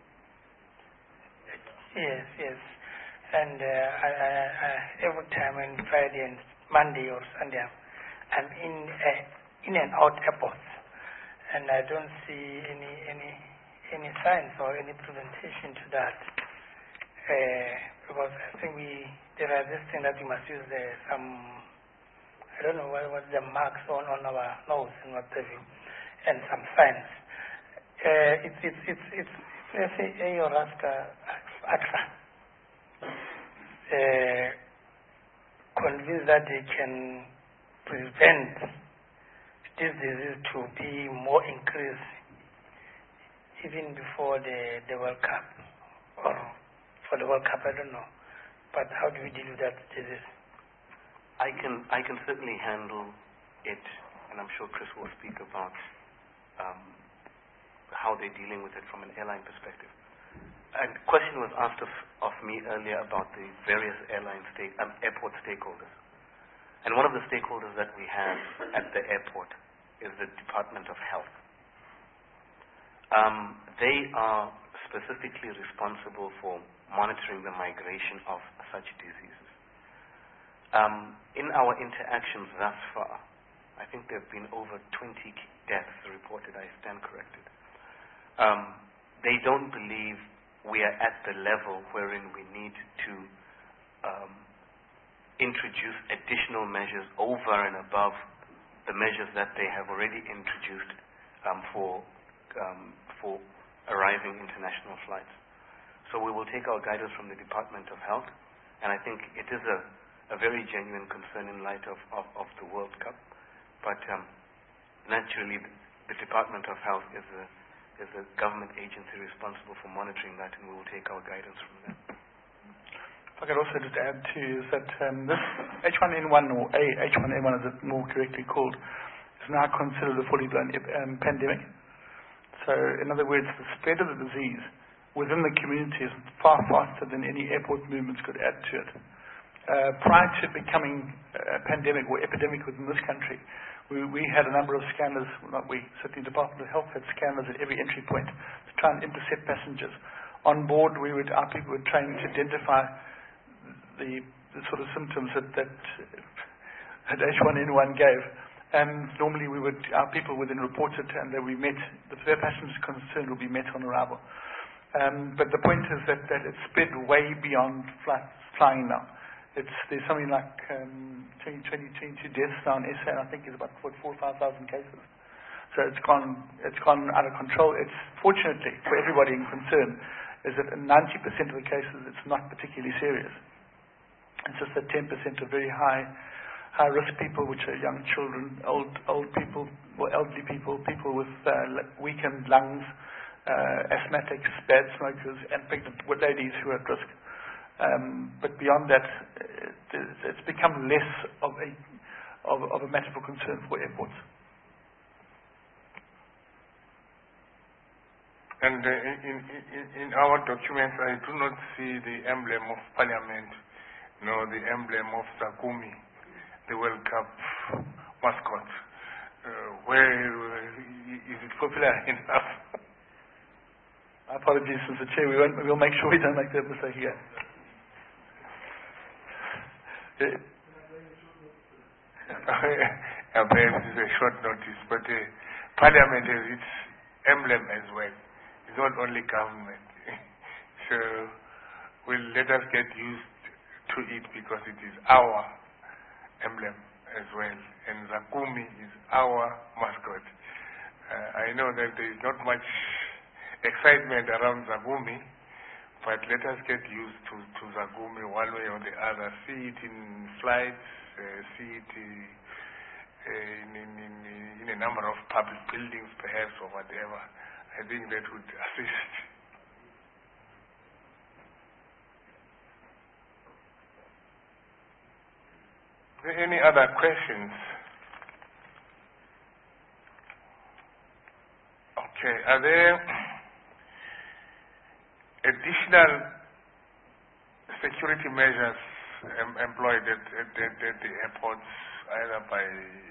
Yes. And every time on Friday and Monday or Sunday, I'm in and out airports, and I don't see any signs or any presentation to that. Because I think there are this thing that we must use some, I don't know what the marks on our nose and what have you, and some signs. It's let's say AXA. Convinced that they can prevent this disease to be more increased even before the World Cup, or for the World Cup, I don't know. But how do we deal with that disease? I can certainly handle it, and I'm sure Chris will speak about how they're dealing with it from an airline perspective. A question was asked of me earlier about the various airport stakeholders. And one of the stakeholders that we have at the airport is the Department of Health. They are specifically responsible for monitoring the migration of such diseases. In our interactions thus far, I think there have been over 20 deaths reported, I stand corrected. They don't believe we are at the level wherein we need to introduce additional measures over and above the measures that they have already introduced for arriving international flights. So we will take our guidance from the Department of Health, and I think it is a very genuine concern in light of the World Cup. But naturally, the Department of Health is a government agency responsible for monitoring that, and we will take our guidance from them. If I could also just add too, is that this H1N1, or H1N1 as it's more correctly called, is now considered a fully blown pandemic. So, in other words, the spread of the disease within the community is far faster than any airport movements could add to it. Prior to it becoming a pandemic or epidemic within this country, we had a number of scanners, not we, certainly the Department of Health had scanners at every entry point to try and intercept passengers. On board, our people were trained to identify the sort of symptoms that H1N1 gave. And normally our people would then report it, and that their passengers concerned will be met on arrival. But the point is that it's spread way beyond flying now. There's something like 22 deaths now in SA, and I think it's about 4,000 or 5,000 cases. So it's gone out of control. It's fortunately for everybody in concern is that in 90% of the cases it's not particularly serious. It's just that 10% are very high risk people, which are young children, old people, or elderly people, people with weakened lungs, asthmatics, bad smokers, and pregnant ladies who are at risk. But beyond that, it's become less of a matter for concern for airports. And in our documents, I do not see the emblem of Parliament, nor the emblem of Zakumi, the World Cup mascot. Where is it popular enough? Apologies, Mr. Chair. We'll make sure we don't make that mistake here. Perhaps it's a short notice, but Parliament has its emblem as well. It's not only government. So let us get used to it, because it is our emblem as well. And Zakumi is our mascot. I know that there is not much excitement around Zakumi, but let us get used to Zakumi one way or the other. See it in flights, see it in a number of public buildings perhaps, or whatever. I think that would assist. Are there any other questions? Okay. Are there additional security measures employed at the airports, either by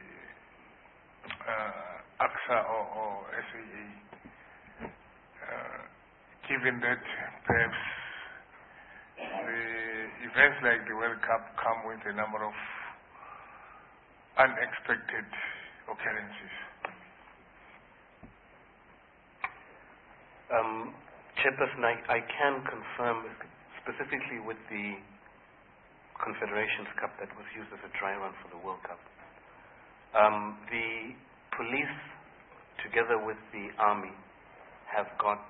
ACSA or SAA, given that perhaps the events like the World Cup come with a number of unexpected occurrences? Chairperson, I can confirm specifically with the Confederations Cup that was used as a dry run for the World Cup. The police, together with the army, have got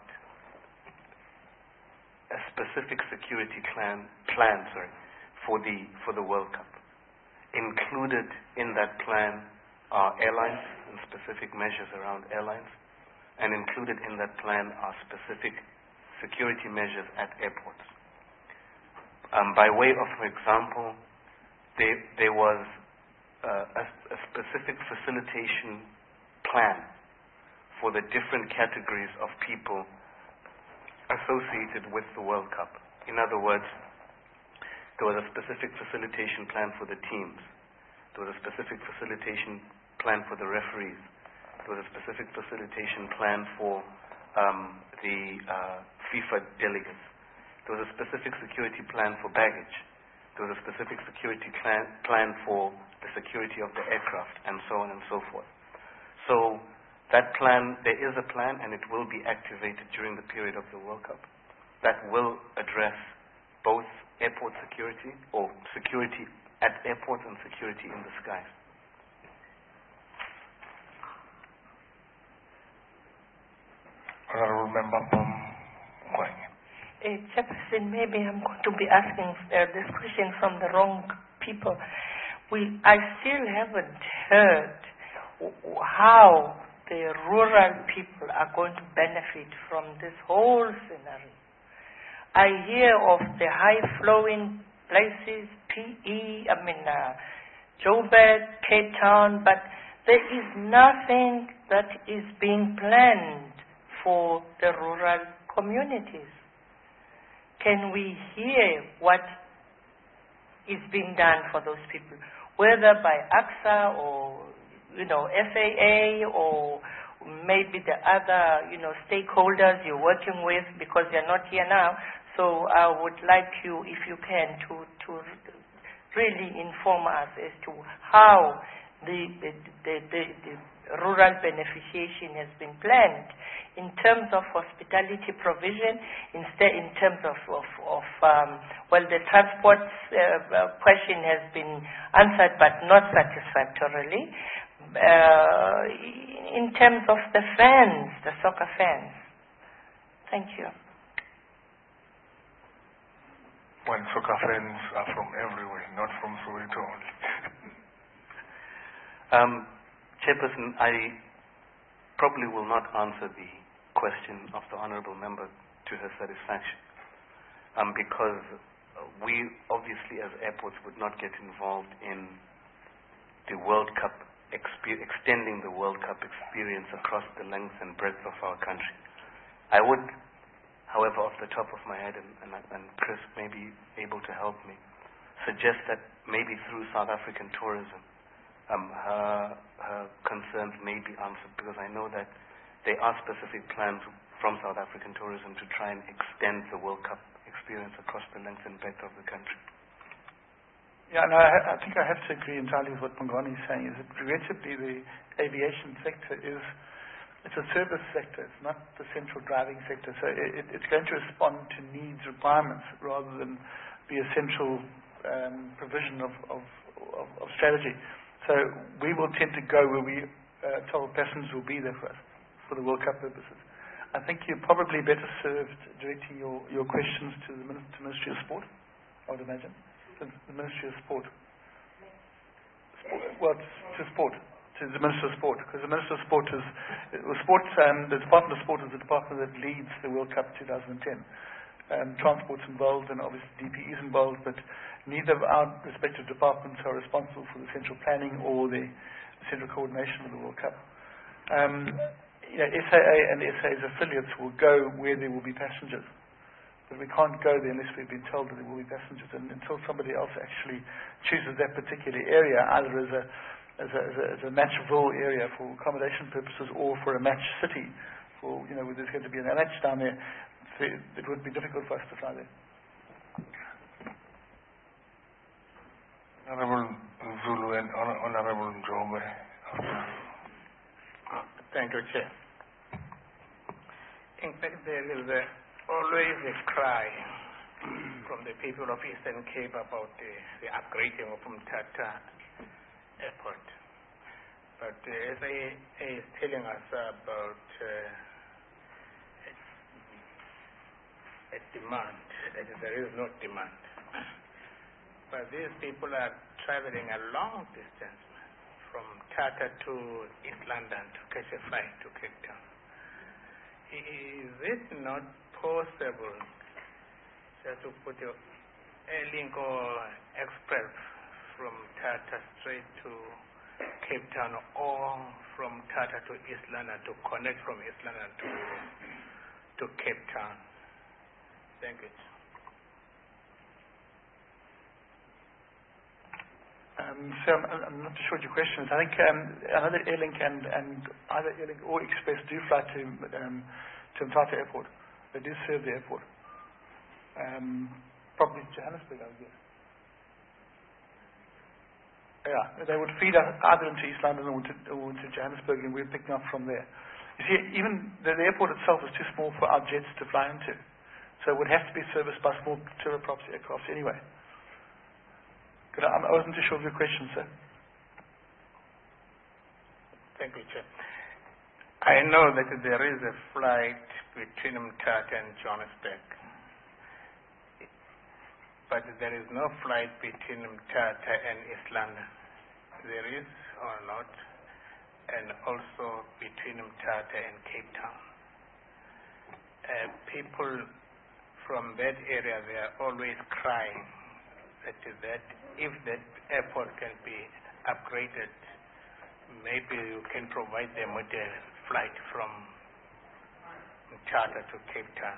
a specific security plan for the World Cup. Included in that plan are airlines and specific measures around airlines, and included in that plan are specific security measures at airports. By way of example, there was a specific facilitation plan for the different categories of people associated with the World Cup. In other words, there was a specific facilitation plan for the teams. There was a specific facilitation plan for the referees. There was a specific facilitation plan for the FIFA delegates. There was a specific security plan for baggage. There was a specific security plan for the security of the aircraft, and so on and so forth. So that plan, there is a plan, and it will be activated during the period of the World Cup. That will address both airport security, or security at airports, and security in the skies. Honorable Member from Kwanye. Chairperson, maybe I'm going to be asking this question from the wrong people. I still haven't heard how the rural people are going to benefit from this whole scenario. I hear of the high-flowing places, Joburg, Cape Town, but there is nothing that is being planned for the rural communities. Can we hear what is being done for those people, whether by AXA or FAA or maybe the other stakeholders you're working with, because they're not here now? So I would like you, if you can, to really inform us as to how the rural beneficiation has been planned in terms of hospitality provision, in terms of the transport question has been answered but not satisfactorily. In terms of the fans, the soccer fans. Thank you. When soccer fans are from everywhere, not from Soweto only. Chairperson, I probably will not answer the question of the Honourable Member to her satisfaction, because we obviously as airports would not get involved in the World Cup, extending the World Cup experience across the length and breadth of our country. I would, however, off the top of my head, and Chris may be able to help me, suggest that maybe through South African tourism, her concerns may be answered, because I know that there are specific plans from South African tourism to try and extend the World Cup experience across the length and breadth of the country. Yeah, no, I think I have to agree entirely with what Mongani is saying, is that regrettably the aviation sector it's a service sector, it's not the central driving sector, so it's going to respond to needs, requirements, rather than be a central provision of strategy. So we will tend to go where we told passengers will be there for us, for the World Cup purposes. I think you're probably better served directing your questions to the Ministry of Sport, I would imagine. The Ministry of Sport. To sport. To the Minister of Sport, because the Minister of Sport the Department of Sport is the department that leads the World Cup 2010. Transport's involved and obviously DP is involved, but neither of our respective departments are responsible for the central planning or the central coordination of the World Cup. SAA and SAA's affiliates will go where there will be passengers, but we can't go there unless we've been told that there will be passengers, and until somebody else actually chooses that particular area, either as a matchville area for accommodation purposes or for a match city, for where there's going to be a match down there, it would be difficult for us to fly there. Honourable Zulu and Honourable Njombe. Thank you, Chair. In fact, there is always a cry from the people of Eastern Cape about the upgrading of Mthatha Airport. But SAA is telling us about a demand, that there is no demand. But these people are traveling a long distance from Tata to East London to catch a flight to Cape Town. Is it not possible just to put a link or express from Tata straight to Cape Town, or from Tata to East London, to connect from East London to Cape Town? Thank you. So I'm not too sure what your question is. I think another Airlink and either Airlink or Express do fly to Mthatha Airport. They do serve the airport. Probably Johannesburg, I would guess. Yeah, they would feed us either into East London or into Johannesburg, and we're picking up from there. You see, even the airport itself is too small for our jets to fly into, so it would have to be serviced by small turboprops aircraft anyway. I wasn't too sure of your question, sir. Thank you, Chair. I know that there is a flight between Mthatha and Johannesburg but there is no flight between Mthatha and East London. There is or not, and also between Mthatha and Cape Town. People from that area, they are always crying that if that airport can be upgraded, maybe you can provide them with a flight from Mthatha to Cape Town.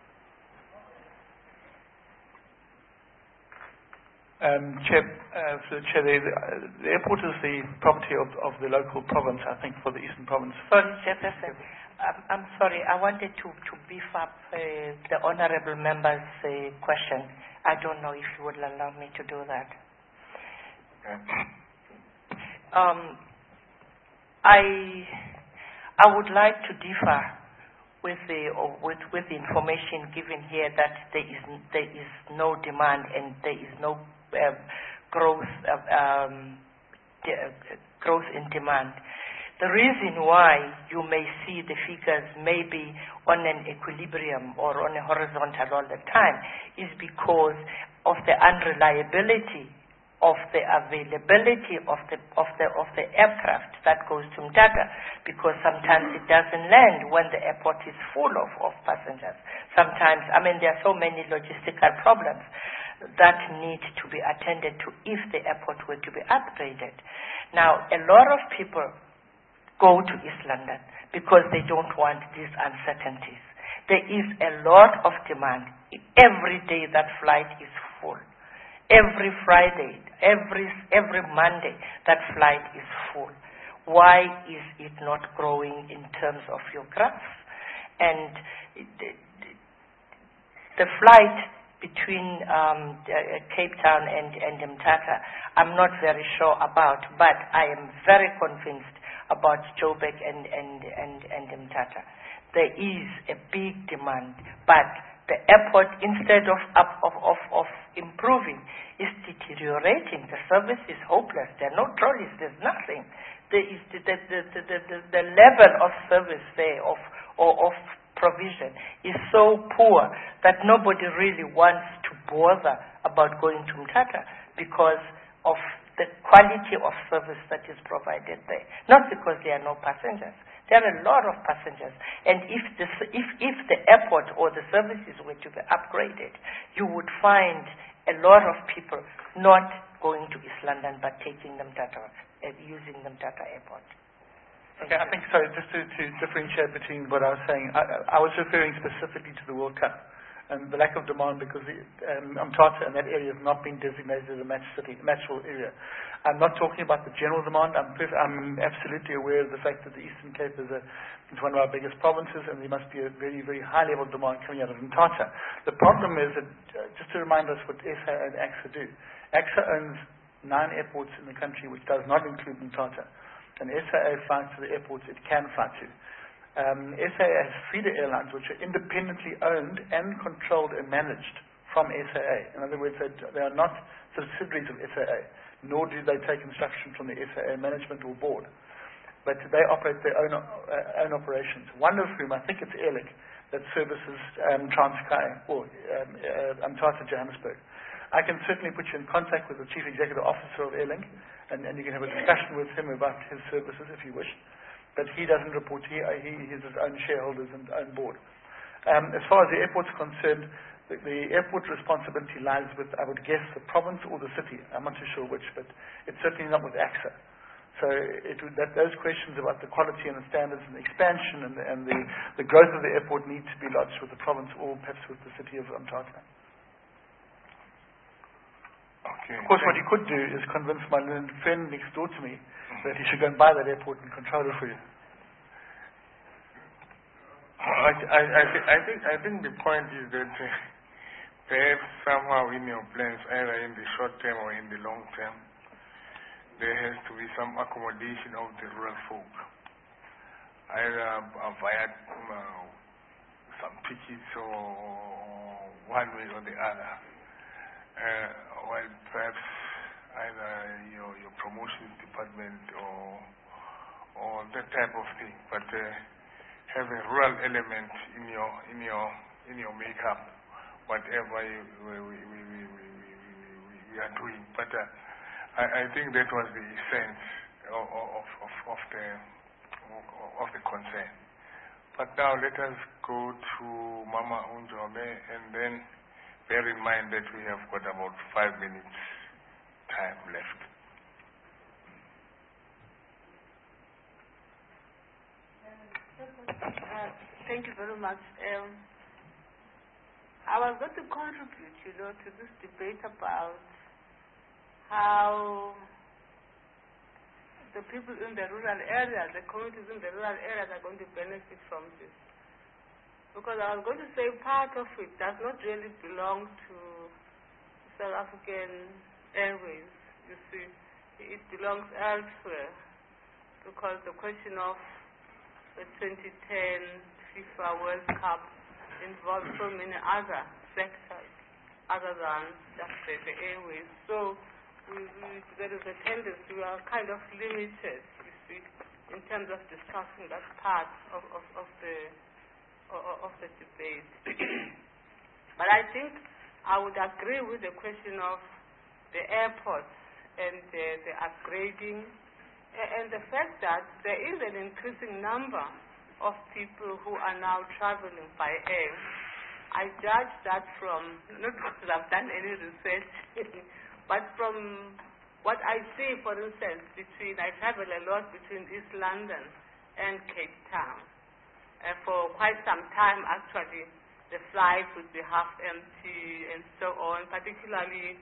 Chair, the airport is the property of the local province, I think, for the Eastern Province. Sorry, Chairperson. I'm sorry. I wanted to beef up the honourable member's question. I don't know if you would allow me to do that. I would like to differ with the information given here that there is no demand and there is no growth in demand. The reason why you may see the figures maybe on an equilibrium or on a horizontal all the time is because of the unreliability of the availability of the aircraft that goes to Mthatha, because sometimes it doesn't land when the airport is full of passengers. Sometimes, there are so many logistical problems that need to be attended to if the airport were to be upgraded. Now, a lot of people go to East London because they don't want these uncertainties. There is a lot of demand. Every day that flight is full. Every Friday, every Monday, that flight is full. Why is it not growing in terms of your graphs? And the flight between Cape Town and Mthatha, I'm not very sure about, but I am very convinced about Joburg and Mthatha. There is a big demand, but the airport, instead of improving, is deteriorating. The service is hopeless. There are no trolleys. There's nothing. There is the level of service there of provision is so poor that nobody really wants to bother about going to Mthatha because of the quality of service that is provided there. Not because there are no passengers. There are a lot of passengers, and if the airport or the services were to be upgraded, you would find a lot of people not going to East London but taking them using the Mthatha airport. Okay, I think, sorry, just to differentiate between what I was saying, I was referring specifically to the World Cup and the lack of demand because Mthatha and that area has not been designated as a matchable area. I'm not talking about the general demand. I'm absolutely aware of the fact that the Eastern Cape is one of our biggest provinces and there must be a very, very high level of demand coming out of Mthatha. The problem is that, just to remind us what SA and AXA do, AXA owns 9 airports in the country which does not include Mthatha. And SAA flies to the airports it can fly to. SAA has feeder airlines which are independently owned and controlled and managed from SAA. In other words, they are not subsidiaries of SAA, nor do they take instruction from the SAA management or board. But they operate their own operations, one of whom, I think it's Airlink, that services Transkei or Mthatha Johannesburg. I can certainly put you in contact with the Chief Executive Officer of Airlink, and you can have a discussion with him about his services if you wish. But he doesn't report. He has his own shareholders and own board. As far as the airport's concerned, the airport responsibility lies with, I would guess, the province or the city. I'm not too sure which, but it's certainly not with AXA. So those questions about the quality and the standards and the expansion and the growth of the airport need to be lodged with the province or perhaps with the city of Mthatha. Okay. Of course, what you could do is convince my friend next door to me that he should go and buy that airport and control it for you. I think the point is that perhaps somehow in your plans, either in the short term or in the long term, there has to be some accommodation of the rural folk, either via some tickets or one way or the other. Well, perhaps either your promotions department or that type of thing, but have a rural element in your makeup, whatever we we are doing. But I think that was the essence of the concern. But now let us go to Mama Unjobe, and then bear in mind that we have got about 5 minutes time left. Thank you very much. I was going to contribute, to this debate about how the people in the rural areas, the communities in the rural areas are going to benefit from this. Because I was going to say part of it does not really belong to South African Airways. You see, it belongs elsewhere. Because the question of the 2010 FIFA World Cup involves so many other sectors other than just the airways. So there is a tendency, we are kind of limited, you see, in terms of discussing that part of the debate. But I think I would agree with the question of the airports and the upgrading and the fact that there is an increasing number of people who are now traveling by air. I judge that from, not because I've done any research, but from what I see, for instance, I travel a lot between East London and Cape Town. For quite some time, actually, the flights would be half empty and so on, particularly,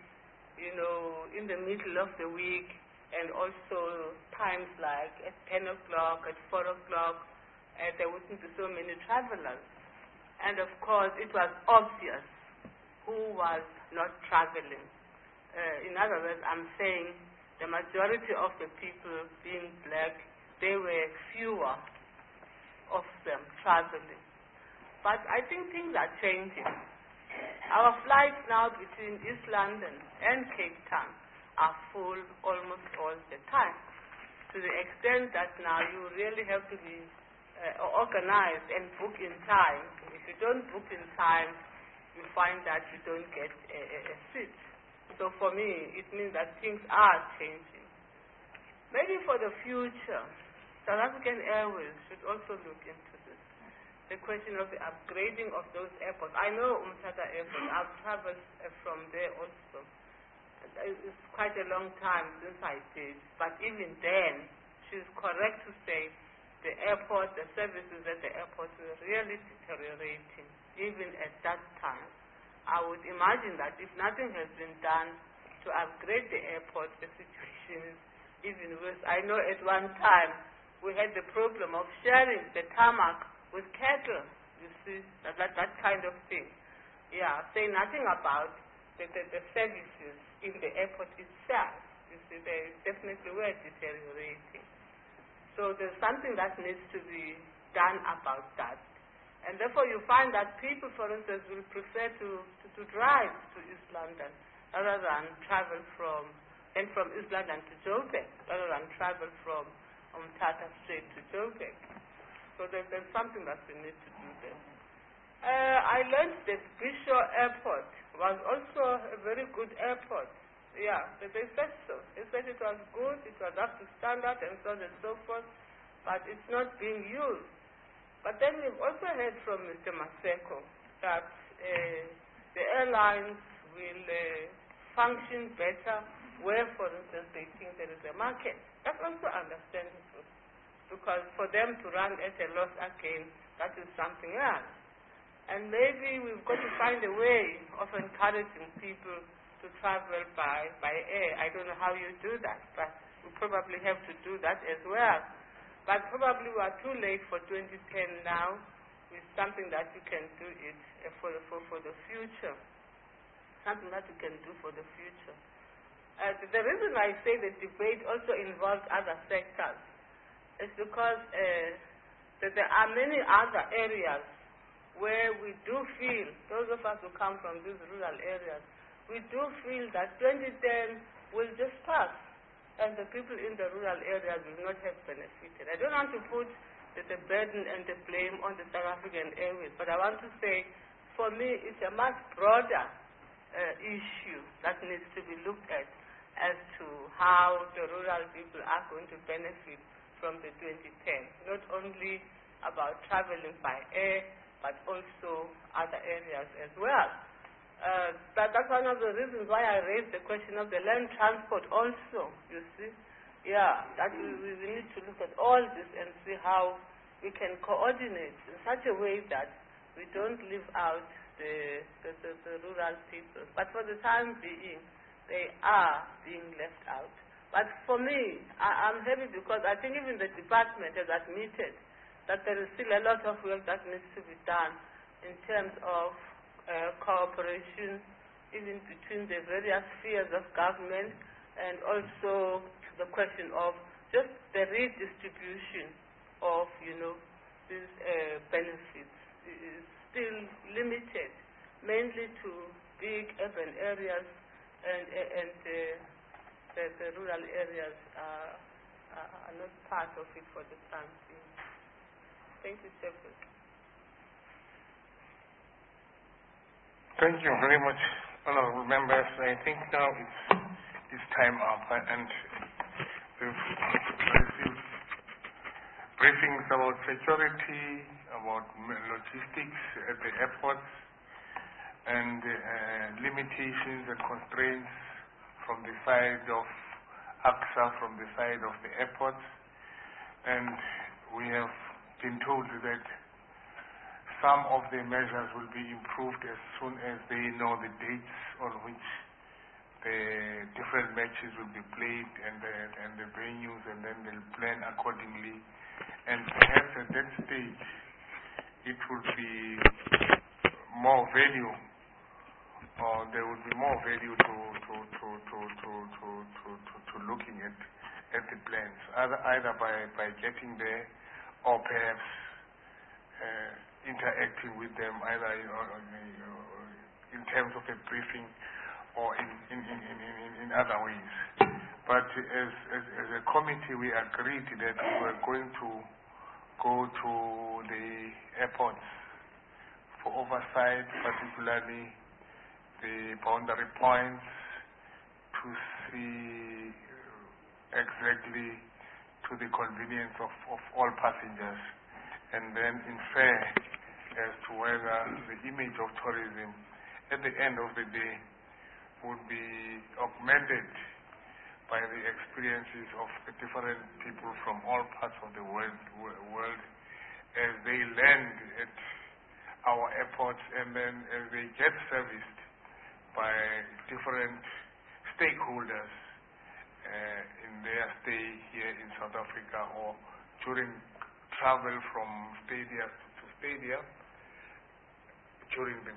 in the middle of the week, and also times like at 10 o'clock, at 4 o'clock, there wouldn't be so many travelers. And of course, it was obvious who was not traveling. In other words, I'm saying the majority of the people being black, there were fewer of them traveling. But I think things are changing. Our flights now between East London and Cape Town are full almost all the time, to the extent that now you really have to be organized and book in time. If you don't book in time, you find that you don't get a seat. So for me, it means that things are changing. Maybe for the future, South African Airways should also look into this. The question of the upgrading of those airports. I know Umtata Airport. I've traveled from there also. It's quite a long time since I did. But even then, she's correct to say the airport, the services at the airport were really deteriorating, even at that time. I would imagine that if nothing has been done to upgrade the airport, the situation is even worse. I know at one time we had the problem of sharing the tarmac with cattle, you see, that kind of thing. Yeah, say nothing about the services in the airport itself. You see, they definitely were deteriorating. So there's something that needs to be done about that. And therefore you find that people, for instance, will prefer to drive to East London rather than travel from East London to Joburg, rather than travel from Umtata straight to Joburg. So there's something that we need to do there. I learned that Bishaw Airport was also a very good airport. Yeah, they said so. They said it was good, it was up to standard, and so on and so forth, but it's not being used. But then we've also heard from Mr. Maseko that the airlines will function better where, for instance, they think there is a market. That's also understandable, because for them to run at a loss again, that is something else. And maybe we've got to find a way of encouraging people to travel by air. I don't know how you do that, but we probably have to do that as well. But probably we are too late for 2010 now. With something that we can do it for the future. Something that we can do for the future. The reason I say the debate also involves other sectors is because that there are many other areas where we do feel, those of us who come from these rural areas, we do feel that 2010 will just pass, and the people in the rural areas will not have benefited. I don't want to put the burden and the blame on the South African Airways, but I want to say, for me, it's a much broader issue that needs to be looked at as to how the rural people are going to benefit from the 2010, not only about traveling by air, but also other areas as well. That's one of the reasons why I raised the question of the land transport also, you see. Yeah, that we need to look at all this and see how we can coordinate in such a way that we don't leave out the rural people. But for the time being, they are being left out. But for me, I'm happy because I think even the department has admitted that there is still a lot of work that needs to be done in terms of cooperation, even between the various spheres of government, and also the question of just the redistribution of, these benefits is still limited, mainly to big urban areas, and the rural areas are not part of it for the time being. Thank you, Chairperson. Thank you very much, honorable members. I think now it's time up, and we've received briefings about security, about logistics at the airports, and limitations and constraints from the side of ACSA, from the side of the airports. And we have been told that some of the measures will be improved as soon as they know the dates on which the different matches will be played and the venues, and then they'll plan accordingly. And perhaps at that stage, it will be more value, or there will be more value to looking at the plans, either by getting there, or perhaps interacting with them, either in terms of a briefing or in other ways. But as a committee, we agreed that we were going to go to the airports for oversight, particularly the boundary points, to see exactly to the convenience of all passengers, and then infer as to whether the image of tourism at the end of the day would be augmented by the experiences of the different people from all parts of the world as they land at our airports, and then as they get serviced by different stakeholders in their stay here in South Africa, or during travel from stadium to stadium, during the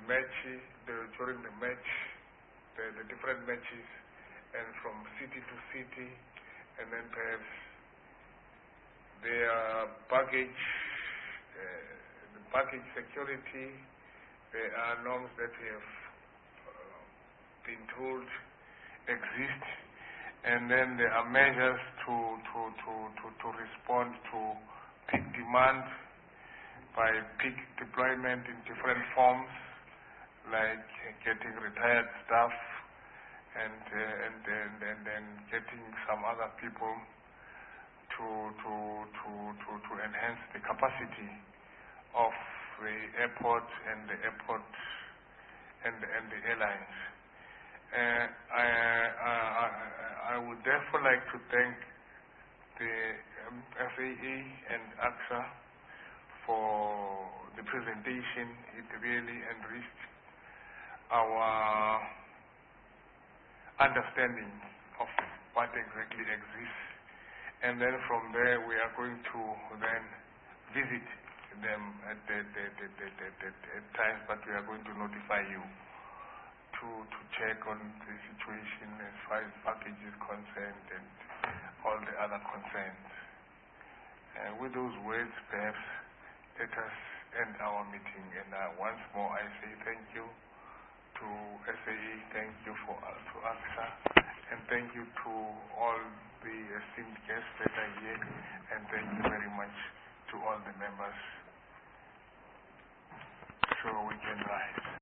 different matches, and from city to city, and then perhaps their baggage, the baggage security. There are norms that we have been told exist, and then there are measures to respond to peak demand by peak deployment in different forms, like getting retired staff and then getting some other people to enhance the capacity of the airport and the airlines. I would therefore like to thank the FAA and ACSA for the presentation. It really enriched our understanding of what exactly exists, and then from there we are going to then visit them at times, but we are going to notify you to check on the situation as far as package is concerned and all the other concerns. With those words, perhaps let us end our meeting. And once more, I say thank you to SAE, thank you to ACSA, and thank you to all the esteemed guests that are here, and thank you very much to all the members. So we can rise.